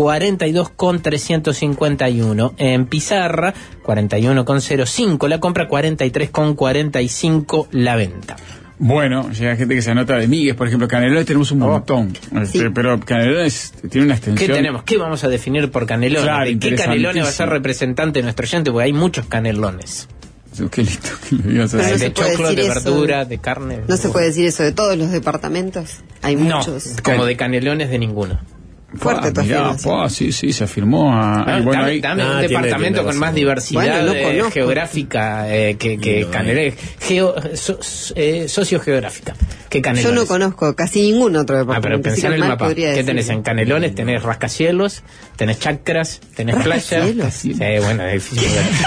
42,351. En pizarra, 41,05 la compra, 43,45 la venta. Bueno, llega gente que se anota de migues, por ejemplo, canelones tenemos un montón, pero canelones tiene una extensión. ¿Qué tenemos? ¿Qué vamos a definir por canelones? Claro, ¿De qué canelones va a ser representante de nuestro oyente? Porque hay muchos canelones. Qué listo que lo digas así. De choclo, de verdura, de carne. No se puede decir eso de todos los departamentos. Hay muchos. Como de canelones de ninguno. Fuerte tu afirmación. Sí, se afirmó. Dame un departamento con más diversidad geográfica que Canelones. Sociogeográfica que Canelones. Yo no conozco casi ningún otro departamento. Pero pensá en el mapa. ¿Qué tenés en Canelones? Tenés rascacielos, tenés chacras, tenés playas. Sí, bueno, es difícil.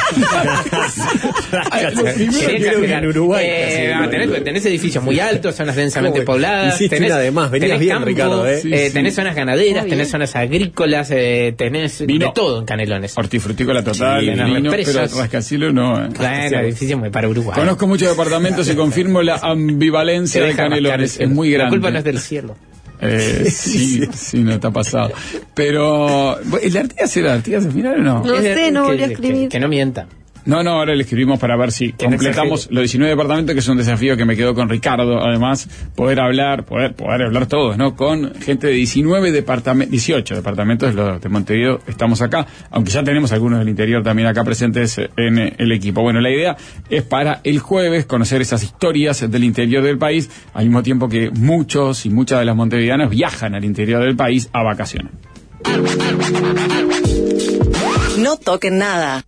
En Uruguay. Tenés edificios muy altos, zonas densamente pobladas. Tenés, además, venías bien, campo, Ricardo. Tenés zonas ganaderas, tenés zonas agrícolas, tenés vino, de todo en Canelones. Hortifrutícola total, vino, pero rascacielos no. Bueno, edificios muy para Uruguay. Conozco muchos departamentos y confirmo la ambivalencia de Canelones. Es muy grande. La culpa no es del cielo. Sí, no está pasado. Pero, ¿el Artigas era Artigas al final o no? No sé, no voy a escribir. Que no mienta. No, ahora le escribimos para ver si completamos los 19 departamentos, que es un desafío que me quedó con Ricardo, además, poder hablar todos, ¿no? Con gente de 18 departamentos de Montevideo, estamos acá, aunque ya tenemos algunos del interior también acá presentes en el equipo. Bueno, la idea es para el jueves conocer esas historias del interior del país, al mismo tiempo que muchos y muchas de las montevideanas viajan al interior del país a vacaciones. No toquen nada.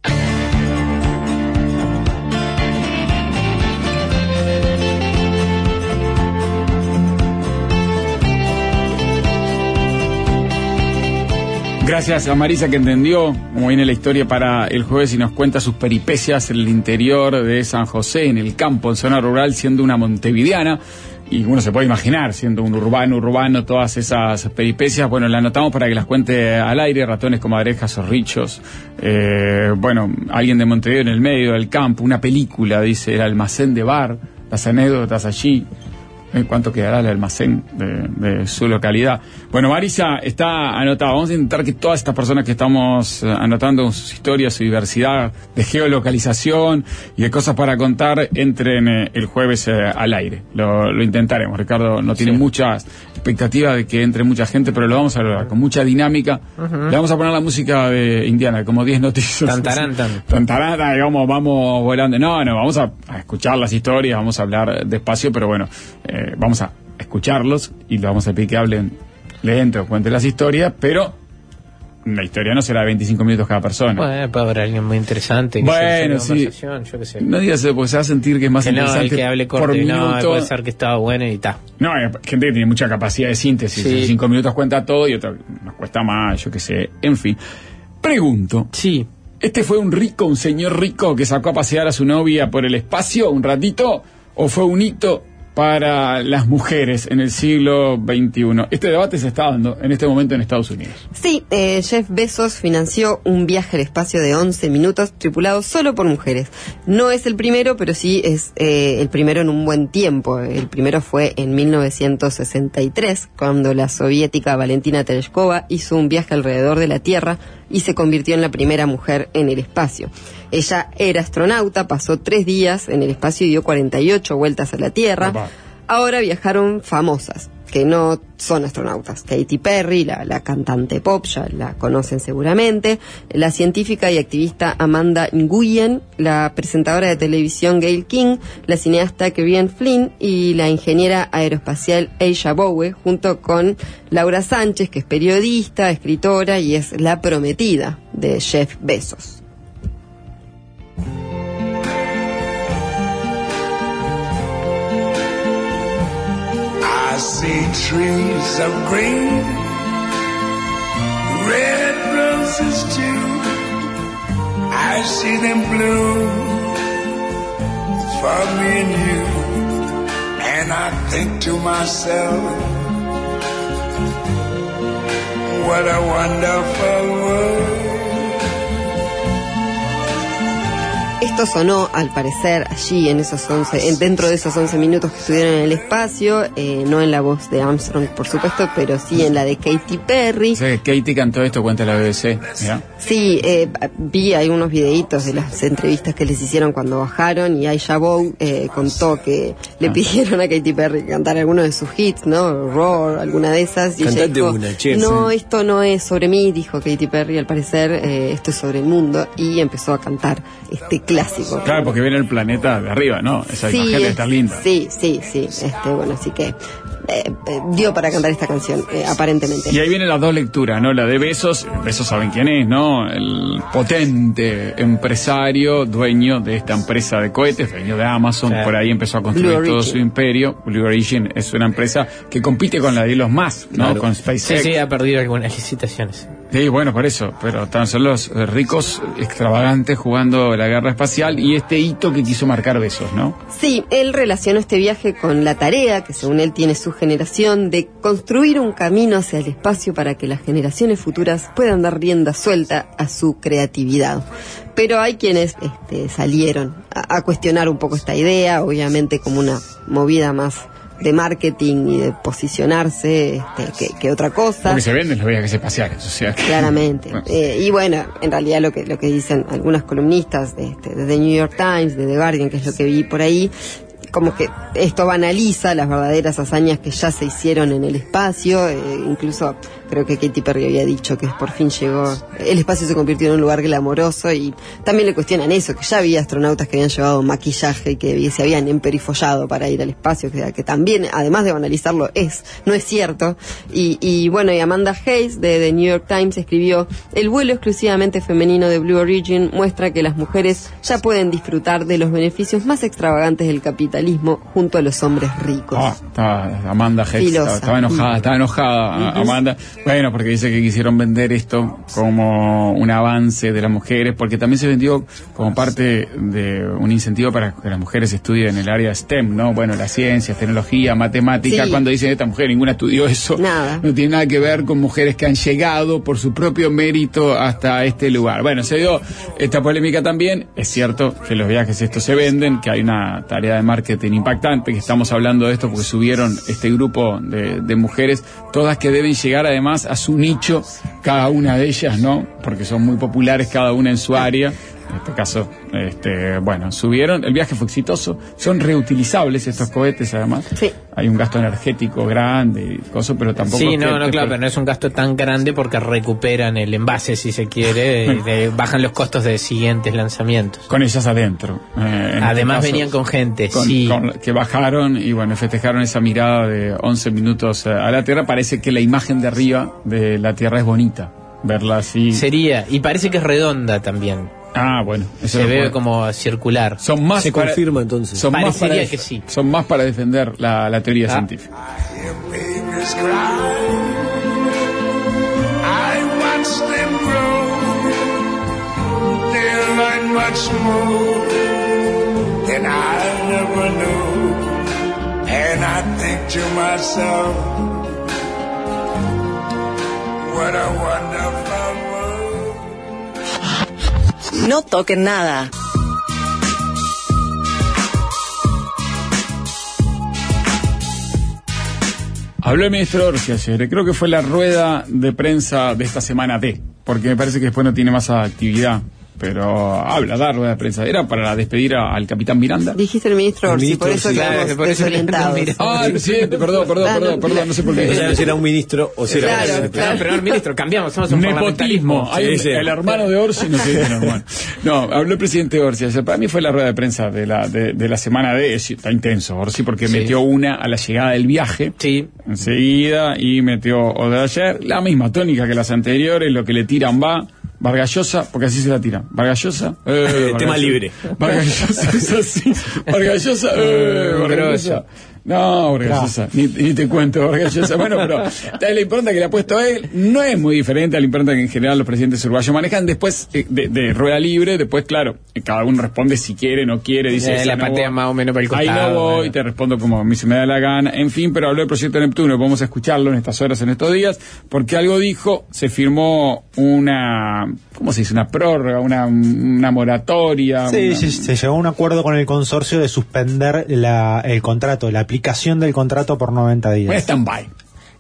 Gracias a Marisa, que entendió cómo viene la historia para el jueves y nos cuenta sus peripecias en el interior de San José, en el campo, en zona rural, siendo una montevideana. Y uno se puede imaginar, siendo un urbano, todas esas peripecias. Bueno, la anotamos para que las cuente al aire: ratones, comadrejas, zorrichos. Alguien de Montevideo en el medio del campo, una película, dice, el almacén de bar, las anécdotas allí. ¿Cuánto quedará el almacén de su localidad? Bueno, Marisa está anotada. Vamos a intentar que todas estas personas que estamos anotando sus historias, su diversidad de geolocalización y de cosas para contar, entren el jueves al aire. Lo intentaremos. Ricardo no tiene muchas expectativas de que entre mucha gente, pero lo vamos a lograr con mucha dinámica. Le vamos a poner la música de Indiana, como 10 noticias. Tantaranta, digamos, vamos volando. No, vamos a escuchar las historias, vamos a hablar despacio, pero bueno, vamos a escucharlos y le vamos a pedir que hablen lento, cuenten las historias, pero la historia no será de 25 minutos cada persona. Bueno, puede haber alguien muy interesante. Bueno, sí. Yo qué sé. No digas eso, porque se va a sentir que es más interesante. El que hable corto por minuto. Puede ser que estaba bueno y está. No, hay gente que tiene mucha capacidad de síntesis. Sí. 5 minutos cuenta todo y otro nos cuesta más, yo qué sé. En fin. Pregunto. Sí. ¿Este fue un señor rico que sacó a pasear a su novia por el espacio un ratito? ¿O fue un hito para las mujeres en el siglo XXI? Este debate se está dando en este momento en Estados Unidos. Sí, Jeff Bezos financió un viaje al espacio de 11 minutos tripulado solo por mujeres. No es el primero, pero sí es el primero en un buen tiempo. El primero fue en 1963, cuando la soviética Valentina Tereshkova hizo un viaje alrededor de la Tierra y se convirtió en la primera mujer en el espacio. Ella era astronauta, pasó 3 días en el espacio y dio 48 vueltas a la Tierra. Opa. Ahora viajaron famosas, que no son astronautas. Katy Perry, la cantante pop, ya la conocen seguramente. La científica y activista Amanda Nguyen, la presentadora de televisión Gayle King, la cineasta Kerianne Flynn y la ingeniera aeroespacial Aisha Bowe, junto con Laura Sánchez, que es periodista, escritora y es la prometida de Jeff Bezos. I see trees of green, red roses too. I see them bloom for me and you. And I think to myself, what a wonderful world. Esto sonó, al parecer, allí en esos dentro de esos 11 minutos que estuvieron en el espacio, no en la voz de Armstrong, por supuesto, pero sí en la de Katy Perry. Sí, Katy cantó esto, cuenta la BBC. ¿Ya? Sí, vi algunos videitos de las entrevistas que les hicieron cuando bajaron y Aisha Bowe contó que le pidieron a Katy Perry cantar alguno de sus hits, ¿no? Roar, alguna de esas. Y ella dijo, no, esto no es sobre mí, dijo Katy Perry, al parecer esto es sobre el mundo, y empezó a cantar este clásico. clásico. Claro, porque viene el planeta de arriba, ¿no? Esa imagen está linda. Sí. Bueno, así que dio para cantar esta canción, aparentemente. Y ahí vienen las dos lecturas, ¿no? La de Bezos saben quién es, ¿no? El potente empresario, dueño de esta empresa de cohetes, dueño de Amazon, por ahí empezó a construir todo su imperio. Blue Origin es una empresa que compite con la de Elon Musk, ¿no? Claro. Con SpaceX. Sí, ha perdido algunas licitaciones. Sí, bueno, por eso, pero son los ricos extravagantes jugando la guerra espacial y este hito que quiso marcar Bezos, ¿no? Sí, él relacionó este viaje con la tarea que según él tiene su generación de construir un camino hacia el espacio para que las generaciones futuras puedan dar rienda suelta a su creatividad. Pero hay quienes salieron a cuestionar un poco esta idea, obviamente como una movida más de marketing y de posicionarse que otra cosa. Porque se venden los viajes espaciales, o sea que... Claramente. Y bueno, en realidad lo que dicen algunas columnistas de The New York Times, de The Guardian, que es lo que vi por ahí, como que esto banaliza las verdaderas hazañas que ya se hicieron en el espacio. Incluso creo que Katy Perry había dicho que por fin llegó, el espacio se convirtió en un lugar glamoroso, y también le cuestionan eso, que ya había astronautas que habían llevado maquillaje y que se habían emperifollado para ir al espacio, que también, además de banalizarlo, no es cierto. Y bueno, y Amanda Hayes de The New York Times escribió: el vuelo exclusivamente femenino de Blue Origin muestra que las mujeres ya pueden disfrutar de los beneficios más extravagantes del capitalismo junto a los hombres ricos. Amanda Hayes estaba enojada, Amanda. Bueno, porque dice que quisieron vender esto como un avance de las mujeres, porque también se vendió como parte de un incentivo para que las mujeres estudien en el área STEM, ¿no? Bueno, las ciencias, tecnología, matemática. Sí. Cuando dicen esta mujer, ninguna estudió eso. Nada. No tiene nada que ver con mujeres que han llegado por su propio mérito hasta este lugar. Bueno, se dio esta polémica también. Es cierto que los viajes estos se venden, que hay una tarea de marketing impactante, que estamos hablando de esto porque subieron este grupo de mujeres, todas que deben llegar además a su nicho, cada una de ellas, ¿no? Porque son muy populares cada una en su área. En este caso, bueno, subieron, el viaje fue exitoso, son reutilizables estos cohetes además. Sí. Hay un gasto energético grande y cosas, pero tampoco... Sí, claro, pero no es un gasto tan grande porque recuperan el envase, si se quiere, bajan los costos de siguientes lanzamientos. Con ellas adentro. Además venían con gente, que bajaron y bueno, festejaron esa mirada de 11 minutos a la Tierra. Parece que la imagen de arriba de la Tierra es bonita, verla así. Sería, y parece que es redonda también. Bueno. Se ve como circular. Son más se confirma entonces. Parecería que sí. Son más para defender la teoría científica. No toquen nada. Habló el ministro Orsi ayer, creo que fue la rueda de prensa de esta semana porque me parece que después no tiene más actividad. Pero da rueda de prensa. ¿Era para despedir al capitán Miranda? Dijiste el ministro Orsi, por eso quedamos desorientados. El presidente, perdón, no sé por qué. No sé si era un ministro o si era pero el ministro, cambiamos, somos un nepotismo. El hermano de Orsi, no sé si es hermano. No, habló el presidente Orsi ayer. Para mí fue la rueda de prensa de la semana está intenso Orsi, porque metió una a la llegada del viaje. Sí. Enseguida, y metió otra de ayer. La misma tónica que las anteriores, lo que le tiran va. Vargallosa, porque así se la tiran. Vargallosa, tema libre. Vargallosa es así. Vargallosa, Vargallosa. No, Vargallosa, ni te cuento, Vargallosa. Bueno, pero la impronta que le ha puesto él no es muy diferente a la impronta que en general los presidentes uruguayos manejan. Después de rueda libre, después, claro, cada uno responde si quiere, no quiere, dice... la patea más o menos para el costado. Ahí no voy, te respondo como a mí se me da la gana. En fin, pero habló del proyecto Neptuno, vamos a escucharlo en estas horas, en estos días, porque algo dijo, se firmó una... ¿Cómo se dice? Una prórroga, una moratoria. Sí, se llegó a un acuerdo con el consorcio de suspender el contrato, la aplicación del contrato por 90 días. Un stand-by.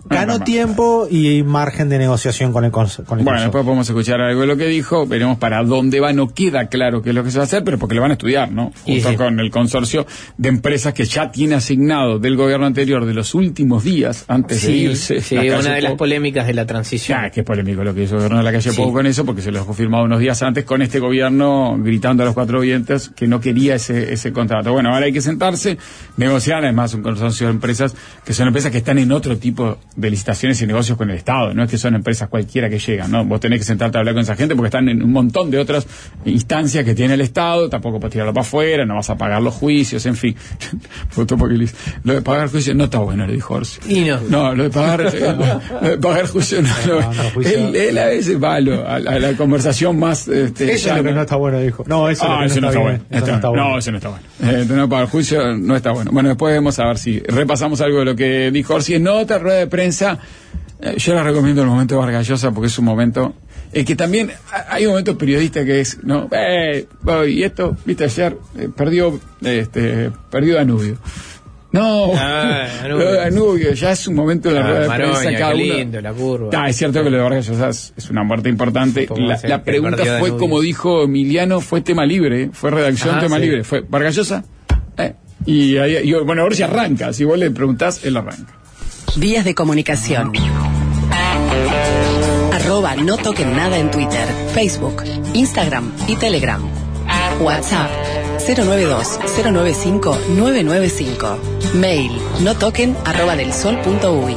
Ganó tiempo y margen de negociación con el Bueno, después podemos escuchar algo de lo que dijo, veremos para dónde va, no queda claro qué es lo que se va a hacer, pero porque lo van a estudiar, ¿no? Junto con el consorcio de empresas que ya tiene asignado del gobierno anterior de los últimos días, antes de irse. Sí, una de las polémicas de la transición. Qué polémico lo que hizo el gobierno de la calle Pou con eso, porque se lo dejó firmado unos días antes con este gobierno gritando a los cuatro vientos que no quería ese contrato. Bueno, ahora hay que sentarse, negociar, además un consorcio de empresas que son empresas que están en otro tipo de licitaciones y negocios con el Estado, no es que son empresas cualquiera que llegan, ¿no? Vos tenés que sentarte a hablar con esa gente porque están en un montón de otras instancias que tiene el Estado, tampoco podés tirarlo para afuera, no vas a pagar los juicios, en fin. Lo de pagar juicios no está bueno, le dijo Orsi. No, lo de pagar juicios no. Él a veces va a la conversación más... eso es lo que no está bueno, dijo. No, eso no está bueno. No, eso no está bueno. No pagar juicio no está bueno. Bueno, después vamos a ver si repasamos algo de lo que dijo Orsi en otra rueda de prensa. Yo les recomiendo el momento de Vargas Llosa porque es un momento que también hay un momento periodista que es, ¿no? Y esto, viste, ayer perdió Danubio. No, Danubio, ya es un momento de la rueda de prensa. Cada uno. Lindo, la curva. Es cierto que lo de Vargas Llosa es una muerte importante. La pregunta fue, como dijo Emiliano, fue tema libre, fue redacción tema libre. Fue Vargas Llosa. Y bueno, ahora se arranca. Si vos le preguntás, él arranca. Vías de comunicación. @no toquen nada en Twitter, Facebook, Instagram y Telegram. WhatsApp 092-095-995. Mail notoquen@delsol.uy.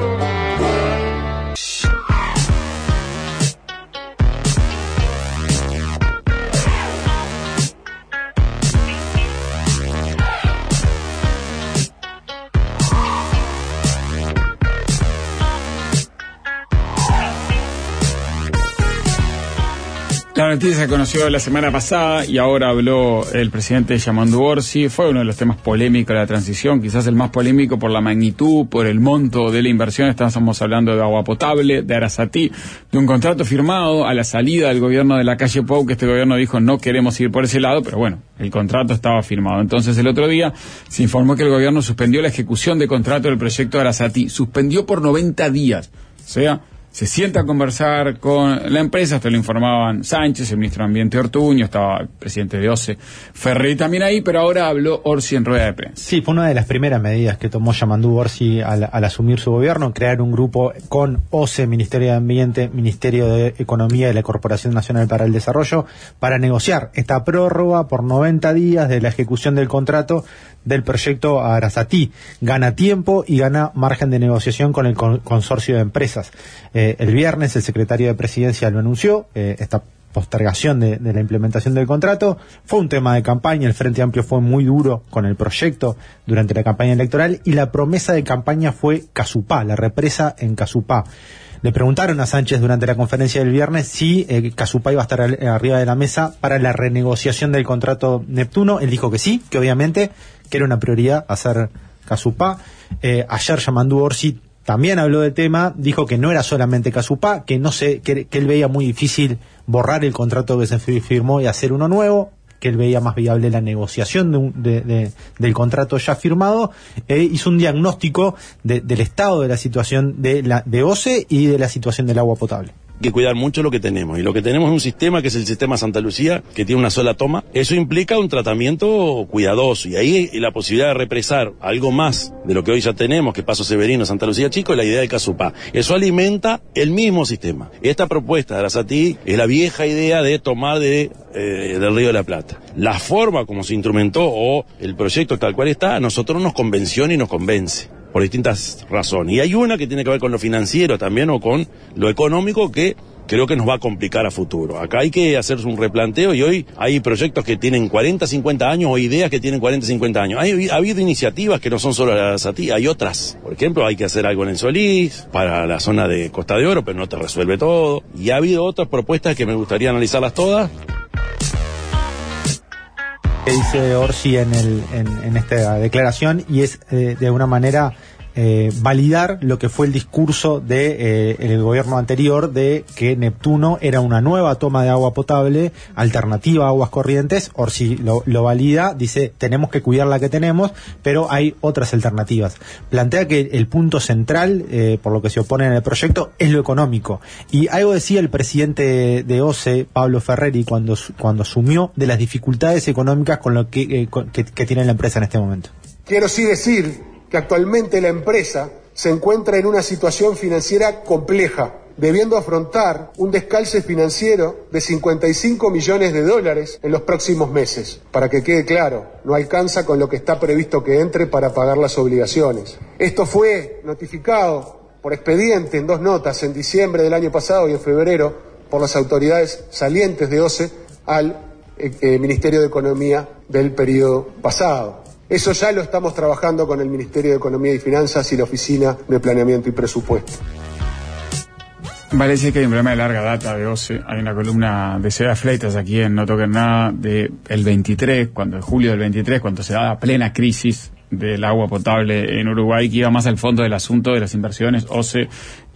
La noticia se conoció la semana pasada y ahora habló el presidente Yamandu Orsi. Fue uno de los temas polémicos de la transición, quizás el más polémico por la magnitud, por el monto de la inversión. Estamos hablando de agua potable, de Arasatí, de un contrato firmado a la salida del gobierno de la calle Pou, que este gobierno dijo no queremos ir por ese lado, pero bueno, el contrato estaba firmado. Entonces el otro día se informó que el gobierno suspendió la ejecución de contrato del proyecto de Arasatí. Suspendió por 90 días. O sea, se sienta a conversar con la empresa, esto lo informaban Sánchez, el ministro de Ambiente Ortuño, estaba el presidente de OCE, Ferreri también ahí, pero ahora habló Orsi en rueda de prensa. Sí, fue una de las primeras medidas que tomó Yamandu Orsi al asumir su gobierno, crear un grupo con OCE, Ministerio de Ambiente, Ministerio de Economía y la Corporación Nacional para el Desarrollo, para negociar esta prórroga por 90 días de la ejecución del contrato del proyecto Arasatí. Gana tiempo y gana margen de negociación con el consorcio de empresas. El viernes el secretario de Presidencia lo anunció, esta postergación de la implementación del contrato. Fue un tema de campaña, el Frente Amplio fue muy duro con el proyecto durante la campaña electoral y la promesa de campaña fue Casupá, la represa en Casupá. Le preguntaron a Sánchez durante la conferencia del viernes si Casupá iba a estar arriba de la mesa para la renegociación del contrato Neptuno. Él dijo que sí, que obviamente que era una prioridad hacer Casupá. Ayer Yamandu Orsi también habló del tema, dijo que no era solamente Casupá, que él veía muy difícil borrar el contrato que se firmó y hacer uno nuevo, que él veía más viable la negociación del contrato ya firmado. Hizo un diagnóstico del estado de la situación de OCE y de la situación del agua potable. Hay que cuidar mucho lo que tenemos, y lo que tenemos es un sistema que es el sistema Santa Lucía, que tiene una sola toma. Eso implica un tratamiento cuidadoso, y ahí la posibilidad de represar algo más de lo que hoy ya tenemos, que Paso Severino, Santa Lucía Chico, es la idea del Casupá. Eso alimenta el mismo sistema. Esta propuesta de Arasatí es la vieja idea de tomar del Río de la Plata. La forma como se instrumentó o el proyecto tal cual está, a nosotros nos convenció y nos convence, por distintas razones. Y hay una que tiene que ver con lo financiero también, o con lo económico, que creo que nos va a complicar a futuro. Acá hay que hacerse un replanteo, y hoy hay proyectos que tienen 40, 50 años, o ideas que tienen 40, 50 años. Ha habido iniciativas que no son solo las ATI, hay otras. Por ejemplo, hay que hacer algo en el Solís, para la zona de Costa de Oro, pero no te resuelve todo. Y ha habido otras propuestas que me gustaría analizarlas todas. Que dice Orsi en esta declaración, y es de alguna manera validar lo que fue el discurso de el gobierno anterior de que Neptuno era una nueva toma de agua potable alternativa a aguas corrientes. Orsi lo valida, dice tenemos que cuidar la que tenemos, pero hay otras alternativas. Plantea que el punto central por lo que se opone en el proyecto es lo económico, y algo decía el presidente de OCE, Pablo Ferreri, cuando asumió de las dificultades económicas con lo que tiene la empresa en este momento. Quiero sí decir que actualmente la empresa se encuentra en una situación financiera compleja, debiendo afrontar un descalce financiero de $55 millones en los próximos meses. Para que quede claro, no alcanza con lo que está previsto que entre para pagar las obligaciones. Esto fue notificado por expediente en 2 notas en diciembre del año pasado y en febrero por las autoridades salientes de OCE al Ministerio de Economía del periodo pasado. Eso ya lo estamos trabajando con el Ministerio de Economía y Finanzas y la Oficina de Planeamiento y Presupuesto. Vale decir que hay un problema de larga data de OCE. Hay una columna de Seba Fleitas aquí en No Toquen Nada de el 23, en julio del 23, cuando se da la plena crisis del agua potable en Uruguay, que iba más al fondo del asunto de las inversiones OCE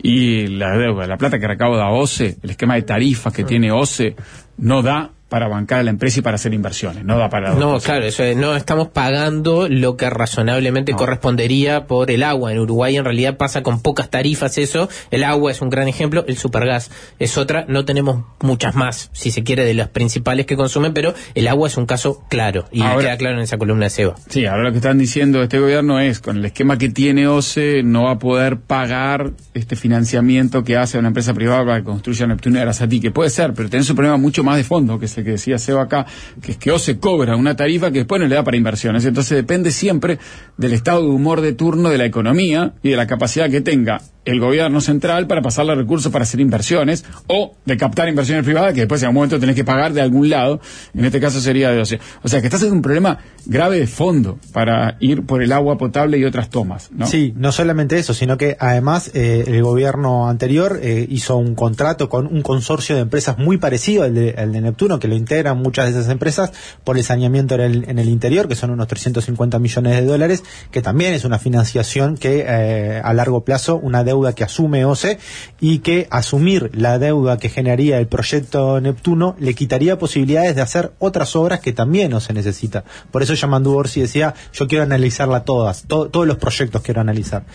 y la deuda. La plata que recauda OCE, el esquema de tarifas que tiene OCE, no da para bancar a la empresa y para hacer inversiones, no da para... No, claro, eso es, no estamos pagando lo que razonablemente correspondería por el agua. En Uruguay en realidad pasa con pocas tarifas eso, el agua es un gran ejemplo, el supergas es otra, no tenemos muchas más, si se quiere, de las principales que consumen, pero el agua es un caso claro, y ahora, queda claro en esa columna de Seba. Sí, ahora lo que están diciendo este gobierno es, con el esquema que tiene OCE, no va a poder pagar este financiamiento que hace una empresa privada para que construya Neptuno y Arasati, que puede ser, pero tenés un problema mucho más de fondo, que es el que decía Seba acá, que es que OCE cobra una tarifa que después no le da para inversiones. Entonces depende siempre del estado de humor de turno de la economía y de la capacidad que tenga el gobierno central para pasarle recursos para hacer inversiones o de captar inversiones privadas que después en algún momento tenés que pagar de algún lado, en este caso sería de OCE. O sea que estás en un problema grave de fondo para ir por el agua potable y otras tomas, ¿no? Sí, no solamente eso, sino que además el gobierno anterior hizo un contrato con un consorcio de empresas muy parecido al de Neptuno, que lo integran muchas de esas empresas por el saneamiento en el interior, que son unos $350 millones, que también es una financiación que a largo plazo, una deuda que asume OCE, y que asumir la deuda que generaría el proyecto Neptuno le quitaría posibilidades de hacer otras obras que también OCE necesita. Por eso Yamandu Orsi decía, yo quiero analizarla todos los proyectos quiero analizar.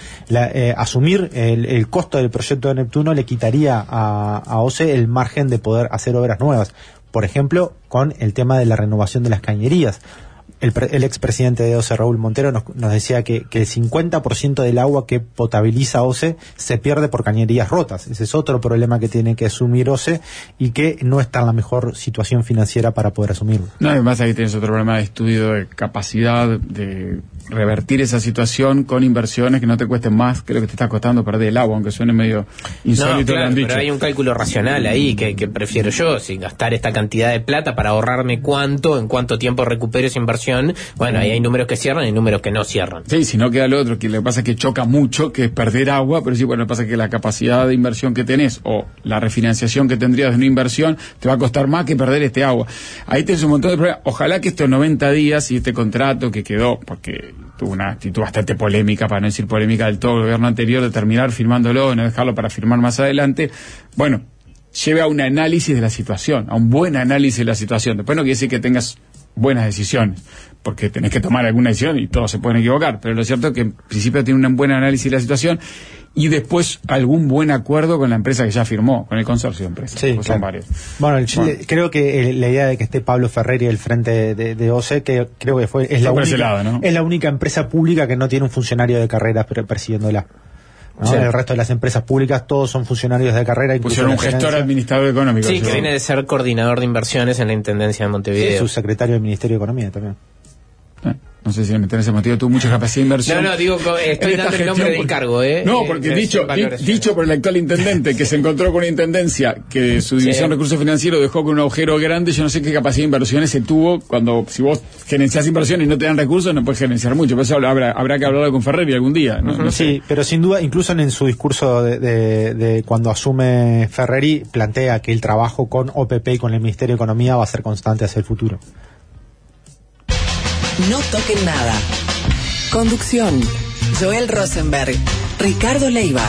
Asumir el costo del proyecto de Neptuno le quitaría a OCE el margen de poder hacer obras nuevas. Por ejemplo, con el tema de la renovación de las cañerías. El expresidente de OCE, Raúl Montero, nos decía que el 50% del agua que potabiliza OCE se pierde por cañerías rotas. Ese es otro problema que tiene que asumir OCE y que no está en la mejor situación financiera para poder asumirlo. No, además ahí tienes otro problema de estudio de capacidad de revertir esa situación con inversiones que no te cuesten más que lo que te está costando perder el agua, aunque suene medio insólito. No, claro, lo han dicho. Pero hay un cálculo racional ahí que prefiero yo, sin gastar esta cantidad de plata para ahorrarme en cuánto tiempo recupero esa inversión. Bueno, ahí hay números que cierran y números que no cierran. Sí, si no queda lo otro, que lo que pasa es que choca mucho, que es perder agua, pero sí, bueno, lo que pasa es que la capacidad de inversión que tenés o la refinanciación que tendrías de una inversión te va a costar más que perder este agua. Ahí tenés un montón de problemas. Ojalá que estos 90 días y este contrato que quedó, porque tuvo una actitud bastante polémica, para no decir polémica del todo, el gobierno anterior, de terminar firmándolo, no dejarlo para firmar más adelante, bueno, lleve a un análisis de la situación, a un buen análisis de la situación. Después no quiere decir que tengas buenas decisiones, porque tenés que tomar alguna decisión y todos se pueden equivocar, pero lo cierto es que en principio tiene un buen análisis de la situación y después algún buen acuerdo con la empresa que ya firmó, con el consorcio de empresas. Sí, son varios. Bueno, creo que la idea de que esté Pablo Ferreri al frente de OCE, que creo que es la única empresa pública que no tiene un funcionario de carrera persiguiéndola. ¿no? Sí. El resto de las empresas públicas todos son funcionarios de carrera. Pusieron un gestor administrador económico. Sí, que viene de ser coordinador de inversiones en la Intendencia de Montevideo. Sí, subsecretario del Ministerio de Economía también. No sé si me interesa ese motivo, tuvo mucha capacidad de inversión. No, digo, estoy dando el nombre del cargo, No, porque dicho por el actual intendente, que se encontró con una intendencia que su división de recursos financieros dejó con un agujero grande, yo no sé qué capacidad de inversiones se tuvo cuando, si vos gerenciás inversiones y no te dan recursos, no puedes gerenciar mucho, por eso habrá que hablarlo con Ferreri algún día. No sé. Sí, pero sin duda, incluso en su discurso de cuando asume Ferreri, plantea que el trabajo con OPP y con el Ministerio de Economía va a ser constante hacia el futuro. No toquen nada. Conducción: Joel Rosenberg, Ricardo Leiva.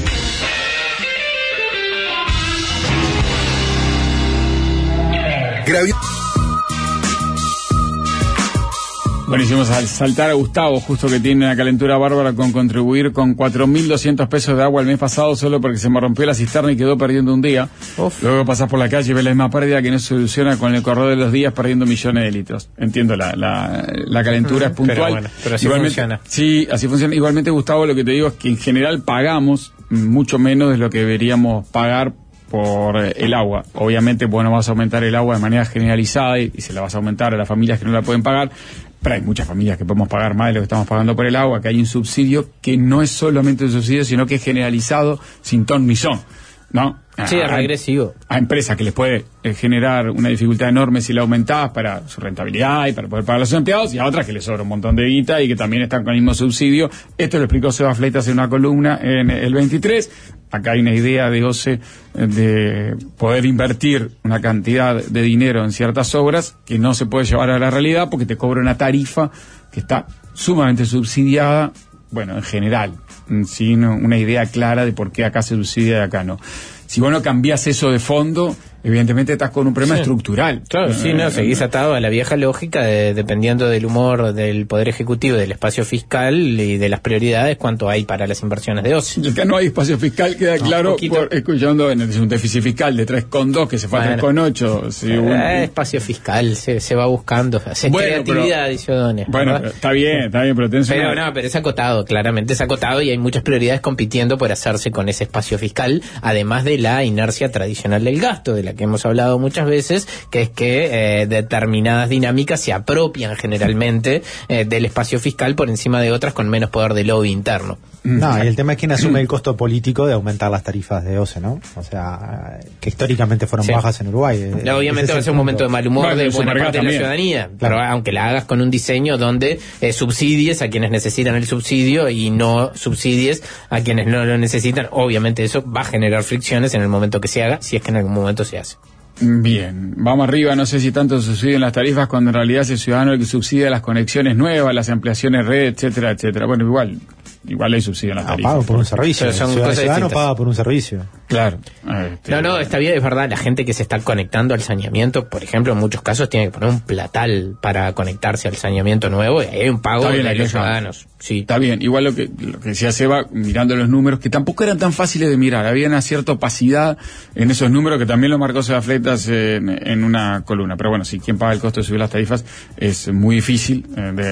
Buenísimo, saltar a Gustavo, justo que tiene una calentura bárbara con contribuir con 4.200 pesos de agua el mes pasado solo porque se me rompió la cisterna y quedó perdiendo un día. Luego pasás por la calle y ves la misma pérdida que no se soluciona con el correr de los días perdiendo millones de litros. Entiendo, la calentura es puntual. Pero así funciona. Sí, así funciona. Igualmente, Gustavo, lo que te digo es que en general pagamos mucho menos de lo que deberíamos pagar por el agua. Obviamente, bueno, vas a aumentar el agua de manera generalizada y se la vas a aumentar a las familias que no la pueden pagar. Pero hay muchas familias que podemos pagar más de lo que estamos pagando por el agua, que hay un subsidio que no es solamente un subsidio, sino que es generalizado sin ton ni son, ¿no? Sí, es regresivo. A empresas que les puede generar una dificultad enorme si la aumentás para su rentabilidad y para poder pagar a los empleados, y a otras que les sobra un montón de guita y que también están con el mismo subsidio. Esto lo explicó Seba Fleitas en una columna en el 23. Acá hay una idea de OCE de poder invertir una cantidad de dinero en ciertas obras que no se puede llevar a la realidad porque te cobra una tarifa que está sumamente subsidiada, bueno, en general, sin una idea clara de por qué acá se subsidia y acá no. Si vos no cambiás eso de fondo, evidentemente estás con un problema estructural. Claro, sí, no, seguís atado a la vieja lógica de, dependiendo del humor del Poder Ejecutivo, del espacio fiscal y de las prioridades, cuánto hay para las inversiones de OCE. Acá no hay espacio fiscal, queda claro, escuchando, bueno, es un déficit fiscal de 3,2 que se fue a 3,8. Sí, espacio fiscal, se va buscando, creatividad, dice O'Donnell. Bueno, pero está bien, pero tenés pero es acotado, claramente es acotado y hay muchas prioridades compitiendo por hacerse con ese espacio fiscal, además de la inercia tradicional del gasto, de la que hemos hablado muchas veces, que es que determinadas dinámicas se apropian generalmente del espacio fiscal por encima de otras con menos poder de lobby interno. No, y el tema es quién asume el costo político de aumentar las tarifas de OCE, ¿no? O sea, que históricamente fueron bajas en Uruguay. Obviamente va a ser un momento de mal humor de buena parte de la ciudadanía, claro. Pero aunque la hagas con un diseño donde subsidies a quienes necesitan el subsidio y no subsidies a quienes no lo necesitan, obviamente eso va a generar fricciones en el momento que se haga, si es que en algún momento se hace. Bien, vamos arriba, no sé si tanto subsiden las tarifas cuando en realidad es el ciudadano el que subsidia las conexiones nuevas, las ampliaciones red, etcétera, etcétera. Bueno, igual hay subsidio en las tarifas. Pago por un servicio. Pero son cosas ciudadano distintas. paga por un servicio. Claro. No, está bien, es verdad, la gente que se está conectando al saneamiento, por ejemplo, en muchos casos tiene que poner un platal para conectarse al saneamiento nuevo y hay un pago de los ciudadanos. Sí. Está bien, igual lo que decía Seba, mirando los números, que tampoco eran tan fáciles de mirar, había una cierta opacidad en esos números que también lo marcó Seba Fleitas en una columna. Pero bueno, si quien paga el costo de subir las tarifas es muy difícil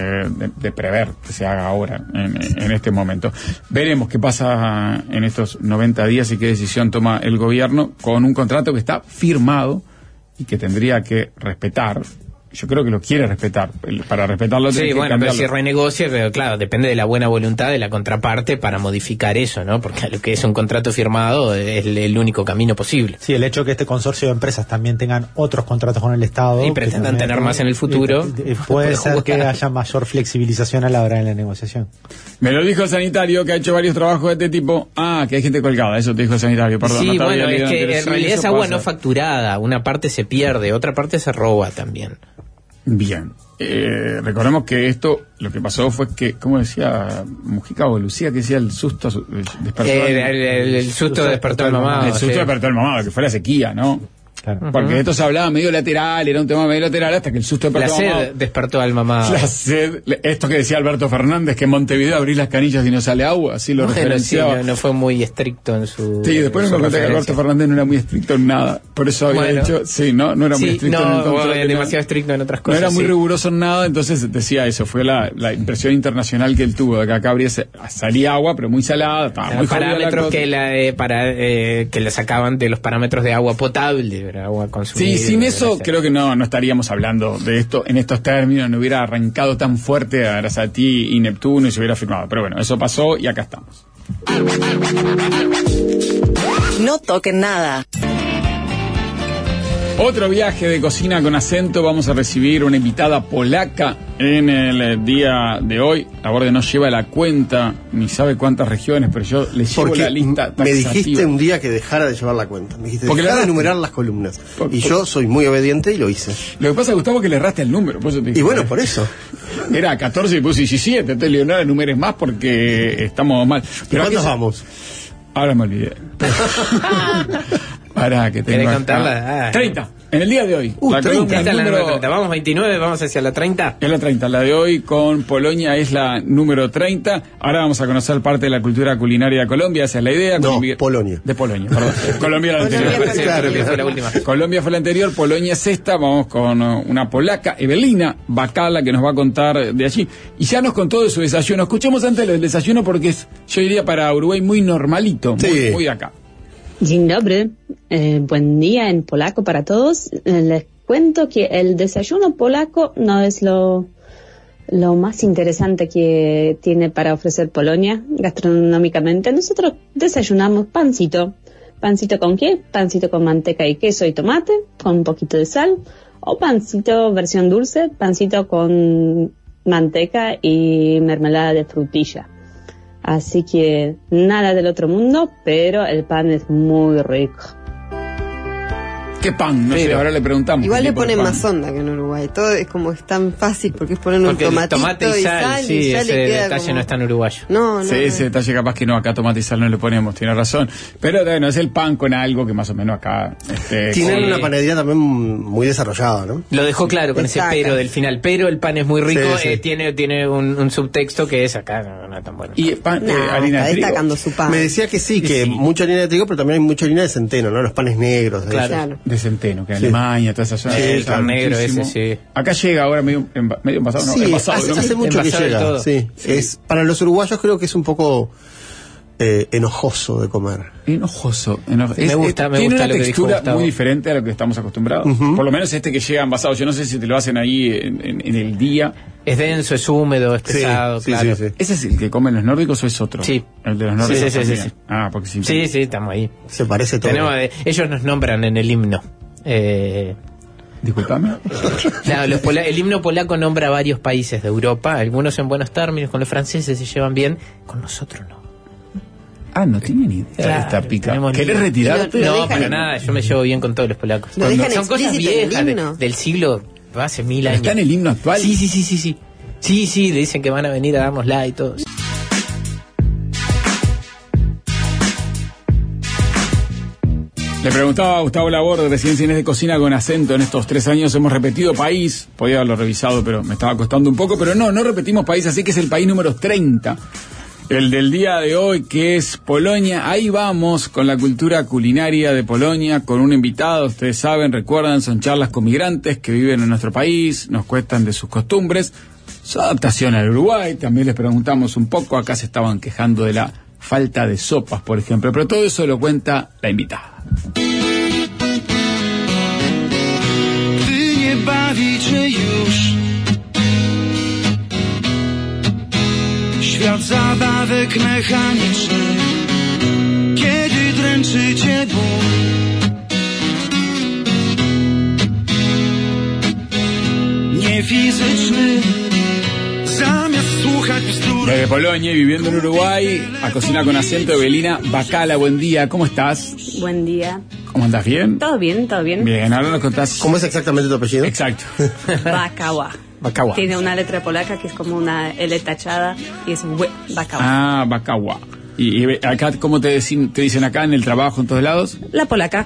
de prever que se haga ahora, en este momento. Veremos qué pasa en estos 90 días y qué decisión toma el gobierno con un contrato que está firmado y que tendría que respetar. Yo creo que lo quiere respetar. Para respetarlo tiene que cambiarlo. Pero si renegocia, pero claro, depende de la buena voluntad de la contraparte para modificar eso, ¿no? Porque lo que es un contrato firmado es el único camino posible. Sí, el hecho de que este consorcio de empresas también tengan otros contratos con el Estado y pretendan tener más en el futuro, puede ser que haya mayor flexibilización a la hora de la negociación. Me lo dijo el sanitario, que ha hecho varios trabajos de este tipo. Que hay gente colgada, eso te dijo el sanitario, perdón. Sí, bueno, es que en realidad es agua no facturada, una parte se pierde, otra parte se roba también. Bien, recordemos que esto, lo que pasó fue que, ¿cómo decía Mujica o Lucía? Que decía el susto despertó el susto despertó al mamado. El susto despertó al mamado, que fue la sequía, ¿no? Claro. Porque esto se hablaba medio lateral, era un tema medio lateral hasta que el susto despertó al mamado. La sed despertó al mamado. La sed, esto que decía Alberto Fernández, que en Montevideo abrís las canillas y no sale agua, así lo referenciaba. No fue muy estricto en su. Sí, después me conté que Alberto Fernández no era muy estricto en nada, por eso había dicho, no era muy estricto en el control. Demasiado estricto en otras cosas. No era muy riguroso en nada, entonces decía eso, fue la impresión internacional que él tuvo, de que acá salía agua, pero muy salada, estaba muy parámetros que le sacaban de los parámetros de agua potable, agua consumida. Sí, sin eso creo que no estaríamos hablando de esto en estos términos, no hubiera arrancado tan fuerte a Arasatí y Neptuno y se hubiera firmado. Pero bueno, eso pasó y acá estamos. No toquen nada. Otro viaje de Cocina con Acento. Vamos a recibir una invitada polaca en el día de hoy. La Borde no lleva la cuenta, ni sabe cuántas regiones, pero yo le llevo la lista taxativa. Me dijiste un día que dejara de llevar la cuenta. Me dijiste, porque dejá de enumerar las columnas. Y yo soy muy obediente y lo hice. Lo que pasa, Gustavo, es que le erraste el número. Por eso te dije, y bueno, por eso. Era 14 y puse 17. Entonces, Leonardo, enumeres más porque estamos mal. Pero ¿cuántos vamos? Ahora me olvidé. Para que tenga. ¿Querés contarla? 30. En el día de hoy. La 30 es la número 30. Vamos 29, vamos hacia la 30. Es la 30. La de hoy con Polonia es la número 30. Ahora vamos a conocer parte de la cultura culinaria de Colombia. Esa es la idea. No, Polonia. De Polonia, perdón. Colombia era la anterior. Fue la última. Colombia fue la anterior, Polonia es esta. Vamos con una polaca, Evelina Bacala, que nos va a contar de allí. Y ya nos contó de su desayuno. Escuchemos antes del desayuno porque es, yo diría, para Uruguay muy normalito. Sí. Muy de acá. Dzień dobry, buen día en polaco para todos. Les cuento que el desayuno polaco no es lo más interesante que tiene para ofrecer Polonia gastronómicamente. Nosotros desayunamos pancito. ¿Pancito con qué? Pancito con manteca y queso y tomate, con un poquito de sal. O pancito versión dulce, pancito con manteca y mermelada de frutilla. Así que nada del otro mundo, pero el pan es muy rico. ¿Qué pan? No sé, ahora le preguntamos. Igual le ponen más onda que en Uruguay. Todo es como es tan fácil porque es poner un tomatito tomate y sal, sí, y ya ese le queda detalle como... no está en uruguayo. No. Sí, ese detalle capaz que no, acá tomate y sal no le ponemos, tiene razón. Pero bueno, es el pan con algo que más o menos acá... Tienen una panadería también muy desarrollada, ¿no? Lo dejó claro con ese pero del final. Pero el pan es muy rico, sí. Tiene un subtexto que es acá no es tan bueno. Y pan, harina de trigo. Destacando su pan. Me decía que sí, que mucha harina de trigo, pero también hay mucha harina de centeno, ¿no? Los panes negros. Claro. De centeno, que Alemania, toda esa zona. Sí, el pan negro ese, sí. Acá llega ahora medio envasado, ¿no? Sí, envasado, hace mucho que llega. Sí. Es, para los uruguayos creo que es un poco enojoso de comer. Enojoso. Me gusta tiene una lo que textura dijo Gustavo. muy diferente a lo que estamos acostumbrados. Por lo menos este que llega envasado. Yo no sé si te lo hacen ahí en el día. Es denso, es húmedo, es pesado, claro. Sí. ¿Ese es el que comen los nórdicos o es otro? Sí. El de los nórdicos. Sí. Ah, porque sí. Sí, estamos ahí. Se parece todo. Ellos nos nombran en el himno. Disculpame. Claro, el himno polaco nombra a varios países de Europa, algunos en buenos términos, con los franceses se llevan bien, con nosotros no. Ah, no tenía ni idea de esta pica. ¿Querés retirarte? No, para nada, yo me llevo bien con todos los polacos. Son cosas viejas del siglo, hace 1000 años. ¿Está en el himno actual? Sí. Sí, le dicen que van a venir a darnosla y todo. Le preguntaba a Gustavo Laborde, recién Cines de Cocina con Acento. En estos 3 años hemos repetido país. Podía haberlo revisado, pero me estaba costando un poco. Pero no repetimos país, así que es el país número 30. El del día de hoy, que es Polonia. Ahí vamos con la cultura culinaria de Polonia, con un invitado. Ustedes saben, recuerdan, son charlas con migrantes que viven en nuestro país, nos cuentan de sus costumbres, su adaptación al Uruguay. También les preguntamos un poco, acá se estaban quejando de la falta de sopas, por ejemplo. Pero todo eso lo cuenta la invitada. Gdy nie bawicie już świat zabawek mechanicznych, kiedy dręczycie ból, nie fizyczny, zamiast słuchać bzdur. Desde Polonia, viviendo en Uruguay, a Cocina con Acento, Evelina Bacala. Buen día, ¿cómo estás? Buen día. ¿Cómo andás? ¿Bien? ¿Todo bien? Bien, ahora nos contás. ¿Cómo es exactamente tu apellido? Exacto. Bacała. Tiene una letra polaca que es como una L tachada y es Bacała. Ah, Bacała. ¿Y acá cómo te dicen acá en el trabajo, en todos lados? La polaca.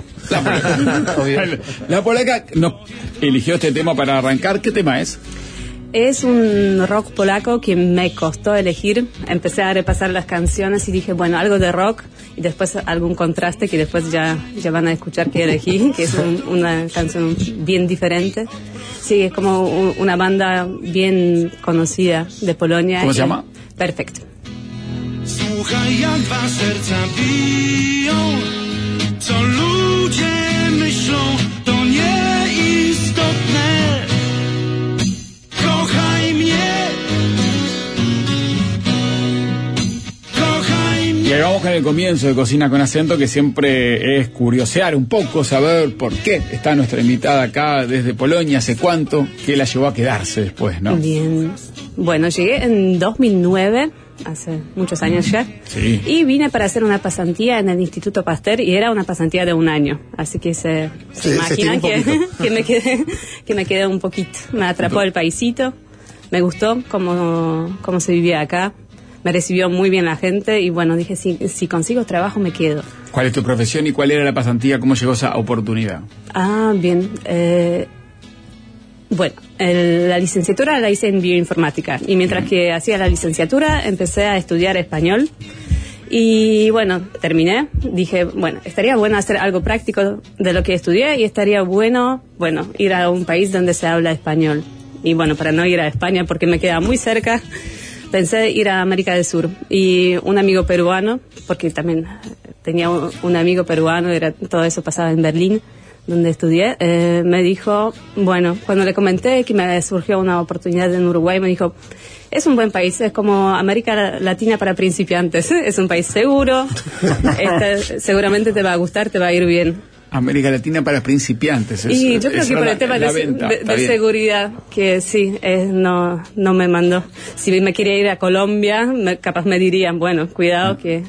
La polaca nos eligió este tema para arrancar. ¿Qué tema es? Es un rock polaco que me costó elegir. Empecé a repasar las canciones y dije, bueno, algo de rock y después algún contraste que después ya van a escuchar que elegí, que es una canción bien diferente. Sí, es como una banda bien conocida de Polonia. ¿Cómo se llama? Perfecto. Słuchaj, jak dwa serca biją, co ludzie myślą, to nieistotne. Kochaj mnie. Y ahora vamos con el comienzo de Cocina con Acento, que siempre es curiosear un poco, saber por qué está nuestra invitada acá desde Polonia, hace cuánto, qué la llevó a quedarse después, ¿no? Bien. Bueno, llegué en 2009, hace muchos años ya, Sí. y vine para hacer una pasantía en el Instituto Pasteur y era una pasantía de 1 año, así que se imaginan que me quedé un poquito. Me atrapó el paisito, me gustó cómo se vivía acá. Me recibió muy bien la gente y bueno, dije, si consigo trabajo me quedo. ¿Cuál es tu profesión y cuál era la pasantía? ¿Cómo llegó esa oportunidad? Ah, bien. Bueno, la licenciatura la hice en bioinformática y mientras que hacía la licenciatura empecé a estudiar español y bueno, terminé. Dije, bueno, estaría bueno hacer algo práctico de lo que estudié y estaría bueno, ir a un país donde se habla español. Y bueno, para no ir a España porque me queda muy cerca, pensé ir a América del Sur. Y un amigo peruano, porque también tenía un amigo peruano, todo eso pasaba en Berlín, donde estudié, me dijo, bueno, cuando le comenté que me surgió una oportunidad en Uruguay, me dijo, es un buen país, es como América Latina para principiantes, es un país seguro, seguramente te va a gustar, te va a ir bien. América Latina para principiantes. Y yo creo que por el tema de seguridad, que sí, no me mandó. Si me quería ir a Colombia, capaz me dirían, bueno, cuidado que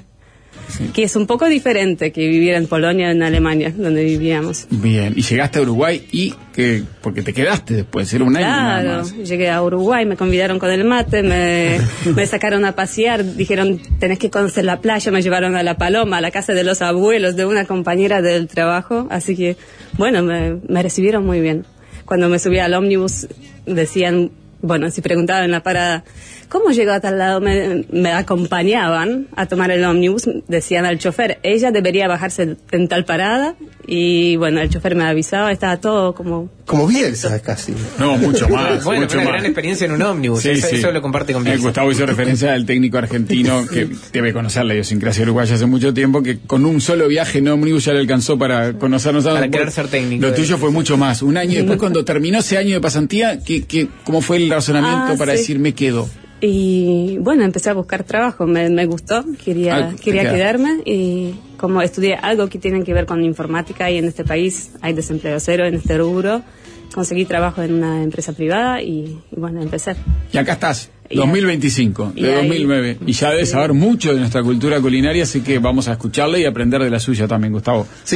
es un poco diferente que vivir en Polonia o en Alemania, donde vivíamos. Bien, y llegaste a Uruguay porque te quedaste después, era un año nada más. Llegué a Uruguay, me convidaron con el mate, me sacaron a pasear, dijeron, tenés que conocer la playa, me llevaron a La Paloma, a la casa de los abuelos de una compañera del trabajo, así que, bueno, me recibieron muy bien. Cuando me subí al ómnibus, decían, bueno, si preguntaban en la parada, ¿cómo llegó a tal lado? Me acompañaban a tomar el ómnibus, decían al chofer, ella debería bajarse en tal parada, y bueno, el chofer me avisaba, estaba todo como Bielsa casi. No, mucho más. Bueno, mucho fue una más. gran experiencia en un ómnibus, Sí, eso lo comparte con Bielsa. Gustavo hizo referencia al técnico argentino que debe conocer la idiosincrasia uruguaya hace mucho tiempo, que con un solo viaje en ómnibus ya le alcanzó para conocernos. Para querer ser técnico. Lo tuyo fue mucho más, un año después, cuando terminó ese año de pasantía, ¿cómo fue el razonamiento para decir me quedo? Y bueno, empecé a buscar trabajo, me gustó, quería quedarme, y como estudié algo que tiene que ver con informática y en este país hay desempleo cero en este rubro, conseguí trabajo en una empresa privada y bueno, empecé. Y acá estás, 2025, de 2009, y ya debes saber mucho de nuestra cultura culinaria, así que vamos a escucharla y aprender de la suya también, Gustavo. Sí.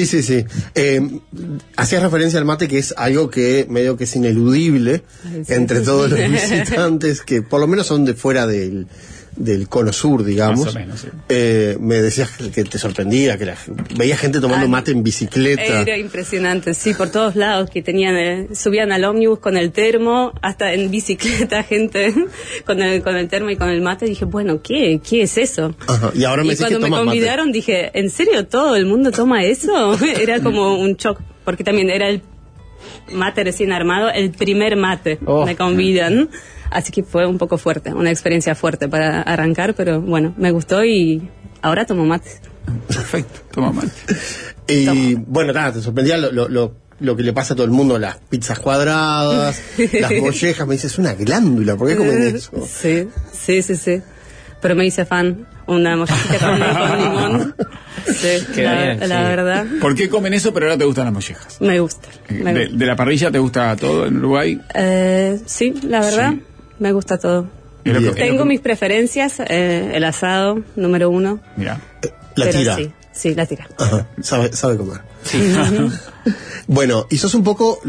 Hacías referencia al mate, que es algo que medio que es ineludible entre todos los visitantes, que por lo menos son de fuera del cono sur, digamos. Más o menos, sí. Me decías que te sorprendía, que veía gente tomando mate en bicicleta. Era impresionante, sí, por todos lados, que subían al ómnibus con el termo, hasta en bicicleta, gente con el termo y con el mate. Dije, bueno, ¿qué es eso? Ajá. Y ahora cuando me convidaron mate, dije, ¿en serio todo el mundo toma eso? Era como un shock, porque también era el mate recién armado, el primer mate, me convidan. Así que fue un poco fuerte, una experiencia fuerte para arrancar, pero bueno, me gustó y ahora tomo mate. Perfecto, toma mate. Y bueno, nada, te sorprendía lo que le pasa a todo el mundo, las pizzas cuadradas, las mollejas. Me dices, es una glándula, ¿por qué comen eso? Sí. Pero me hice fan, una mollejita con limón. Sí, la verdad. ¿Por qué comen eso pero ahora te gustan las mollejas? Me gusta. ¿De la parrilla te gusta todo en Uruguay? Sí, la verdad, me gusta todo. Tengo mis preferencias, el asado, número 1. Mira. La tira. Sí, la tira. Ajá, sabe comer. Sí. Bueno, y sos un poco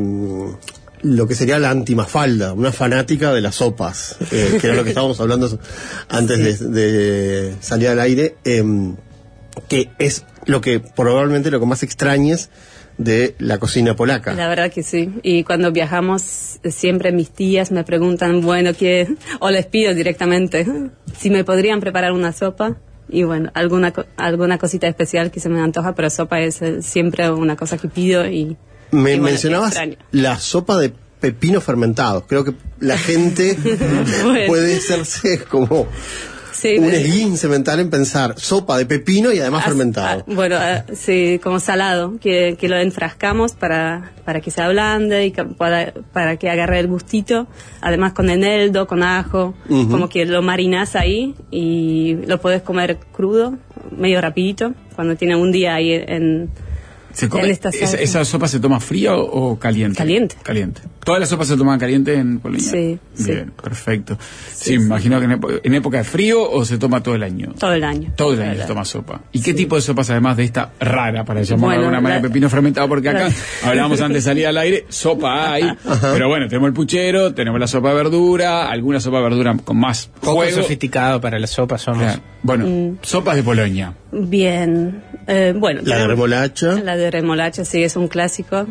lo que sería la antimafalda, una fanática de las sopas, que era lo que estábamos hablando antes de salir al aire, que es lo que probablemente lo que más extrañes de la cocina polaca. La verdad que sí. Y cuando viajamos, siempre mis tías me preguntan, o les pido directamente, si me podrían preparar una sopa. Y bueno, alguna cosita especial que se me antoja, pero sopa es siempre una cosa que pido y... mencionabas la sopa de pepino fermentado. Creo que la gente puede hacerse como Sí, un esguince mental en pensar sopa de pepino y además fermentado. Bueno, sí, como salado, que lo enfrascamos para que se ablande y para que agarre el gustito. Además con eneldo, con ajo, como que lo marinas ahí y lo puedes comer crudo, medio rapidito, cuando tiene un día ahí en esta salsa. ¿Esa sopa se toma fría o caliente? Caliente. ¿Todas las sopas se toman caliente en Polonia? Sí. Bien, perfecto. Sí, me imagino que en época de frío o se toma todo el año. Todo el año. Todo el año se toma sopa. ¿Y qué tipo de sopas, además de esta rara, para llamarlo de alguna manera, pepino fermentado? Porque acá hablábamos antes de salir al aire, sopa hay, pero bueno, tenemos el puchero, tenemos la sopa de verdura, alguna sopa de verdura con más poco juego. Sofisticado para la sopa somos. Claro. Bueno, sopas de Polonia. Bien. Bueno, la de remolacha. La de remolacha, sí, es un clásico.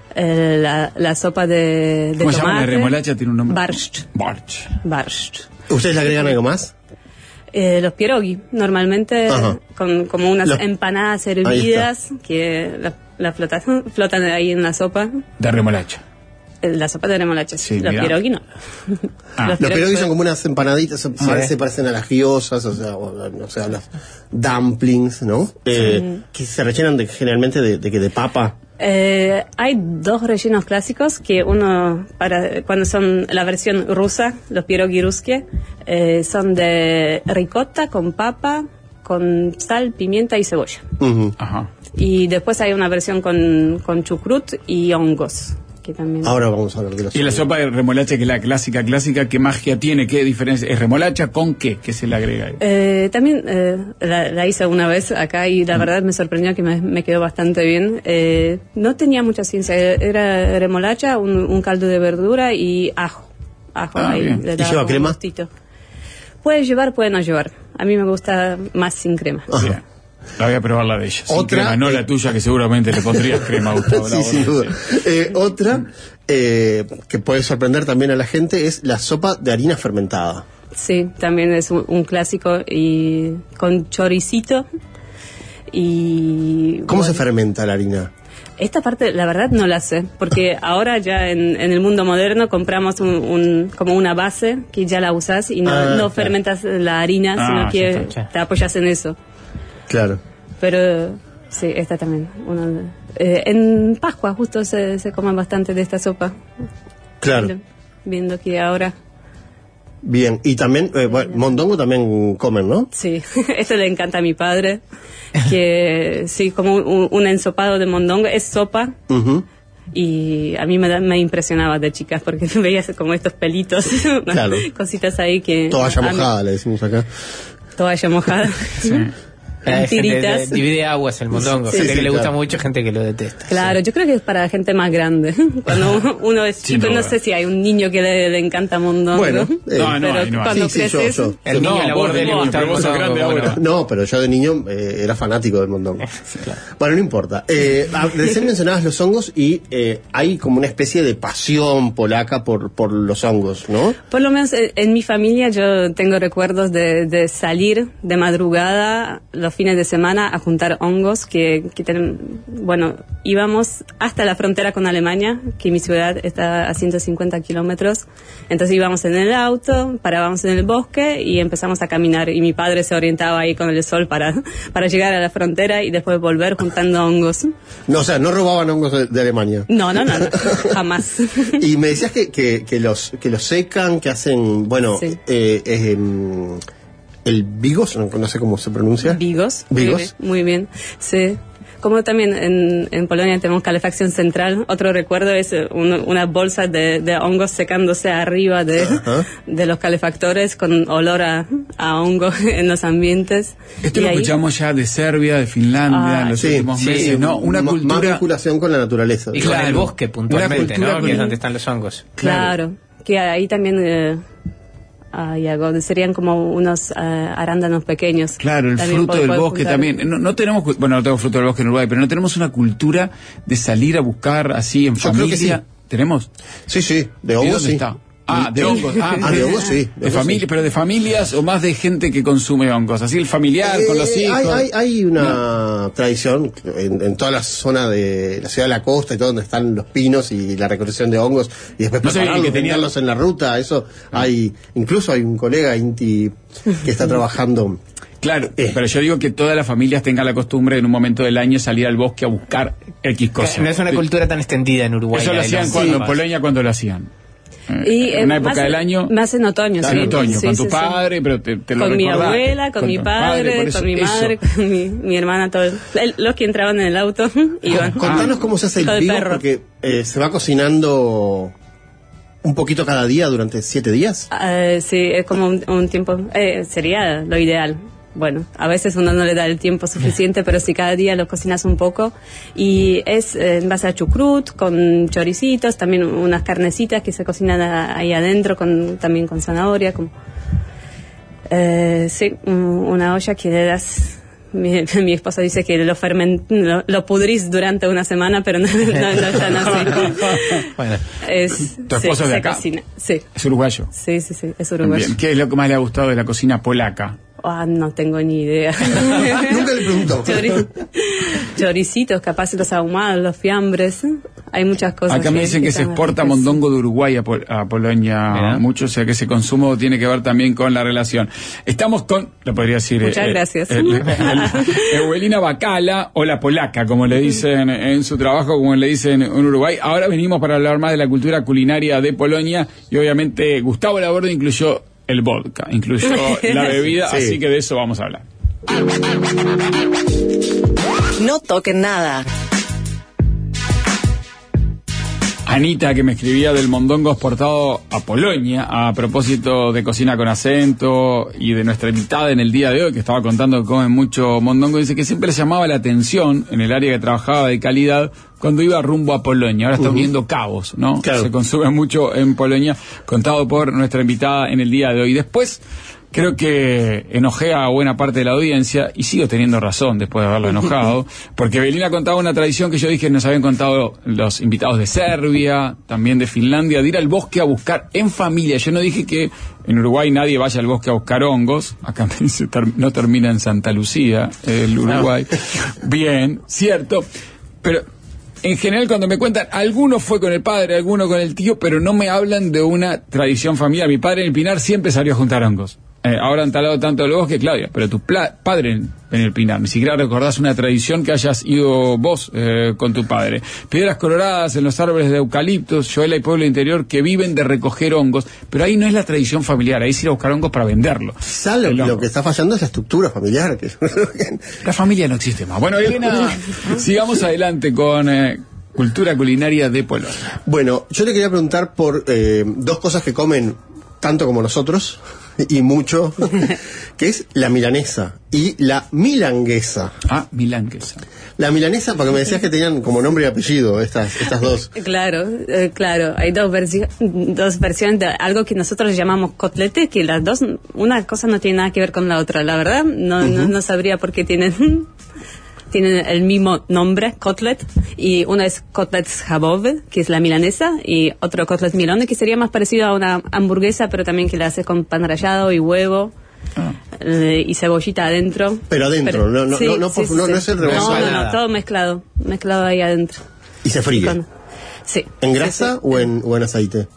La sopa de ¿Cómo tomate. se llama la remolacha? Tiene un nombre. Barsht. ¿Ustedes le agregan algo más? Los pierogi, normalmente con como unas empanadas hervidas que flotan ahí en la sopa. De remolacha. La sopa de remolacha, sí. Los pierogi no. Los pierogi son como unas empanaditas, parecen a las gyozas, o sea, las dumplings, ¿no? Que se rellenan generalmente de papa. Hay dos rellenos clásicos, que uno, cuando son la versión rusa, los pierogi ruske, son de ricota con papa, con sal, pimienta y cebolla. Y después hay una versión con chucrut y hongos. También. Ahora vamos a hablar de la sopa. Y la sopa de remolacha, que es la clásica, ¿qué magia tiene? ¿Qué diferencia? ¿Es remolacha con qué? ¿Qué se le agrega ahí? También la hice una vez acá y la verdad me sorprendió que me quedó bastante bien. No tenía mucha ciencia, era remolacha, un caldo de verdura y ajo. Ahí, ¿Y lleva crema? Gustito. Puede llevar, puede no llevar. A mí me gusta más sin crema. Bien. La voy a probar la de ella. Otra, crema, no la tuya, que seguramente le pondrías crema, Gustavo. Sí, sin duda. Otra que puede sorprender también a la gente es la sopa de harina fermentada. Sí, también es un clásico y con choricito y... ¿Cómo se fermenta la harina? Esta parte, la verdad, no la sé, porque ahora ya en el mundo moderno compramos como una base que ya la usas y no fermentas la harina, sino que te apoyas en eso. Claro. Pero sí, esta también. En Pascua justo se come bastante de esta sopa. Claro. Viendo que ahora... Bien, y también, mondongo también comen, ¿no? Sí, eso le encanta a mi padre, que sí, como un ensopado de mondongo, es sopa. Y a mí me impresionaba de chicas porque veías como estos pelitos, cositas ahí que... Toalla mojada, le decimos acá. Toalla mojada. Sí. Gente divide aguas el mondongo, gente que le gusta mucho, gente que lo detesta. Claro, yo creo que es para gente más grande. Cuando uno es chico, no sé si hay un niño que le encanta mondongo. Bueno, pero cuando creces... El niño a la borde le gusta el mondongo. No, pero yo de niño era fanático del mondongo. Claro. Bueno, no importa. Recién mencionabas los hongos y hay como una especie de pasión polaca por los hongos, ¿no? Por lo menos en mi familia yo tengo recuerdos de salir de madrugada los fines de semana a juntar hongos íbamos hasta la frontera con Alemania, que mi ciudad está a 150 kilómetros, entonces íbamos en el auto, parábamos en el bosque y empezamos a caminar, y mi padre se orientaba ahí con el sol para llegar a la frontera y después volver juntando hongos. No, o sea, no robaban hongos de Alemania. No, jamás. Y me decías que los secan, que hacen, sí. El bigos, no sé cómo se pronuncia. Bigos. Muy bien. Sí. Como también en Polonia tenemos calefacción central, otro recuerdo es una bolsa de hongos secándose arriba de los calefactores con olor a hongo en los ambientes. Esto lo escuchamos ya de Serbia, de Finlandia en los últimos meses, ¿no? Una cultura... Más vinculación con la naturaleza. Y con el bosque puntualmente, ¿no? Que es donde están los hongos. Claro, que ahí también... serían como unos arándanos pequeños. Claro, el fruto del bosque también. No tenemos, no tengo fruto del bosque en Uruguay, pero no tenemos una cultura de salir a buscar así en familia. Creo que sí. ¿Tenemos? Sí, de hongos ¿Dónde sí. está? De hongos. De hongos, sí. De familia, pero de familias o más de gente que consume hongos. Así el familiar con los hijos. Hay una tradición en toda la zona de la ciudad de la costa y todo donde están los pinos y la recolección de hongos y después prepararlos, tenerlos en la ruta. Eso incluso hay un colega Inti que está trabajando. Claro, pero yo digo que todas las familias tengan la costumbre en un momento del año salir al bosque a buscar X cosas. No es una cultura tan extendida en Uruguay. Eso lo hacían en Polonia cuando lo hacían. Y en una época del año. Más en otoño, sí. En otoño, con tu padre, pero te lo con recordás. Mi abuela, con mi padre, con mi madre, con mi hermana, todos. Los que entraban en el auto iban. Contanos cómo se hace el pino, porque se va cocinando un poquito cada día durante 7 días. Sí, es como un tiempo. Sería lo ideal. Bueno, a veces uno no le da el tiempo suficiente, pero si cada día lo cocinas un poco. Y es en base a chucrut, con choricitos, también unas carnecitas que se cocinan ahí adentro, también con zanahoria. Sí, una olla que le das... Mi esposa dice que lo pudrís durante una semana, pero no es tan así. Bueno, ¿tu esposo es de acá? Cocina. Sí. ¿Es uruguayo? Sí, es uruguayo. Bien. ¿Qué es lo que más le ha gustado de la cocina polaca? No tengo ni idea. Nunca le pregunto. Choricitos, capaz los ahumados, los fiambres. Hay muchas cosas. Acá me dicen que se exporta mondongo de Uruguay a Polonia mucho, o sea que ese consumo tiene que ver también con la relación. Estamos con, lo podría decir... Muchas gracias. Ewelina Bacala, o la polaca, como le dicen en su trabajo, como le dicen en Uruguay. Ahora venimos para hablar más de la cultura culinaria de Polonia y obviamente Gustavo Laborde incluyó el vodka, incluyó la bebida, sí. Así que de eso vamos a hablar. No toquen nada. Anita, que me escribía del mondongo exportado a Polonia, a propósito de Cocina con Acento y de nuestra invitada en el día de hoy, que estaba contando que comen mucho mondongo, dice que siempre le llamaba la atención en el área que trabajaba de calidad cuando iba rumbo a Polonia. Ahora está uniendo cabos, ¿no? Claro. Se consume mucho en Polonia, contado por nuestra invitada en el día de hoy. Después, creo que enojé a buena parte de la audiencia y sigo teniendo razón después de haberlo enojado, porque Belina contaba una tradición que yo dije que nos habían contado los invitados de Serbia, también de Finlandia, de ir al bosque a buscar en familia. Yo no dije que en Uruguay nadie vaya al bosque a buscar hongos. Acá me dice, no termina en Santa Lucía, el Uruguay. No. Bien, cierto, pero... En general, cuando me cuentan, alguno fue con el padre, alguno con el tío, pero no me hablan de una tradición familiar. Mi padre en el Pinar siempre salió a juntar hongos. Ahora han talado tanto el bosque, Claudia, pero tu padre en el Pinar, ni siquiera recordás una tradición que hayas ido vos con tu padre. Piedras coloradas en los árboles de eucaliptos, Joela y pueblo interior que viven de recoger hongos, pero ahí no es la tradición familiar, ahí es ir a buscar hongos para venderlo. Quizá lo que está fallando es la estructura familiar. La familia no existe más. Bueno, Elena, sigamos adelante con... cultura culinaria de Polonia. Bueno, yo le quería preguntar por 2 cosas que comen tanto como nosotros y mucho, que es la milanesa y la milanguesa. Milanguesa. La milanesa, porque me decías que tenían como nombre y apellido estas dos. Claro, hay dos versiones de algo que nosotros llamamos cotlete, que las dos, una cosa no tiene nada que ver con la otra, la verdad, no sabría por qué tienen el mismo nombre, cotlet, y uno es cotlet schabowy, que es la milanesa, y otro cotlet milone, que sería más parecido a una hamburguesa, pero también que la haces con pan rallado y huevo, y cebollita adentro. Pero adentro, no es el rebozado. No, todo mezclado ahí adentro. ¿Y se fríe? Sí. ¿En grasa o en aceite?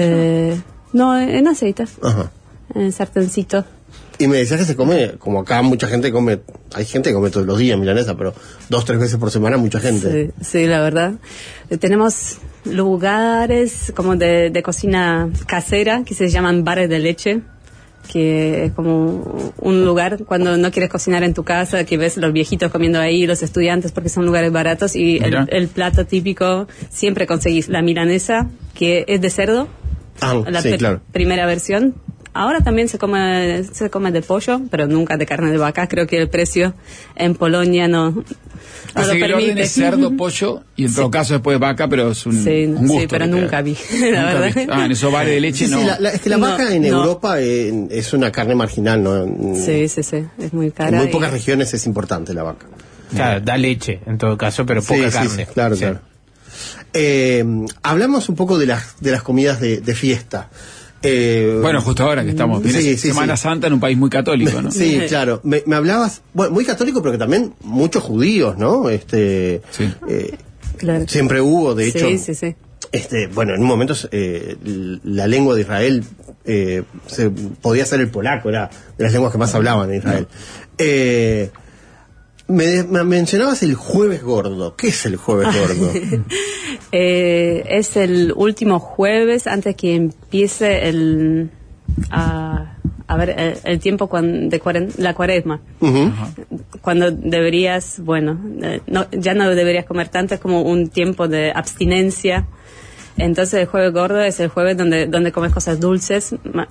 No, en aceite. Ajá. En sartencito. Y me decías que se come, como acá mucha gente come, hay gente que come todos los días milanesa, pero 2-3 veces por semana mucha gente. Sí, la verdad. Tenemos lugares como de cocina casera que se llaman bares de leche, que es como un lugar cuando no quieres cocinar en tu casa, que ves los viejitos comiendo ahí, los estudiantes, porque son lugares baratos, y el plato típico siempre conseguís la milanesa, que es de cerdo, claro. Primera versión. Ahora también se come de pollo, pero nunca de carne de vaca. Creo que el precio en Polonia no lo permite. El orden es cerdo, pollo y en todo caso después vaca, pero es un gusto. Sí, pero nunca vi, la verdad. En esos bares de leche no. Es que la vaca en Europa es una carne marginal, ¿no? Sí, es muy cara. En muy pocas regiones es importante la vaca. Claro, da leche en todo caso, pero poca carne. Claro. Hablamos un poco de las comidas de fiesta. Bueno, justo ahora que estamos, Semana Santa en un país muy católico, ¿no? Sí, claro. Me hablabas, bueno, muy católico, pero que también muchos judíos, ¿no? Claro. Siempre hubo, de hecho. Sí. Bueno, en un momento la lengua de Israel podía ser el polaco, era de las lenguas que más hablaban en Israel. Me mencionabas el Jueves Gordo. ¿Qué es el Jueves Gordo? Es el último jueves antes que empiece el tiempo de la Cuaresma. Uh-huh. Cuando deberías, ya no deberías comer tanto, es como un tiempo de abstinencia. Entonces el Jueves Gordo es el jueves donde comes cosas dulces.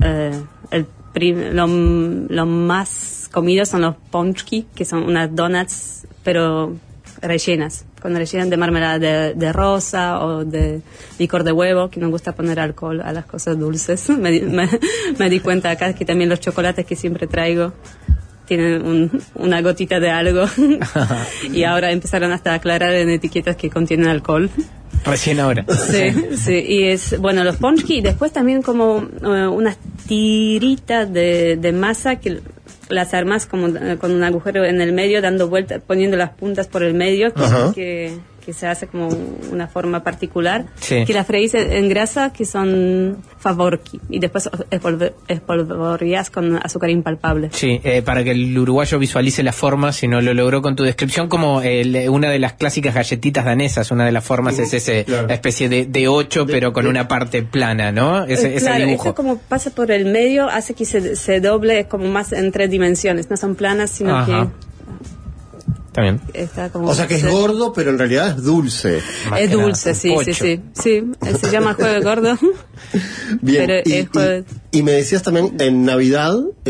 Lo más comido son los ponchki, que son unas donuts, pero rellenas de marmelada de rosa o de licor de huevo, que nos gusta poner alcohol a las cosas dulces. Me di cuenta acá que también los chocolates que siempre traigo tienen una gotita de algo. Y ahora empezaron hasta a aclarar en etiquetas que contienen alcohol. Recién ahora. Sí, y es, los ponchki, y después también como unas tiritas de masa que las armas como con un agujero en el medio, dando vueltas, poniendo las puntas por el medio, que se hace como una forma particular, que las freís en grasa, que son favorki, y después espolvoreás con azúcar impalpable. Sí, para que el uruguayo visualice la forma, si no lo logró con tu descripción, como una de las clásicas galletitas danesas, una de las formas es la especie de 8, pero con una parte plana, ¿no? Ese dibujo. Eso como pasa por el medio, hace que se doble como más en 3 dimensiones, no son planas, sino que... También. Está como, o sea que es gordo, pero en realidad es dulce. Es dulce, sí. Se llama Jueves Gordo. Bien, pero y me decías también en Navidad,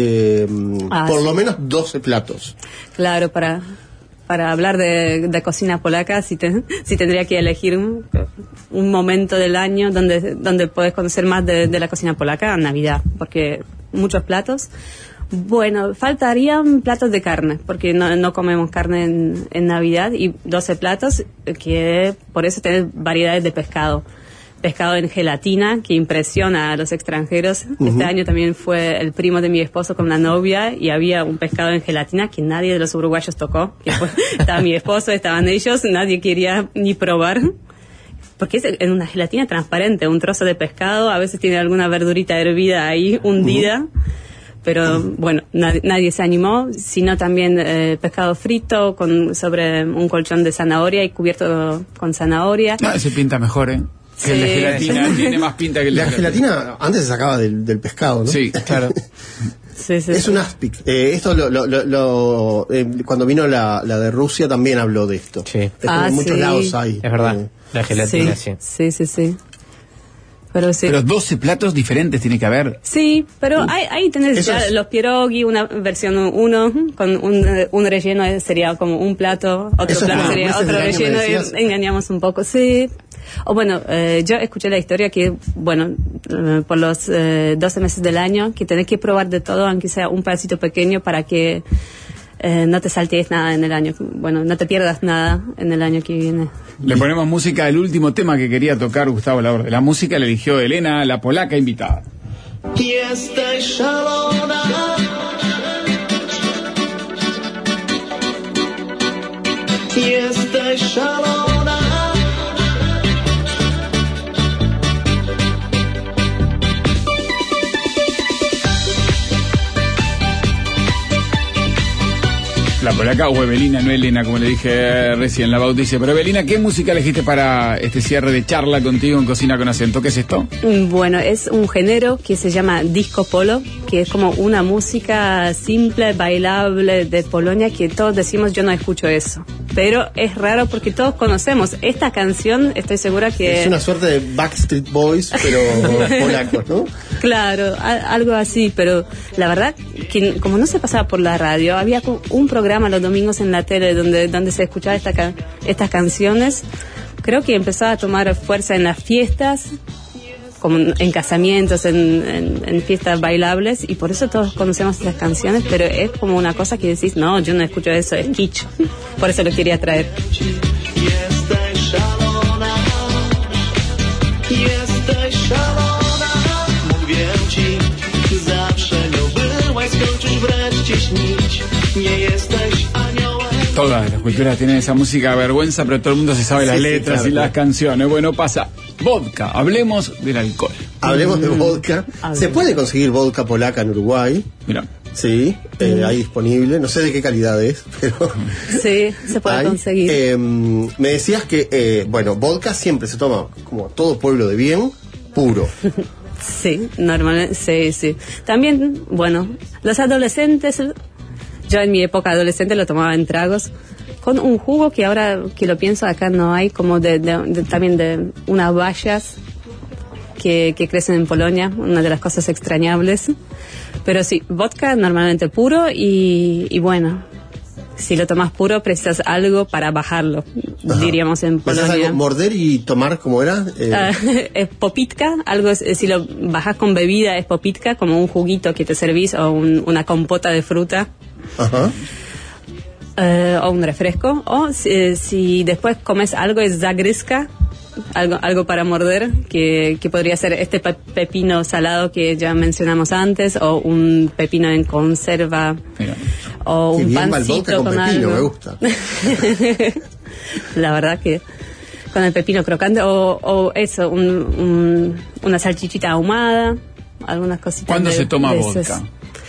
por lo menos 12 platos. Claro, para hablar de cocina polaca, si tendría que elegir un momento del año donde puedes conocer más de la cocina polaca, Navidad, porque muchos platos. Bueno, faltarían platos de carne, porque no comemos carne en Navidad, y 12 platos, que por eso tenés variedades de pescado. Pescado en gelatina, que impresiona a los extranjeros. Uh-huh. Este año también fue el primo de mi esposo con la novia, y había un pescado en gelatina que nadie de los uruguayos tocó. Estaba mi esposo, estaban ellos, nadie quería ni probar. Porque es en una gelatina transparente, un trozo de pescado, a veces tiene alguna verdurita hervida ahí, hundida. Uh-huh. Pero bueno, nadie se animó, sino también pescado frito sobre un colchón de zanahoria y cubierto con zanahoria. No, ese pinta mejor, que el de gelatina. Tiene más pinta que el de la gelatina. Antes se sacaba del pescado, ¿no? Sí, claro. Es un aspic. Esto cuando vino la de Rusia también habló de esto. Sí. En muchos lados hay. Es verdad, la gelatina, sí. Pero 12 platos diferentes tiene que haber. Sí, pero ahí tenés ya los pierogi, una versión 1, con un relleno sería como un plato, otro plato sería otro relleno, y engañamos un poco, sí. O bueno, yo escuché la historia que, por los 12 meses del año, que tenés que probar de todo, aunque sea un pedacito pequeño, para que no te saltees nada en el año. Bueno, no te pierdas nada en el año que viene. Le ponemos música al último tema que quería tocar Gustavo Laborde. La música la eligió Elena, la polaca invitada. Jesteś szalona. Jesteś szalona. La polaca o Evelina, no Elena, como le dije recién, la bautice. Pero Evelina, ¿qué música elegiste para este cierre de charla contigo en Cocina con Acento? ¿Qué es esto? Bueno, es un género que se llama disco polo, que es como una música simple, bailable de Polonia, que todos decimos, yo no escucho eso. Pero es raro porque todos conocemos esta canción, estoy segura que... Es una suerte de Backstreet Boys, pero polacos, ¿no? Claro, algo así, pero la verdad que como no se pasaba por la radio, había un programa los domingos en la tele donde se escuchaba estas canciones. Creo que empezó a tomar fuerza en las fiestas, como en casamientos, en fiestas bailables, y por eso todos conocemos estas canciones, pero es como una cosa que decís, no, yo no escucho eso, es kitsch. Por eso lo quería traer. Todas las culturas tienen esa música vergüenza, pero todo el mundo se sabe las letras y las canciones. Bueno, pasa. Vodka. Hablemos del alcohol. Hablemos de vodka. Se puede conseguir vodka polaca en Uruguay. Mira. Sí, hay disponible. No sé de qué calidad es, pero... Sí, se puede conseguir. Me decías que, vodka siempre se toma, como todo pueblo de bien, puro. Sí, normalmente, sí. También, los adolescentes, yo en mi época adolescente lo tomaba en tragos, con un jugo que ahora que lo pienso acá no hay, como también de unas bayas que crecen en Polonia, una de las cosas extrañables. Pero sí, vodka normalmente puro y si lo tomas puro precisas algo para bajarlo, diríamos en Polonia. ¿Algo morder y tomar como era? Es popitka, si lo bajas con bebida es popitka, como un juguito que te servís o una compota de fruta. Ajá. O un refresco. O si después comes algo es zagryzka, algo para morder, que podría ser este pepino salado que ya mencionamos antes, o un pepino en conserva. Mira. O un pancito con algo. Me gusta. La verdad que con el pepino crocante o eso, una salchichita ahumada, algunas cositas. ¿Cuándo se toma vodka?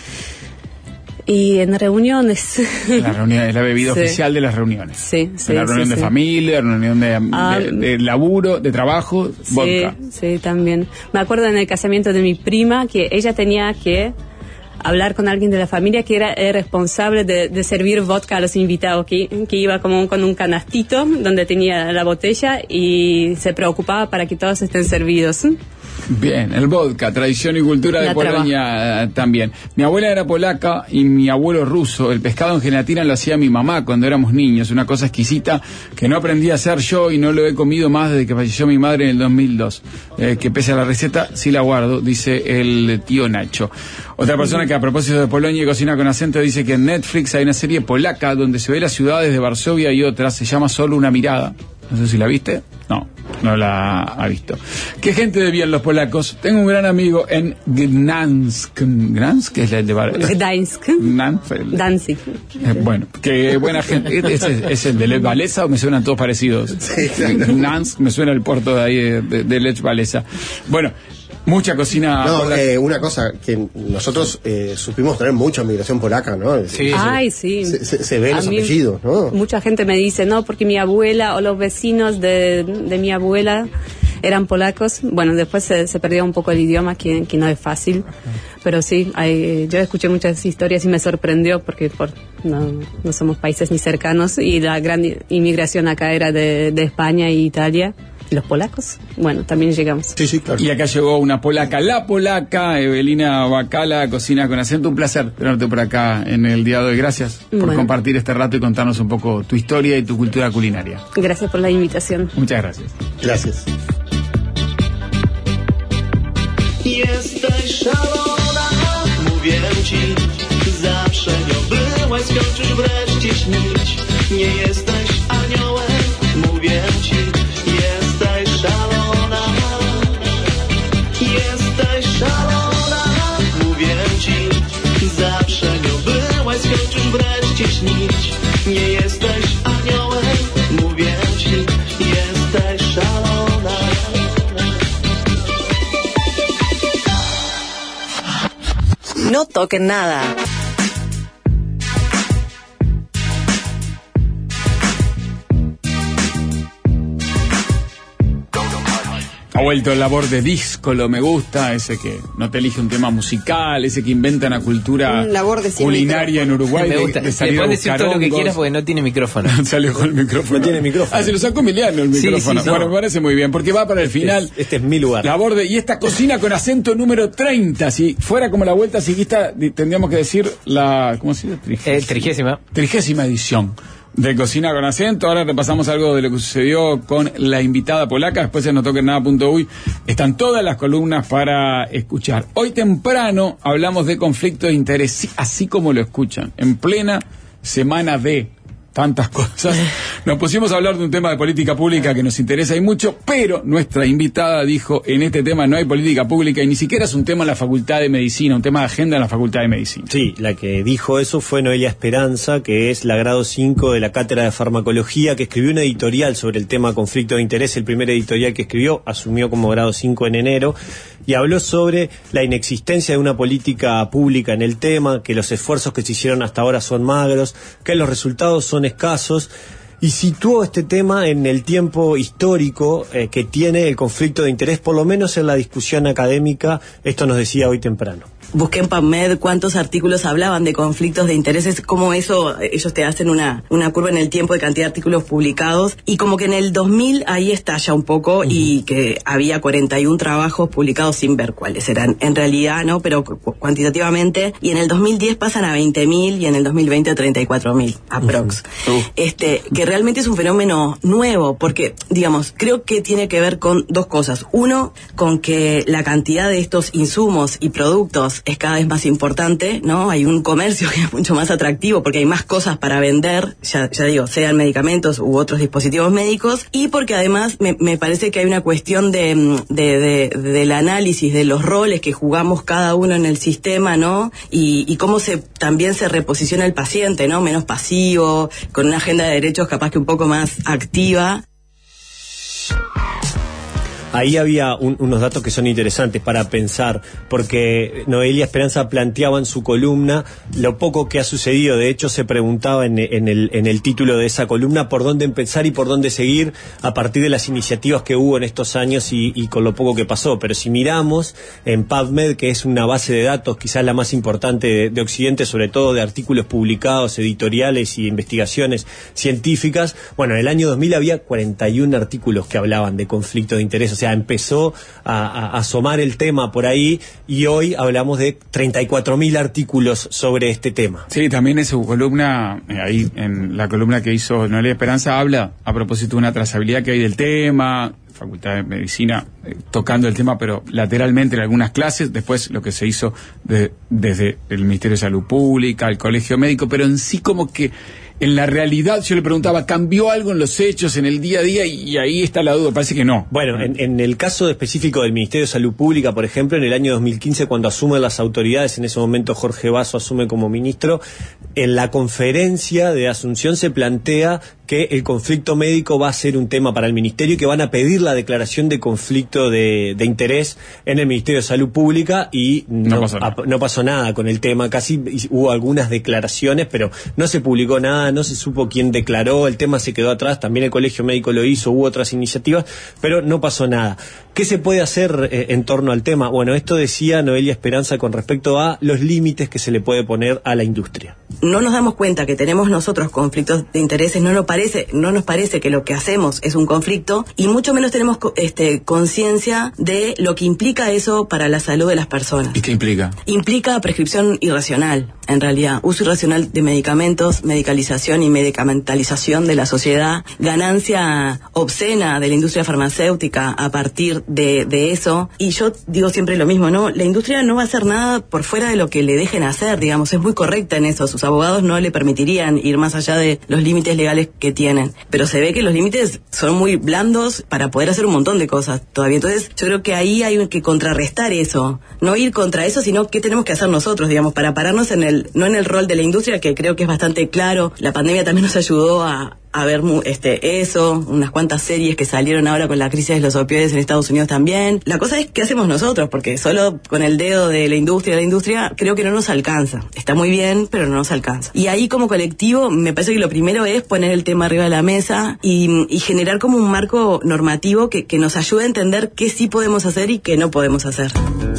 Y en reuniones. La reunión es la bebida oficial de las reuniones. Sí. La reunión de familia, la reunión de laburo, de trabajo, vodka. Sí, también. Me acuerdo en el casamiento de mi prima que ella tenía que hablar con alguien de la familia que era el responsable de servir vodka a los invitados, que iba como con un canastito donde tenía la botella y se preocupaba para que todos estén servidos. Bien, el vodka, tradición y cultura de Polonia también. Mi abuela era polaca y mi abuelo ruso. El pescado en gelatina lo hacía mi mamá cuando éramos niños, una cosa exquisita que no aprendí a hacer yo y no lo he comido más desde que falleció mi madre en el 2002. Que pese a la receta, sí la guardo, dice el tío Nacho. Otra persona que a propósito de Polonia y cocina con acento dice que en Netflix hay una serie polaca donde se ve las ciudades de Varsovia y otras, se llama Solo una mirada. No sé si la viste. No la ha visto. ¿Qué gente de bien los polacos? Tengo un gran amigo en Gdansk. ¿Gdansk? Es el de Gdańsk. Danzig. Bueno, qué buena gente. ¿Es el de Lech Walesa o me suenan todos parecidos? Sí, claro. Gdansk me suena el puerto de ahí de Lech Walesa. Bueno, mucha cocina. Una cosa que nosotros supimos tener mucha migración polaca, ¿no? Sí. Sí. Se ven los apellidos, ¿no? Mucha gente me dice, no, porque mi abuela o los vecinos de mi abuela eran polacos. Bueno, después se perdió un poco el idioma, que no es fácil. Pero sí, yo escuché muchas historias y me sorprendió porque no somos países ni cercanos y la gran inmigración acá era de España e Italia. Los polacos, también llegamos. Sí, claro. Y acá llegó una polaca, la polaca, Evelina Bacala, Cocina con Acento. Un placer tenerte por acá en el día de hoy. Gracias por compartir este rato y contarnos un poco tu historia y tu cultura culinaria. Gracias por la invitación. Muchas gracias. Gracias. Jesteś szalona, mówię ci, zawsze nią byłaś, skończysz wreszcie śnić. Nie jesteś aniołem, mówię ci, jesteś szalona. Jesteś szalona, mówię ci, zawsze nią byłaś, skończysz wreszcie śnić. Nie jesteś aniołem, mówię ci, jesteś szalona. No toquen nada. Ha vuelto el labor de díscolo, me gusta, ese que no te elige un tema musical, ese que inventa una cultura culinaria en Uruguay. Me gusta. De salir le puedes decir todo lo que quieras porque no tiene micrófono. Salió con el micrófono. No tiene micrófono. Se lo sacó Emiliano el micrófono. Sí, bueno, me parece muy bien, porque va para el final. Este es mi lugar. Labor y esta cocina con acento número 30. Si fuera como la vuelta ciclista, tendríamos que decir ¿cómo se dice? Trigésima edición de Cocina con Acento. Ahora repasamos algo de lo que sucedió con la invitada polaca. Después en notoquennada.uy están todas las columnas para escuchar. Hoy temprano hablamos de conflicto de interés, así como lo escuchan, en plena semana de tantas cosas, nos pusimos a hablar de un tema de política pública que nos interesa y mucho, pero nuestra invitada dijo, en este tema no hay política pública y ni siquiera es un tema en la Facultad de Medicina, un tema de agenda en la Facultad de Medicina. Sí, la que dijo eso fue Noelia Esperanza, que es la grado 5 de la Cátedra de Farmacología, que escribió una editorial sobre el tema conflicto de interés, el primer editorial que escribió, asumió como grado 5 en enero, y habló sobre la inexistencia de una política pública en el tema, que los esfuerzos que se hicieron hasta ahora son magros, que los resultados son escasos, y situó este tema en el tiempo histórico que tiene el conflicto de interés, por lo menos en la discusión académica. Esto nos decía hoy temprano. Busqué en PubMed cuántos artículos hablaban de conflictos de intereses, cómo eso, ellos te hacen una curva en el tiempo de cantidad de artículos publicados, y como que en el 2000 ahí estalla un poco, y que había 41 trabajos publicados sin ver cuáles eran en realidad, ¿no? Pero cuantitativamente, y en el 2010 pasan a 20.000 y en el 2020 a 34.000 aprox. Que realmente es un fenómeno nuevo, porque, digamos, creo que tiene que ver con dos cosas. Uno, con que la cantidad de estos insumos y productos es cada vez más importante, ¿no? Hay un comercio que es mucho más atractivo porque hay más cosas para vender, ya digo, sean medicamentos u otros dispositivos médicos, y porque además me parece que hay una cuestión del análisis de los roles que jugamos cada uno en el sistema, ¿no? Y cómo también se reposiciona el paciente, ¿no? Menos pasivo, con una agenda de derechos capaz que un poco más activa. Ahí había unos datos que son interesantes para pensar, porque Noelia Esperanza planteaba en su columna lo poco que ha sucedido. De hecho, se preguntaba en el título de esa columna por dónde empezar y por dónde seguir a partir de las iniciativas que hubo en estos años y con lo poco que pasó. Pero si miramos en PubMed, que es una base de datos quizás la más importante de Occidente, sobre todo de artículos publicados, editoriales y investigaciones científicas, bueno, en el año 2000 había 41 artículos que hablaban de conflicto de interés. O sea, empezó a asomar el tema por ahí, y hoy hablamos de 34.000 artículos sobre este tema. Sí, también en su columna, ahí en la columna que hizo Noelia Esperanza, habla a propósito de una trazabilidad que hay del tema, Facultad de Medicina tocando el tema, pero lateralmente en algunas clases, después lo que se hizo desde el Ministerio de Salud Pública, el Colegio Médico, pero en sí como que en la realidad, yo le preguntaba, ¿cambió algo en los hechos, en el día a día? Y ahí está la duda, parece que no. Bueno, en el caso específico del Ministerio de Salud Pública, por ejemplo, en el año 2015, cuando asumen las autoridades, en ese momento Jorge Basso asume como ministro, en la conferencia de Asunción se plantea que el conflicto médico va a ser un tema para el Ministerio y que van a pedir la declaración de conflicto de interés en el Ministerio de Salud Pública, y no pasó nada con el tema. Casi hubo algunas declaraciones, pero no se publicó nada, no se supo quién declaró, el tema se quedó atrás, también el Colegio Médico lo hizo, hubo otras iniciativas, pero no pasó nada. ¿Qué se puede hacer en torno al tema? Bueno, esto decía Noelia Esperanza con respecto a los límites que se le puede poner a la industria. No nos damos cuenta que tenemos nosotros conflictos de intereses, no nos parece que lo que hacemos es un conflicto, y mucho menos tenemos conciencia de lo que implica eso para la salud de las personas. ¿Y qué implica? Implica prescripción irracional, en realidad, uso irracional de medicamentos, medicalización y medicamentalización de la sociedad, ganancia obscena de la industria farmacéutica a partir de eso. Y yo digo siempre lo mismo, ¿no? La industria no va a hacer nada por fuera de lo que le dejen hacer, digamos, es muy correcta en eso. Sus abogados no le permitirían ir más allá de los límites legales que tienen. Pero se ve que los límites son muy blandos para poder hacer un montón de cosas todavía. Entonces, yo creo que ahí hay que contrarrestar eso. No ir contra eso, sino qué tenemos que hacer nosotros, digamos, para pararnos no en el rol de la industria, que creo que es bastante claro. La pandemia también nos ayudó a ver eso, unas cuantas series que salieron ahora con la crisis de los opioides en Estados Unidos también. La cosa es qué hacemos nosotros, porque solo con el dedo de la industria creo que no nos alcanza. Está muy bien, pero no nos alcanza. Y ahí como colectivo me parece que lo primero es poner el tema arriba de la mesa y generar como un marco normativo que nos ayude a entender qué sí podemos hacer y qué no podemos hacer.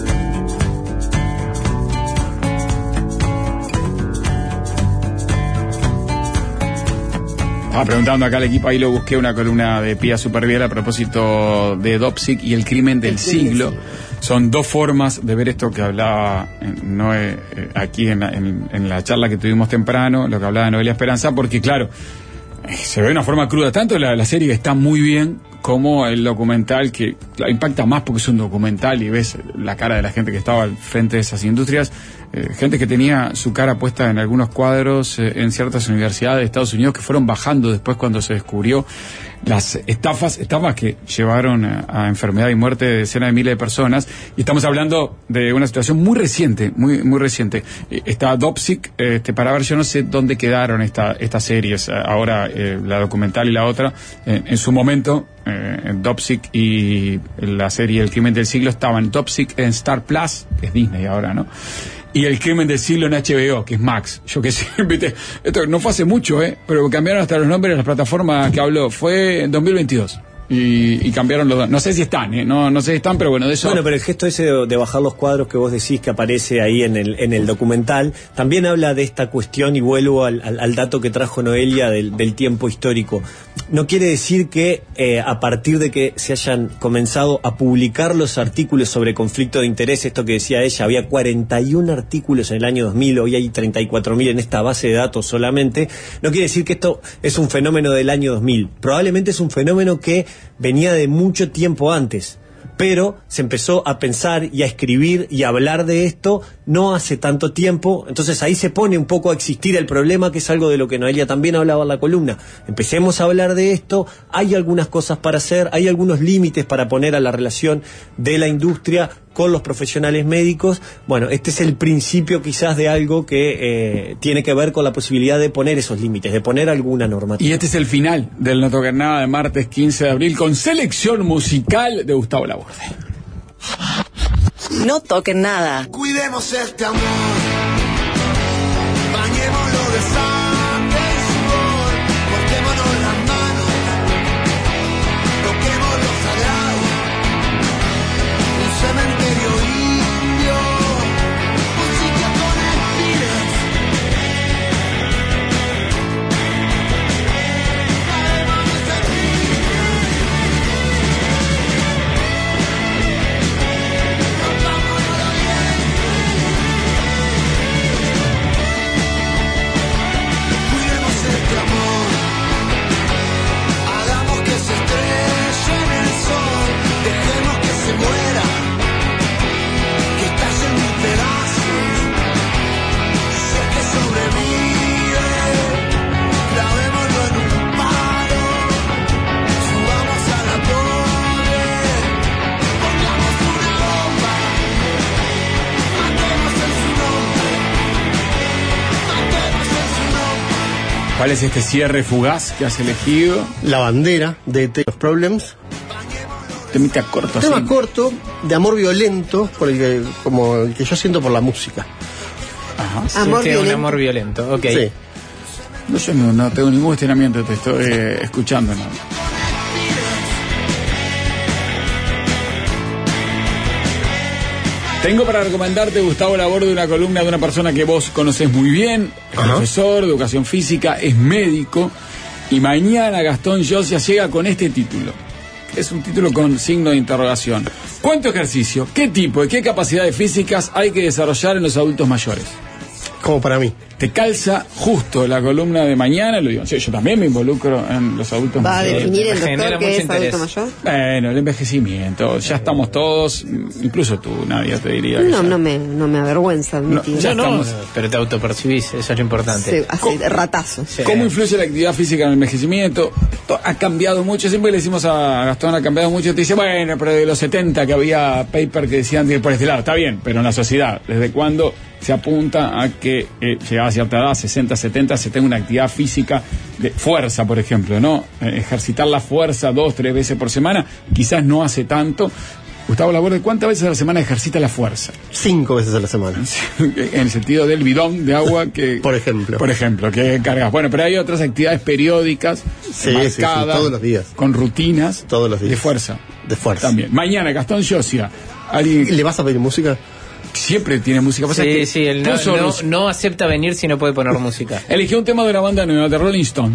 Preguntando acá al equipo, ahí lo busqué, una columna de Pía Superviel a propósito de Dopsic y el crimen del siglo. Son dos formas de ver esto que hablaba Noé aquí en la charla que tuvimos temprano, lo que hablaba Noelia Esperanza, porque claro, se ve de una forma cruda, tanto la serie que está muy bien, como el documental que impacta más porque es un documental y ves la cara de la gente que estaba al frente de esas industrias. gente que tenía su cara puesta en algunos cuadros en ciertas universidades de Estados Unidos que fueron bajando después cuando se descubrió las estafas que llevaron a enfermedad y muerte de decenas de miles de personas. Y estamos hablando de una situación muy reciente, muy reciente. Está Dopsic, para ver, yo no sé dónde quedaron estas series, ahora la documental y la otra. En su momento, Dopsic y la serie El crimen del siglo estaban. Dopsic en Star Plus, que es Disney ahora, ¿no? Y El crimen del siglo en HBO, que es Max. Yo qué sé, ¿viste? Esto no fue hace mucho, pero cambiaron hasta los nombres de las plataformas que habló. Fue en 2022. Y cambiaron los dos. No sé si están, no sé si están, pero bueno, de eso... Bueno, pero el gesto ese de bajar los cuadros que vos decís que aparece ahí en el documental, también habla de esta cuestión, y vuelvo al dato que trajo Noelia del tiempo histórico. No quiere decir que a partir de que se hayan comenzado a publicar los artículos sobre conflicto de interés, esto que decía ella, había 41 artículos en el año 2000, hoy hay 34.000 en esta base de datos solamente, no quiere decir que esto es un fenómeno del año 2000. Probablemente es un fenómeno que venía de mucho tiempo antes, pero se empezó a pensar y a escribir y a hablar de esto no hace tanto tiempo. Entonces ahí se pone un poco a existir el problema, que es algo de lo que Noelia también hablaba en la columna. Empecemos a hablar de esto, hay algunas cosas para hacer, hay algunos límites para poner a la relación de la industria con los profesionales médicos. Bueno, este es el principio quizás de algo que tiene que ver con la posibilidad de poner esos límites, de poner alguna normativa. Y este es el final del No Toquen Nada de martes 15 de abril con selección musical de Gustavo Laborde. No toquen nada. Cuidemos este amor, bañémoslo de sangre y sudor, cortémonos las manos, toquemos lo sagrado, un cementerio indio, un sitio con espinas. ¿Cuál es este cierre fugaz que has elegido? La bandera de The Problems. Temita corto. Tema así. corto, de amor violento, como el que yo siento por la música. Ajá. Amor violento. Un amor violento, ok. Sí. No, yo no tengo ningún cuestionamiento, te estoy escuchando, ¿no? Tengo para recomendarte, Gustavo Laborde, una columna de una persona que vos conocés muy bien, es profesor de educación física, es médico, y mañana Gastón Josia llega con este título. Es un título con signo de interrogación. ¿Cuánto ejercicio, qué tipo y qué capacidades físicas hay que desarrollar en los adultos mayores? Como para mí. Te calza justo la columna de mañana, lo digo. Sí, yo también me involucro en los adultos mayores. ¿Va a definir el doctor qué es adulto mayor? Bueno, el envejecimiento, ya estamos todos, incluso tú, Nadia, te diría. No me avergüenza admitir. Ya estamos. Pero te autopercibís, eso es lo importante. Sí, así, de ratazo. Sí. ¿Cómo influye la actividad física en el envejecimiento? Esto ha cambiado mucho, siempre le decimos a Gastón, ha cambiado mucho, te dice, bueno, pero de los 70 que había paper que decían de ir por este lado, está bien, pero en la sociedad, ¿desde cuándo se apunta a que llegada a cierta edad, 60, 70, se tenga una actividad física de fuerza, por ejemplo, ¿no? Ejercitar la fuerza 2-3 veces por semana, quizás no hace tanto. Gustavo Laborde, ¿cuántas veces a la semana ejercita la fuerza? 5 veces a la semana. En el sentido del bidón de agua que... Por ejemplo, que cargas. Bueno, pero hay otras actividades periódicas, marcadas, todos los días. Con rutinas. Todos los días. De fuerza. De fuerza. También. Mañana, Gastón Josia. ¿Le vas a pedir música? Siempre tiene música. Sí, él no acepta venir si no puede poner música. Eligió un tema de una banda nueva, de Rolling Stone.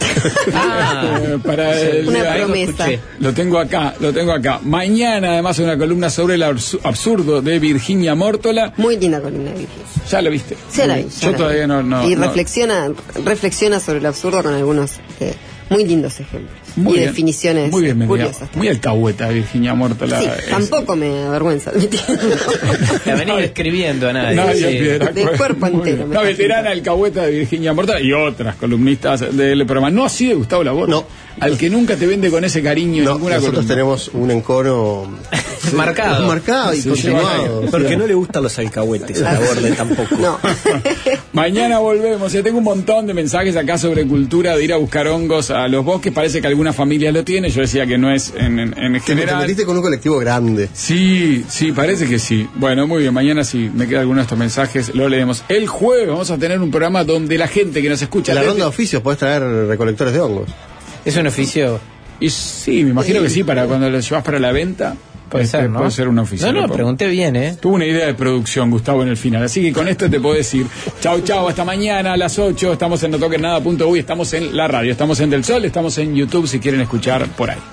Para una promesa. Lo tengo acá. Mañana, además, una columna sobre el absurdo de Virginia Mórtola. Muy linda columna de Virginia. ¿Ya la viste? Sí, la vi. Yo todavía no. Y reflexiona sobre el absurdo con algunos muy lindos ejemplos. Muy y bien, definiciones muy bien, curiosas. muy alcahueta, Virginia Mórtola. Sí, tampoco me avergüenza admitir. La venís describiendo a nadie. De cuerpo entero. La veterana alcahueta de Virginia Mórtola y otras columnistas del programa. No así de Gustavo Laborde. No. Al que nunca te vende con ese cariño en ninguna nosotros columna. tenemos un encono marcado y continuado. Porque no le gustan los alcahuetes a Laborde tampoco. No. Mañana volvemos. Tengo un montón de mensajes acá sobre cultura de ir a buscar hongos a los bosques. Parece que alguna familia lo tiene. Yo decía que no es en general. Te metiste con un colectivo grande. Sí, parece que sí. Bueno, muy bien. Mañana sí me queda alguno de estos mensajes. Lo leemos. El jueves vamos a tener un programa donde la gente que nos escucha. En la ronda de oficios podés traer recolectores de hongos. ¿Es un oficio? Y sí, me imagino que sí, para cuando lo llevas para la venta. Puede ser, ¿no? Puede ser un oficio. No, pregunté bien, ¿eh? Tuve una idea de producción, Gustavo, en el final. Así que con esto te puedo decir chau, hasta mañana a las 8. Estamos en notoquennada.uy, estamos en la radio, estamos en Del Sol, estamos en YouTube si quieren escuchar por ahí.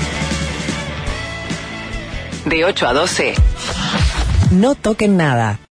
De 8 a 12. No toquen nada.